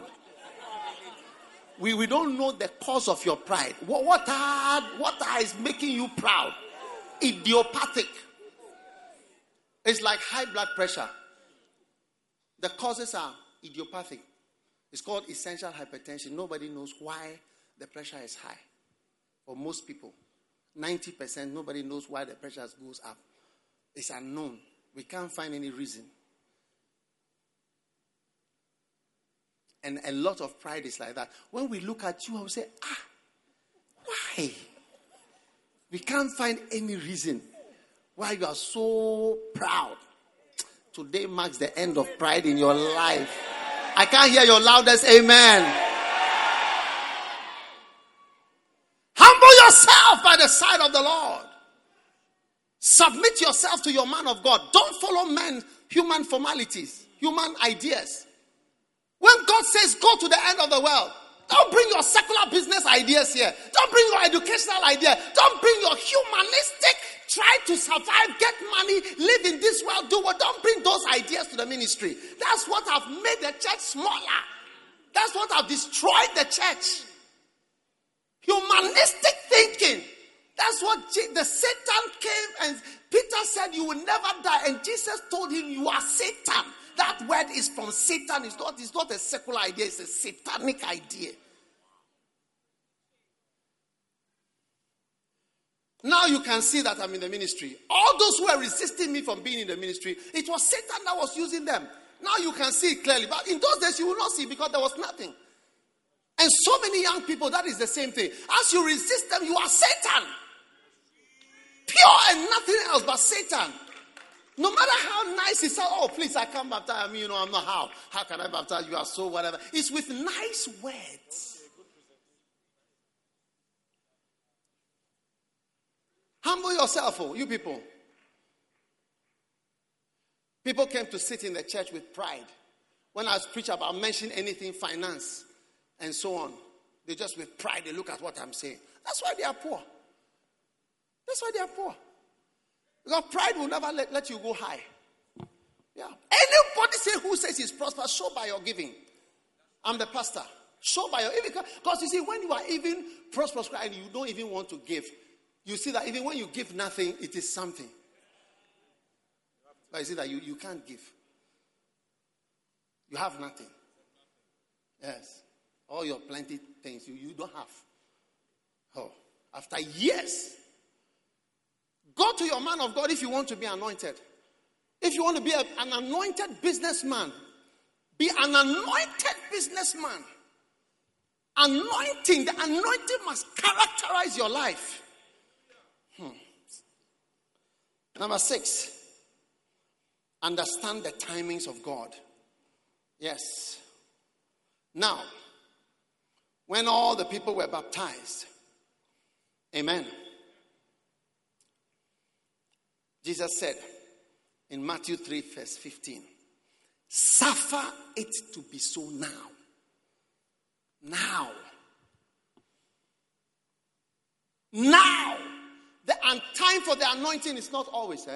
We don't know the cause of your pride. What is making you proud? Idiopathic. It's like high blood pressure. The causes are idiopathic. It's called essential hypertension. Nobody knows why the pressure is high. For most people, 90%, nobody knows why the pressure goes up. It's unknown. We can't find any reason. And a lot of pride is like that. When we look at you, I will say, why? We can't find any reason why you are so proud. Today marks the end of pride in your life. I can't hear your loudest amen. Humble yourself by the side of the Lord. Submit yourself to your man of God. Don't follow human formalities, human ideas. When God says go to the end of the world, don't bring your secular business ideas here. Don't bring your educational idea. Don't bring your humanistic, try to survive, get money, live in this world, do what. Don't bring those ideas to the ministry. That's what have made the church smaller. That's what have destroyed the church. Humanistic thinking. That's what the Satan came and Peter said, you will never die. And Jesus told him, you are Satan. That word is from Satan. It's not a secular idea. It's a satanic idea. Now you can see that I'm in the ministry. All those who were resisting me from being in the ministry, it was Satan that was using them. Now you can see it clearly. But in those days, you will not see because there was nothing. And so many young people, that is the same thing. As you resist them, you are Satan. Pure and nothing else but Satan. No matter how nice he said, oh, please, I can't baptize. I'm not how. How can I baptize? You are so whatever. It's with nice words. Humble yourself, you people. People came to sit in the church with pride. When I preach about mention anything, finance, and so on, they just with pride, they look at what I'm saying. That's why they are poor. That's why they are poor. Because pride will never let you go high. Yeah. Anybody who says he's prosperous, show by your giving. I'm the pastor. Show by your giving. Because you see, when you are even prosperous and you don't even want to give, you see that even when you give nothing, it is something. But you see that you can't give. You have nothing. Yes. All your plenty things you don't have. Oh, after years. Go to your man of God if you want to be anointed. If you want to be an anointed businessman, be an anointed businessman. The anointing must characterize your life. Number 6, understand the timings of God. Yes. Now, when all the people were baptized, amen. Jesus said in Matthew 3 verse 15, suffer it to be so now. Now. The time for the anointing is not always,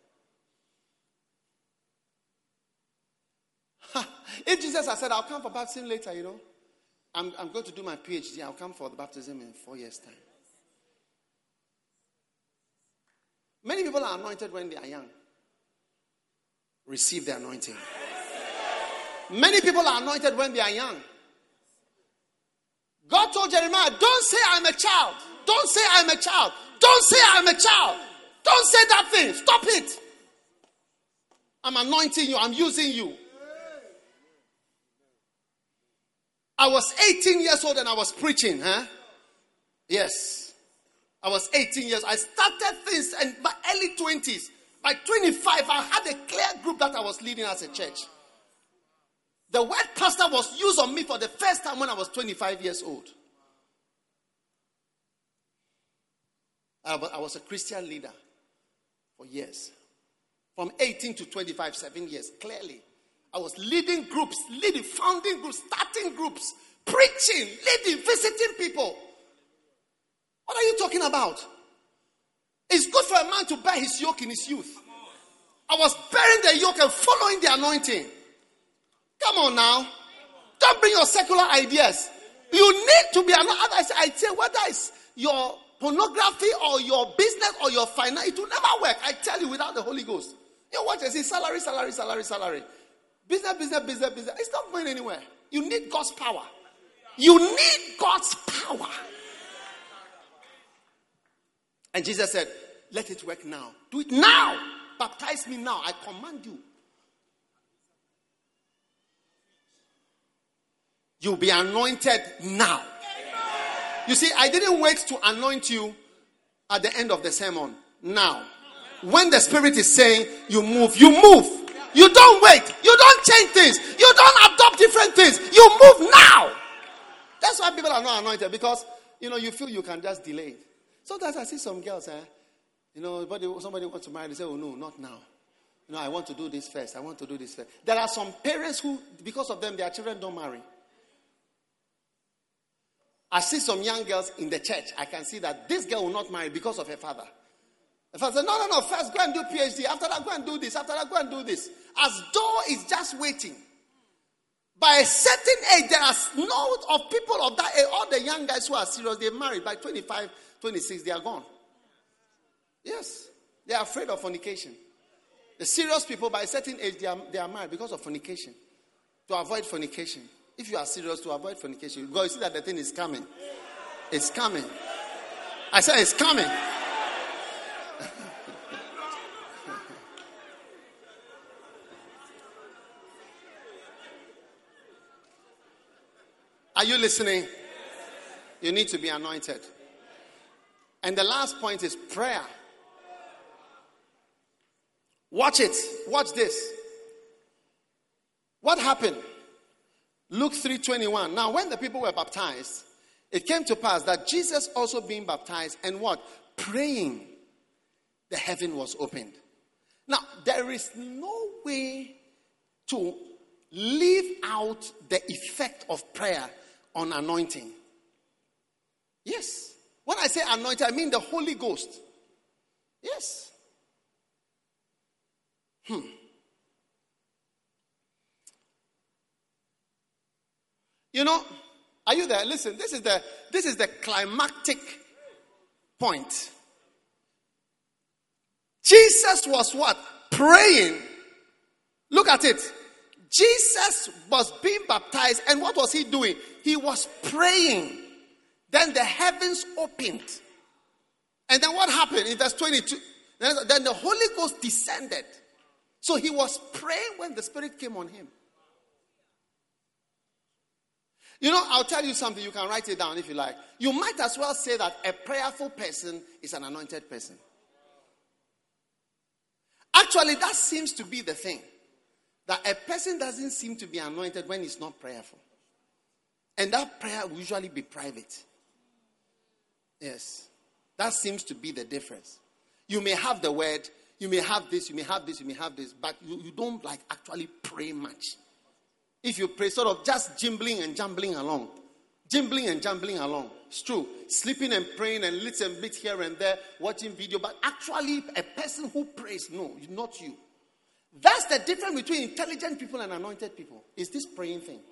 If Jesus had said, I'll come for baptism later, I'm going to do my PhD, I'll come for the baptism in 4 years' time. Many people are anointed when they are young. Receive the anointing. Many people are anointed when they are young. God told Jeremiah, don't say I'm a child. Don't say I'm a child. Don't say I'm a child. Don't say that thing. Stop it. I'm anointing you. I'm using you. I was 18 years old and I was preaching. Yes. I was 18 years. I started things in my early 20s. By 25, I had a clear group that I was leading as a church. The word pastor was used on me for the first time when I was 25 years old. I was a Christian leader for years. From 18 to 25, 7 years, clearly. I was leading groups, founding groups, starting groups, preaching, leading, visiting people. What are you talking about? It's good for a man to bear his yoke in his youth. I was bearing the yoke and following the anointing. Come on now. Don't bring your secular ideas. You need to be I say whether it's your pornography or your business or your finance, it will never work. I tell you, without the Holy Ghost. You watch and see salary. Business. It's not going anywhere. You need God's power. You need God's power. And Jesus said, let it work now. Do it now. Baptize me now. I command you. you'll be anointed now. You see, I didn't wait to anoint you at the end of the sermon. Now. When the Spirit is saying you move, you move. You don't wait. You don't change things. You don't adopt different things. You move now. That's why people are not anointed, because, you feel you can just delay it. Sometimes I see some girls, somebody wants to marry, they say, oh no, not now. I want to do this first. I want to do this first. There are some parents who, because of them, their children don't marry. I see some young girls in the church. I can see that this girl will not marry because of her father. The father said, no, first go and do PhD. After that, go and do this. After that, go and do this. As though it's just waiting. By a certain age, there are no of people of that age, all the young guys who are serious, they married. By 25, 26, they are gone. Yes. They are afraid of fornication. The serious people, by a certain age, they are married because of fornication. To avoid fornication. If you are serious, to avoid fornication, because you see that the thing is coming. It's coming. I said it's coming. Are you listening? You need to be anointed. And the last point is prayer. Watch it. Watch this. What happened? Luke 3:21. Now, when the people were baptized, it came to pass that Jesus also being baptized and what? Praying, the heaven was opened. Now, there is no way to leave out the effect of prayer on anointing. Yes. When I say anointing, I mean the Holy Ghost. Yes. Are you there? Listen, this is the climactic point. Jesus was what? Praying. Look at it. Jesus was being baptized, and what was he doing? He was praying. Then the heavens opened. And then what happened in verse 22? Then the Holy Ghost descended. So he was praying when the Spirit came on him. I'll tell you something. You can write it down if you like. You might as well say that a prayerful person is an anointed person. Actually, that seems to be the thing. That a person doesn't seem to be anointed when he's not prayerful. And that prayer will usually be private. Yes. That seems to be the difference. You may have the word, you may have this, you may have this, you may have this, but you don't actually pray much. If you pray sort of just jimbling and jumbling along. Jimbling and jumbling along. It's true. Sleeping and praying and little bit here and there, watching video. But actually, a person who prays, no, not you. That's the difference between intelligent people and anointed people. Is this praying thing.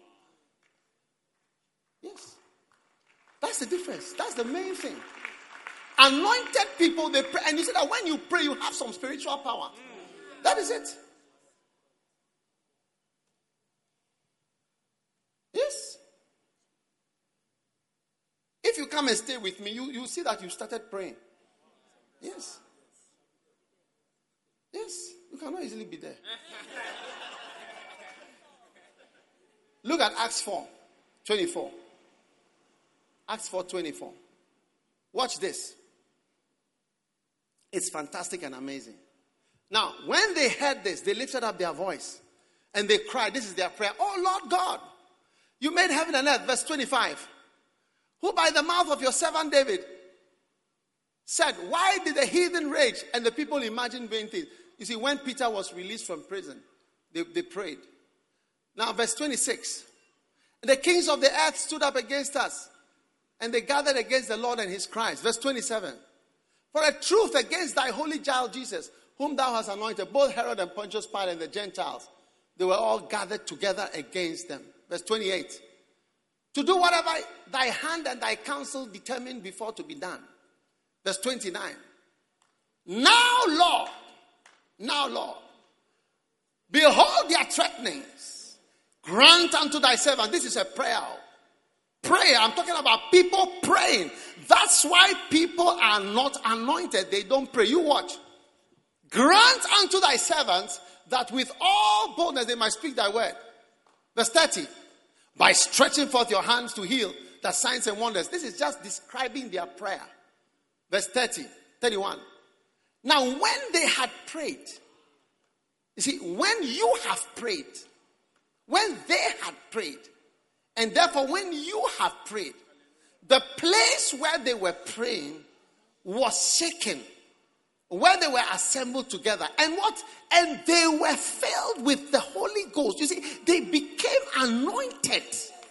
Yes. That's the difference. That's the main thing. Anointed people, they pray. And you see that when you pray, you have some spiritual power. That is it. Yes. If you come and stay with me, you see that you started praying. Yes. Yes. You cannot easily be there. Look at Acts 4:24. Acts 4:24. Watch this. It's fantastic and amazing. Now, when they heard this, they lifted up their voice and they cried. This is their prayer. Oh, Lord God, you made heaven and earth. Verse 25. Who by the mouth of your servant David said, why did the heathen rage and the people imagine vain things? You see, when Peter was released from prison, they prayed. Now, verse 26. The kings of the earth stood up against us, and they gathered against the Lord and his Christ. Verse 27. For a truth against thy holy child Jesus, whom thou hast anointed, both Herod and Pontius Pilate and the Gentiles, they were all gathered together against them. Verse 28. To do whatever thy hand and thy counsel determined before to be done. Verse 29. Now, Lord, behold their threatenings. Grant unto thy servant. This is a prayer. Prayer. I'm talking about people praying. That's why people are not anointed. They don't pray. You watch. Grant unto thy servants that with all boldness they might speak thy word. Verse 30. By stretching forth your hands to heal, the signs and wonders. This is just describing their prayer. Verse 31. Now, when they had prayed, you see, when you have prayed, when they had prayed, and therefore when you have prayed, the place where they were praying was shaken, where they were assembled together. And what? And they were filled with the Holy Ghost. You see, they became anointed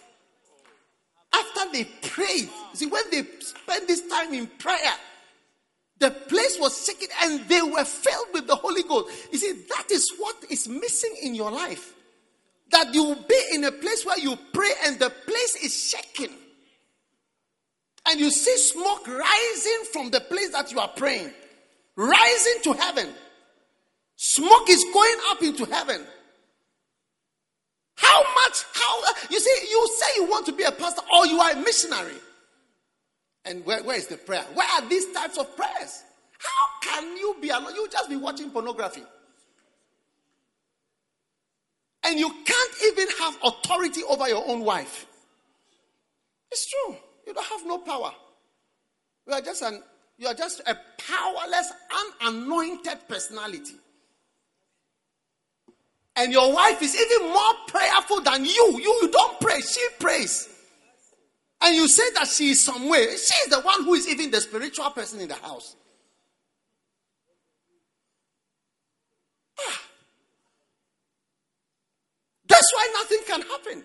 after they prayed. You see, when they spent this time in prayer, the place was shaken and they were filled with the Holy Ghost. You see, that is what is missing in your life. That you will be in a place where you pray and the place is shaking. And you see smoke rising from the place that you are praying. Rising to heaven. Smoke is going up into heaven. You see, you say you want to be a pastor or you are a missionary. And where is the prayer? Where are these types of prayers? How can you be alone? You just be watching pornography. And you can't even have authority over your own wife. It's true. You don't have no power. You are just a powerless, unanointed personality. And your wife is even more prayerful than you. You don't pray, she prays. And you say that she is somewhere. She is the one who is even the spiritual person in the house. That's why nothing can happen.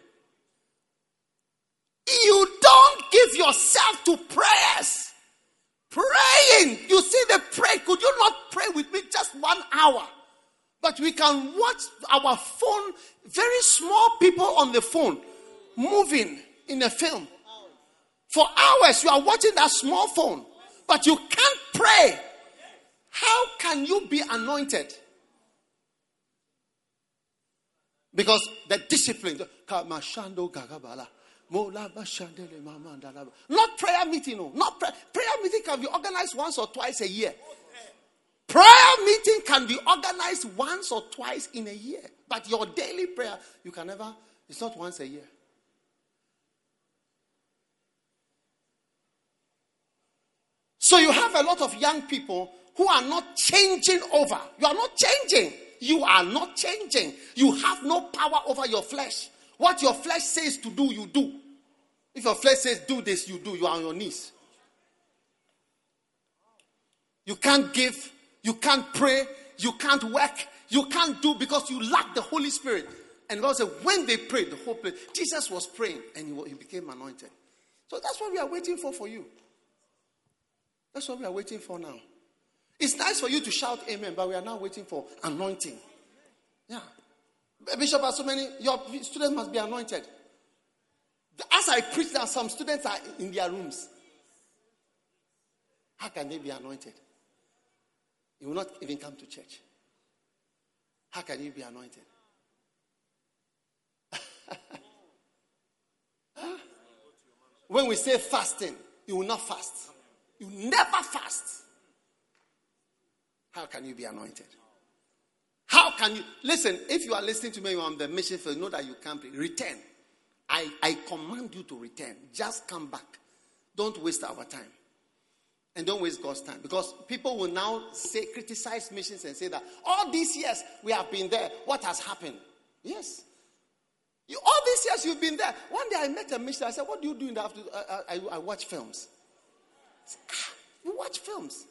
You don't give yourself to prayers. Praying. You see the prayer. Could you not pray with me just 1 hour? But we can watch our phone, very small people on the phone, moving in a film. For hours, you are watching that small phone, but you can't pray. How can you be anointed? Because the discipline. Not prayer meeting. No. Not prayer meeting can be organized once or twice a year. Prayer meeting can be organized once or twice in a year. But your daily prayer, you can never, it's not once a year. So you have a lot of young people who are not changing over. You are not changing. You are not changing. You have no power over your flesh. What your flesh says to do, you do. If your flesh says do this, you do. You are on your knees. You can't give. You can't pray. You can't work. You can't do because you lack the Holy Spirit. And God said, when they prayed, the whole place, Jesus was praying and he became anointed. So that's what we are waiting for you. That's what we are waiting for now. It's nice for you to shout amen, but we are now waiting for anointing. Yeah. Bishop has so many, your students must be anointed. As I preach now, some students are in their rooms. How can they be anointed? You will not even come to church. How can you be anointed? When we say fasting, you will not fast. You never fast. How can you be anointed? How can you? Listen, if you are listening to me, you are on the mission field, know that you can't be. Return. I command you to return. Just come back. Don't waste our time. And don't waste God's time. Because people will now criticize missions and say that all these years we have been there. What has happened? Yes. All these years you've been there. One day I met a missionary. I said, what do you do in the afternoon? I watch films. Said, you watch films?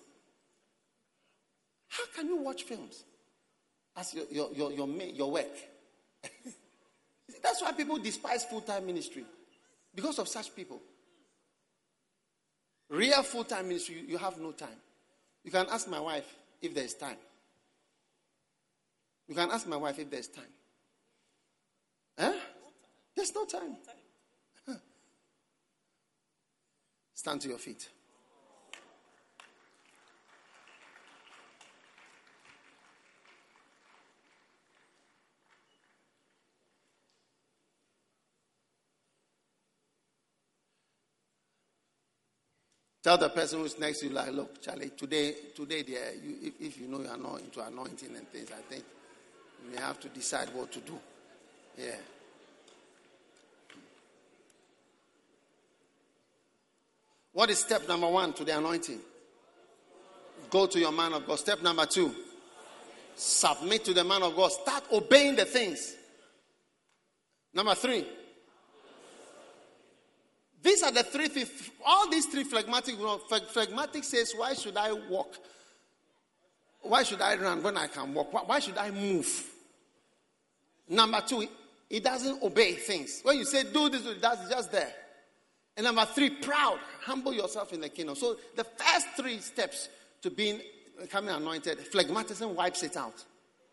How can you watch films as your work? That's why people despise full-time ministry. Because of such people. Real full-time ministry, you have no time. You can ask my wife if there's time. You can ask my wife if there's time. Huh? There's no time. Stand to your feet. Tell the person who's next to you, like, look, Charlie, today, if you know you are not into anointing and things, I think you may have to decide what to do. Yeah. What is step number 1 to the anointing? Go to your man of God. Step number 2, submit to the man of God. Start obeying the things. Number 3, these are the 3 things. All these 3 phlegmatic. Phlegmatic says, why should I walk? Why should I run when I can walk? Why should I move? Number 2, he doesn't obey things. When you say do this, it's just there. And number 3, proud. Humble yourself in the kingdom. So the first 3 steps to becoming anointed, phlegmatism wipes it out.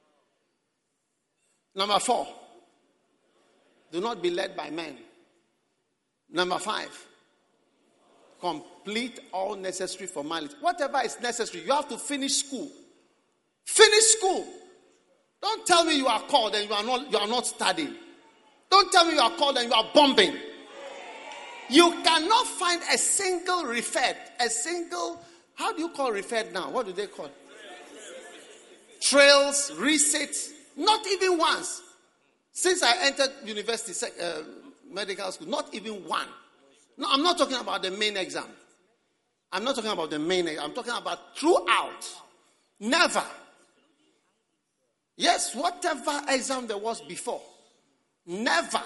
Number 4, do not be led by men. Number 5, complete all necessary formalities. Whatever is necessary, you have to finish school. Finish school. Don't tell me you are called and you are not studying. Don't tell me you are called and you are bombing. You cannot find a single referred, how do you call referred now? What do they call? Trails, receipts, not even once. Since I entered university, medical school, not even one. No, I'm not talking about the main exam. I'm talking about throughout. Never. Yes, whatever exam there was before. Never.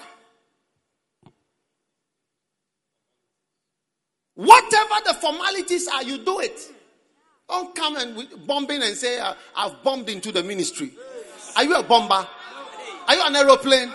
Whatever the formalities are, you do it. Don't come and bombing and say, I've bombed into the ministry. Are you a bomber? Are you an aeroplane?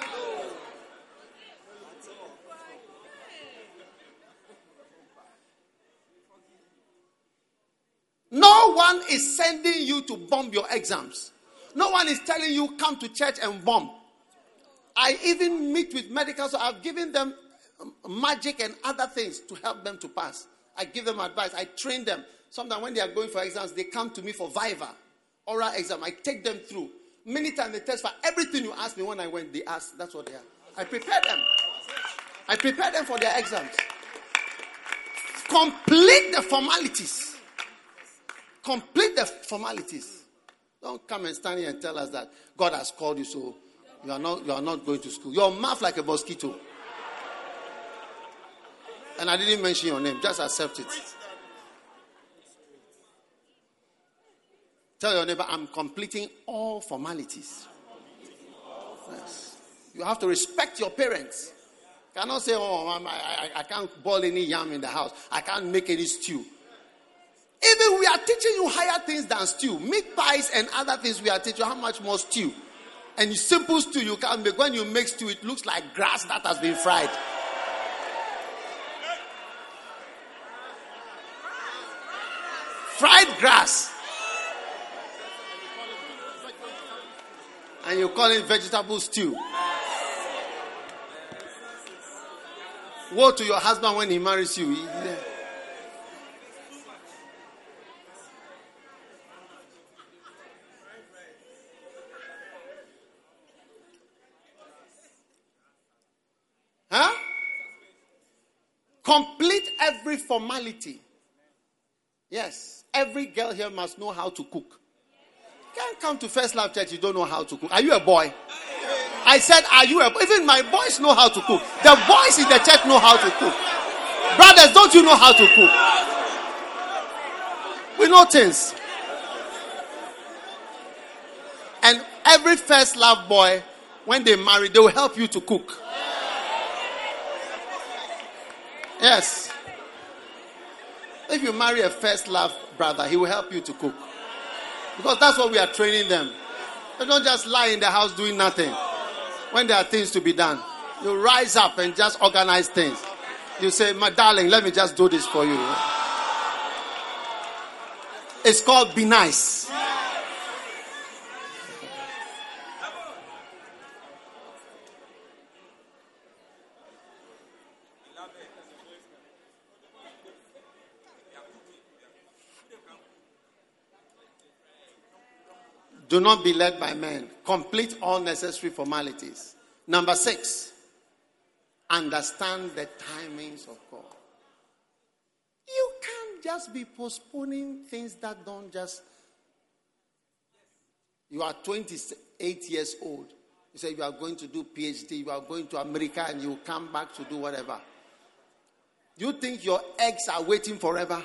No one is sending you to bomb your exams. No one is telling you come to church and bomb. I even meet with medicals. So I've given them magic and other things to help them to pass. I give them advice. I train them. Sometimes when they are going for exams, they come to me for Viva, oral exam. I take them through. Many times they test for everything you asked me when I went. They asked. That's what they are. I prepare them. I prepare them for their exams. Complete the formalities. Complete the formalities. Don't come and stand here and tell us that God has called you, so you are not going to school. Your mouth like a mosquito. And I didn't mention your name. Just accept it. Tell your neighbor, I'm completing all formalities. Yes. You have to respect your parents. You cannot say, I can't boil any yam in the house. I can't make any stew. Even we are teaching you higher things than stew. Meat pies and other things we are teaching you, how much more stew. And simple stew you can't make. When you make stew, it looks like grass that has been fried. Fried grass. And you call it vegetable stew. Woe to your husband when he marries you. Huh? Complete every formality. Yes. Every girl here must know how to cook. You can't come to First Love Church, you don't know how to cook. Are you a boy? I said, are you a boy? Even my boys know how to cook. The boys in the church know how to cook. Brothers, don't you know how to cook? We know things. And every First Love boy, when they marry, they will help you to cook. Yes. If you marry a First Love brother, he will help you to cook. Because that's what we are training them. They don't just lie in the house doing nothing. When there are things to be done, you rise up and just organize things. You say, my darling, let me just do this for you. It's called be nice. Do not be led by men. Complete all necessary formalities. Number 6, understand the timings of God. You can't just be postponing things that don't just... You are 28 years old. You say you are going to do PhD, you are going to America, and you come back to do whatever. You think your eggs are waiting forever?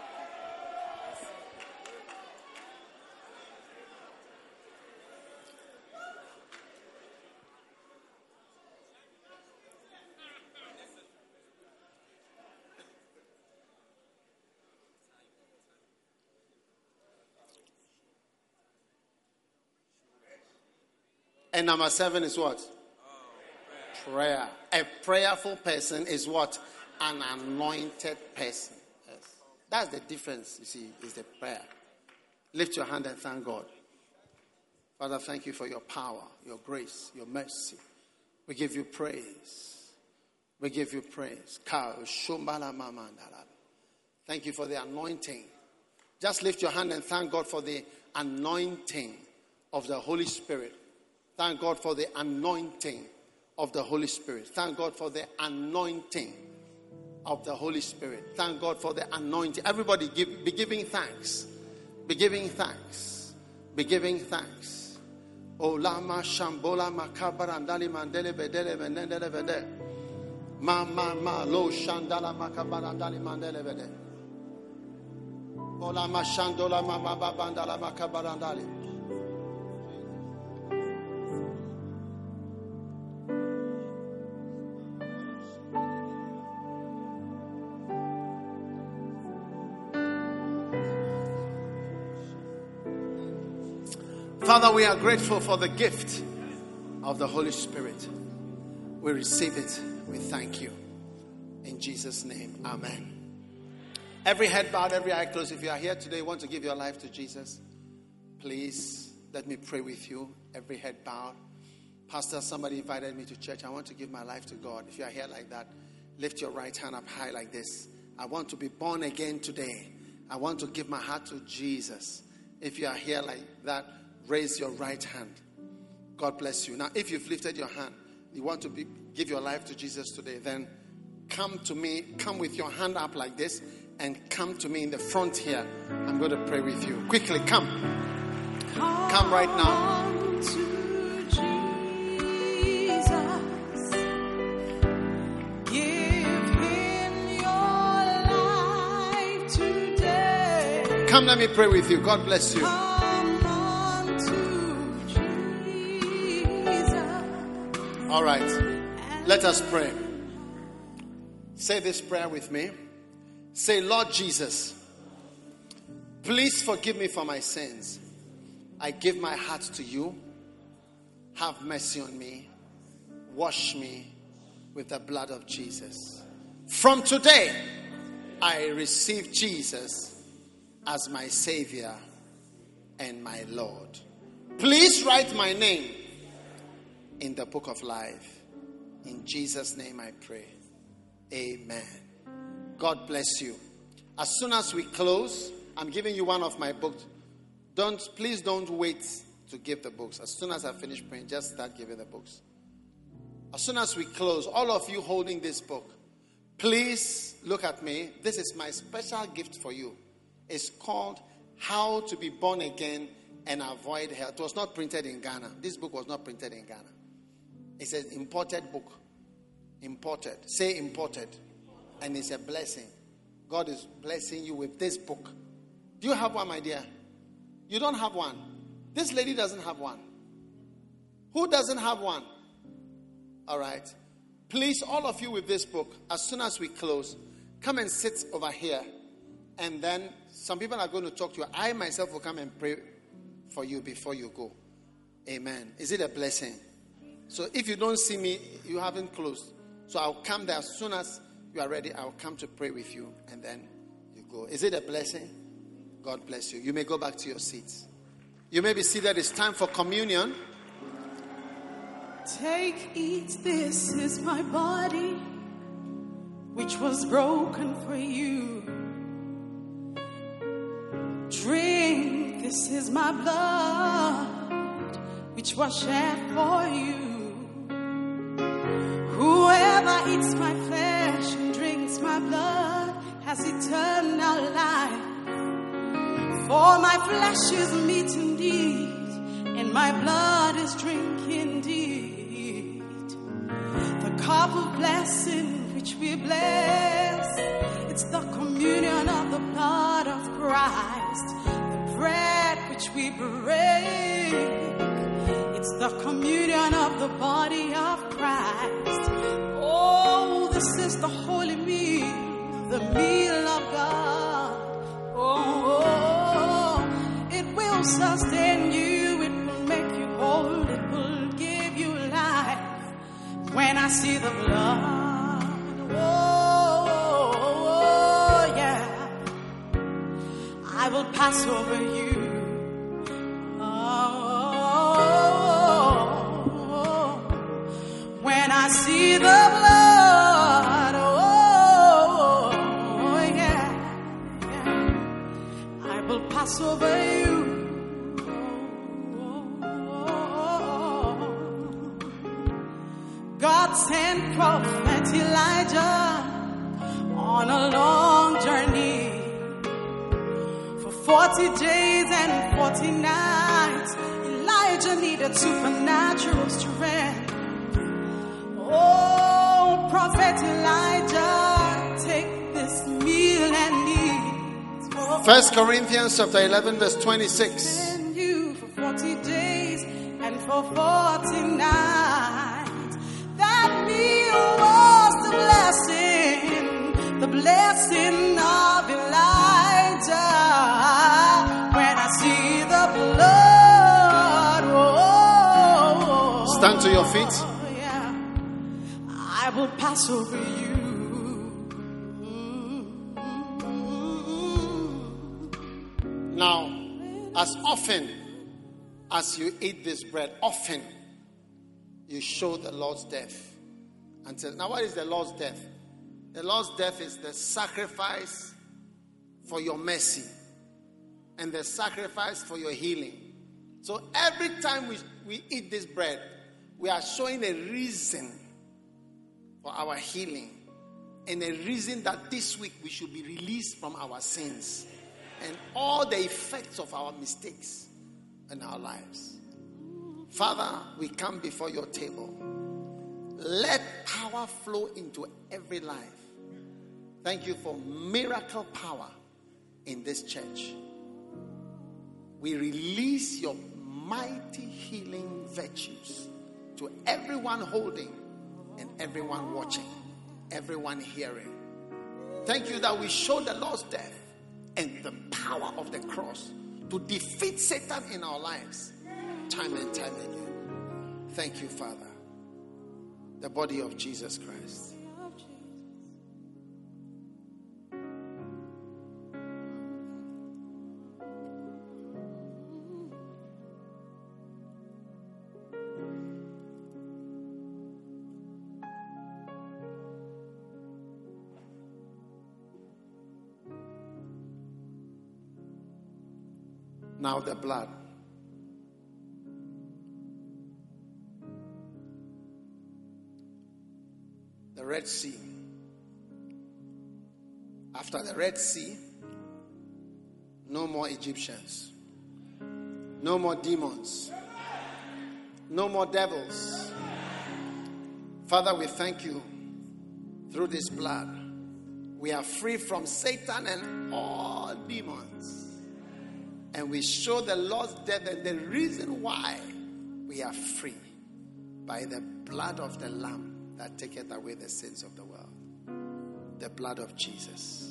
And number 7 is what? Prayer. A prayerful person is what? An anointed person. Yes. That's the difference, you see, is the prayer. Lift your hand and thank God. Father, thank you for your power, your grace, your mercy. We give you praise. We give you praise. Thank you for the anointing. Just lift your hand and thank God for the anointing of the Holy Spirit. Thank God for the anointing of the Holy Spirit. Thank God for the anointing of the Holy Spirit. Thank God for the anointing. Everybody be giving thanks. Be giving thanks. Be giving thanks. O lama shambola makabarandali mandele bedele vendele vede. Ma lo shandala makabarandali mandele vede. O lama shandola mama babandala makabarandali. Father, we are grateful for the gift of the Holy Spirit. We receive it. We thank you. In Jesus' name, amen. Every head bowed, every eye closed. If you are here today, want to give your life to Jesus, please let me pray with you. Every head bowed. Pastor, somebody invited me to church. I want to give my life to God. If you are here like that, lift your right hand up high like this. I want to be born again today. I want to give my heart to Jesus. If you are here like that, raise your right hand. God bless you. Now, if you've lifted your hand, you want to give your life to Jesus today, then come to me. Come with your hand up like this and come to me in the front here. I'm going to pray with you. Quickly, come. Come right now. To Jesus. Give him your life today. Come, let me pray with you. God bless you. All right, let us pray. Say this prayer with me. Say, Lord Jesus, please forgive me for my sins. I give my heart to you. Have mercy on me. Wash me with the blood of Jesus. From today, I receive Jesus as my Savior and my Lord. Please write my name in the book of life. In Jesus' name I pray. Amen. God bless you. As soon as we close, I'm giving you one of my books. Please don't wait to give the books. As soon as I finish praying, just start giving the books. As soon as we close, all of you holding this book, please look at me. This is my special gift for you. It's called How to Be Born Again and Avoid Hell. It was not printed in Ghana. This book was not printed in Ghana. It's an imported book. Imported. Say imported. And it's a blessing. God is blessing you with this book. Do you have one, my dear? You don't have one. This lady doesn't have one. Who doesn't have one? All right. Please, all of you with this book, as soon as we close, come and sit over here. And then some people are going to talk to you. I myself will come and pray for you before you go. Amen. Is it a blessing? So if you don't see me, you haven't closed. So I'll come there as soon as you are ready. I'll come to pray with you and then you go. Is it a blessing? God bless you. You may go back to your seats. You may be seated. It's time for communion. Take, eat, this is my body, which was broken for you. Drink, this is my blood, which was shed for you. Whoever eats my flesh and drinks my blood has eternal life. For my flesh is meat indeed, and my blood is drink indeed. The cup of blessing which which we bless. It's the communion of the blood of Christ, the bread which we break. It's the communion of the body of Christ. Oh, this is the holy meal, the meal of God. Oh, it will sustain you, it will make you whole, it will give you life. When I see the blood, oh, yeah, I will pass over you. Oh, when I see the blood, oh, yeah, I will pass over you. God sent Prophet Elijah on a long journey for 40 days and 40 nights. Elijah needed supernatural strength. Oh, Prophet Elijah, take this meal and eat. 1 Corinthians chapter 11 verse 26. Send you for 40 days and for 40 nights. That meal was the blessing of Elijah. When I see the blood, oh, stand to your feet. Yeah, I will pass over you. Now, as often as you eat this bread, often you show the Lord's death. Until now, what is the Lord's death? The Lord's death is the sacrifice for your mercy and the sacrifice for your healing. So every time we eat this bread, we are showing a reason for our healing and a reason that this week we should be released from our sins and all the effects of our mistakes in our lives. Father, we come before your table. Let power flow into every life. Thank you for miracle power in this church. We release your mighty healing virtues to everyone holding and everyone watching, everyone hearing. Thank you that we show the Lord's death and the power of the cross to defeat Satan in our lives time and time again. Thank you, Father. The body of Jesus Christ. Now the blood. The Red Sea. After the Red Sea, no more Egyptians. No more demons. No more devils. Father, we thank you. Through this blood, we are free from Satan and all demons. And we show the Lord's death and the reason why we are free by the blood of the Lamb that taketh away the sins of the world. The blood of Jesus.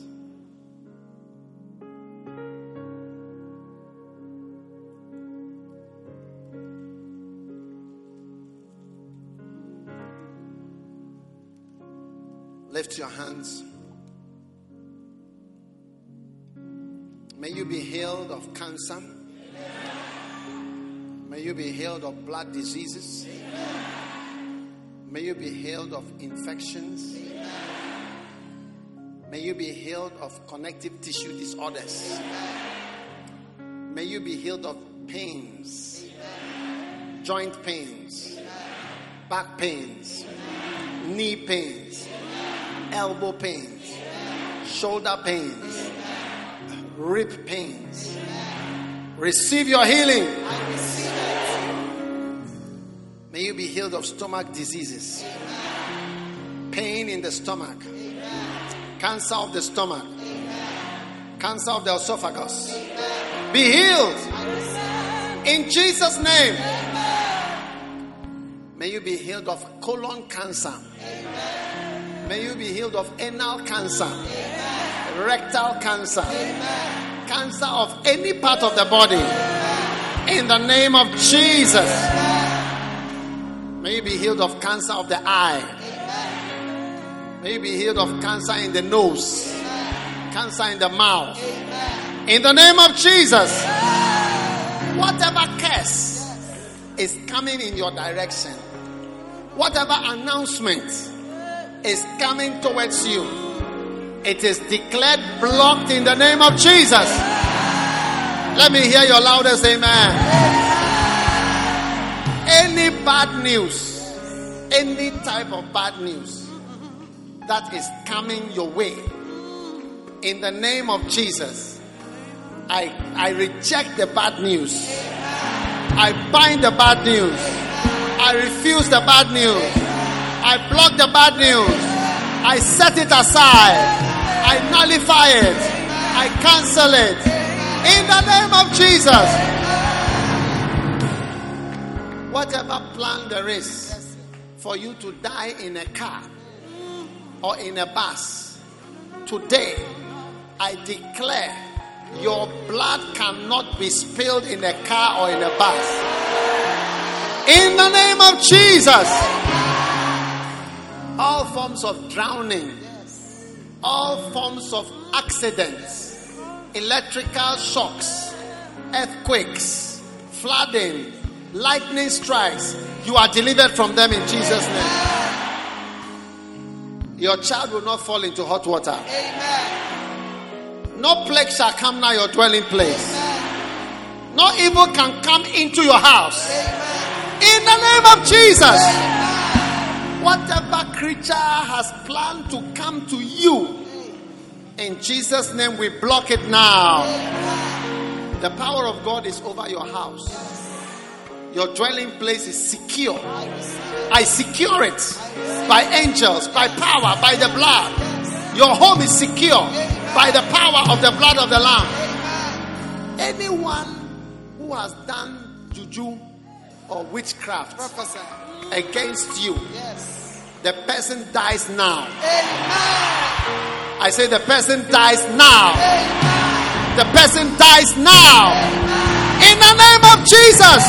Lift your hands. May you be healed of cancer. May you be healed of blood diseases. May you be healed of infections. May you be healed of connective tissue disorders. May you be healed of pains, joint pains, back pains, knee pains, elbow pains, shoulder pains, rib pains. Receive your healing. May you be healed of stomach diseases, pain in the stomach, cancer of the stomach, cancer of the esophagus, be healed in Jesus' name. May you be healed of colon cancer. May you be healed of anal cancer, rectal cancer, cancer of any part of the body. In the name of Jesus. May you be healed of cancer of the eye. May you be healed of cancer in the nose, cancer in the mouth. In the name of Jesus. Whatever curse is coming in your direction, whatever announcement is coming towards you, it is declared blocked in the name of Jesus. Let me hear your loudest amen. Any bad news, any type of bad news that is coming your way, in the name of Jesus, I reject the bad news. I bind the bad news. I refuse the bad news. I block the bad news. I set it aside. I nullify it. I cancel it. In the name of Jesus. Whatever plan there is for you to die in a car or in a bus, today I declare your blood cannot be spilled in a car or in a bus. In the name of Jesus. All forms of drowning, all forms of accidents, electrical shocks, earthquakes, flooding, lightning strikes, you are delivered from them in Jesus' name. Your child will not fall into hot water. No plague shall come nigh your dwelling place. No evil can come into your house. In the name of Jesus. Whatever creature has planned to come to you, in Jesus' name we block it now. The power of God is over your house. Your dwelling place is secure. I secure it by angels, by power, by the blood. Your home is secure by the power of the blood of the Lamb. Anyone who has done juju or witchcraft against you, the person dies now. I say the person dies now. The person dies now. In the name of Jesus.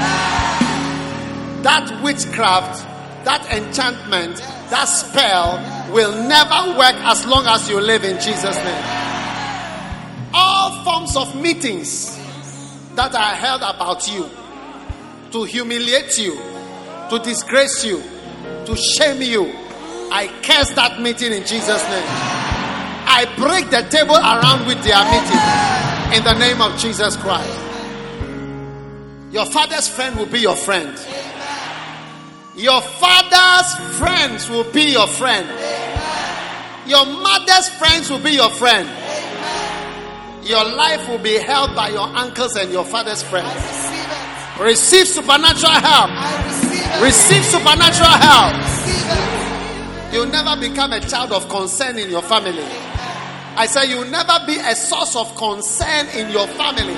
That witchcraft, that enchantment, that spell will never work as long as you live in Jesus' name. All forms of meetings that are held about you to humiliate you, to disgrace you, to shame you, I curse that meeting in Jesus' name. I break the table around which they are meeting in the name of Jesus Christ. Your father's friend will be your friend. Your father's friends will be your friend. Your mother's friends will be your friend. Your life will be held by your uncles and your father's friends. Receive supernatural help. Receive supernatural help. You'll never become a child of concern in your family. I say you'll never be a source of concern in your family.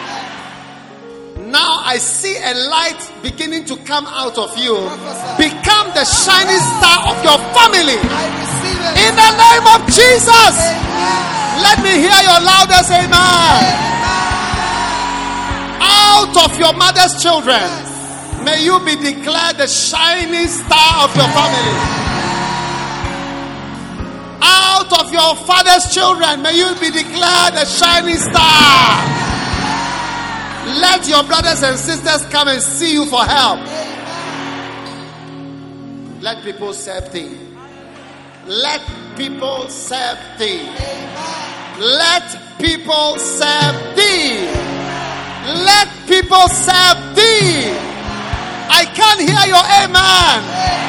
Now I see a light beginning to come out of you. Become the shining star of your family. In the name of Jesus. Let me hear your loudest amen. Out of your mother's children, may you be declared the shining star of your family. Out of your father's children, may you be declared a shining star. Let your brothers and sisters come and see you for help. Let people serve thee. Let people serve thee. Let people serve thee. Let people serve thee. I can't hear your amen.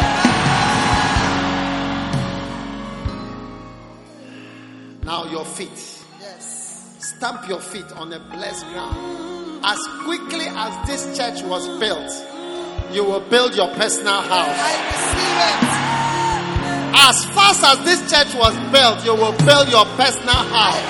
Now your feet. Stamp your feet on a blessed ground. As quickly as this church was built, you will build your personal house. As fast as this church was built, you will build your personal house.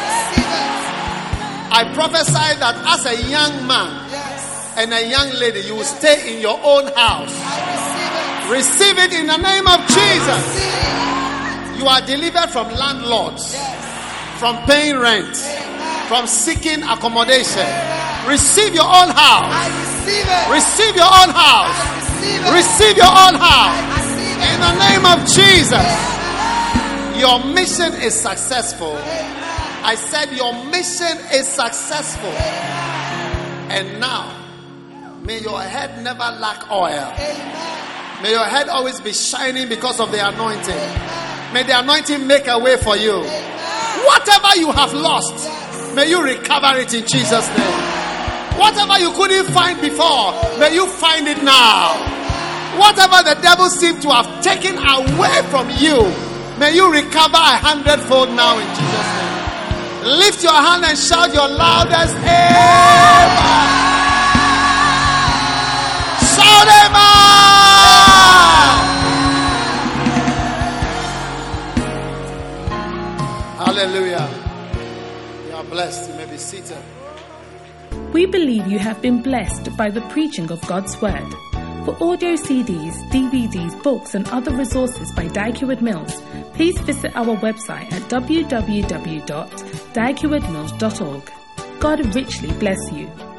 I prophesy that as a young man and a young lady, you will stay in your own house. Receive it in the name of Jesus. You are delivered from landlords, from paying rent, from seeking accommodation. Receive your own house. Receive your own house. Receive your own house. In the name of Jesus. Your mission is successful. I said your mission is successful. And now, may your head never lack oil. May your head always be shining because of the anointing. May the anointing make a way for you. Whatever you have lost, may you recover it in Jesus' name. Whatever you couldn't find before, may you find it now. Whatever the devil seemed to have taken away from you, may you recover 100-fold now in Jesus' name. Lift your hand and shout your loudest amen. Shout amen. Hallelujah. You are blessed. You may be seated. We believe you have been blessed by the preaching of God's Word. For audio CDs, DVDs, books and other resources by Dag Heward-Mills, please visit our website at www.daghewardmills.org. God richly bless you.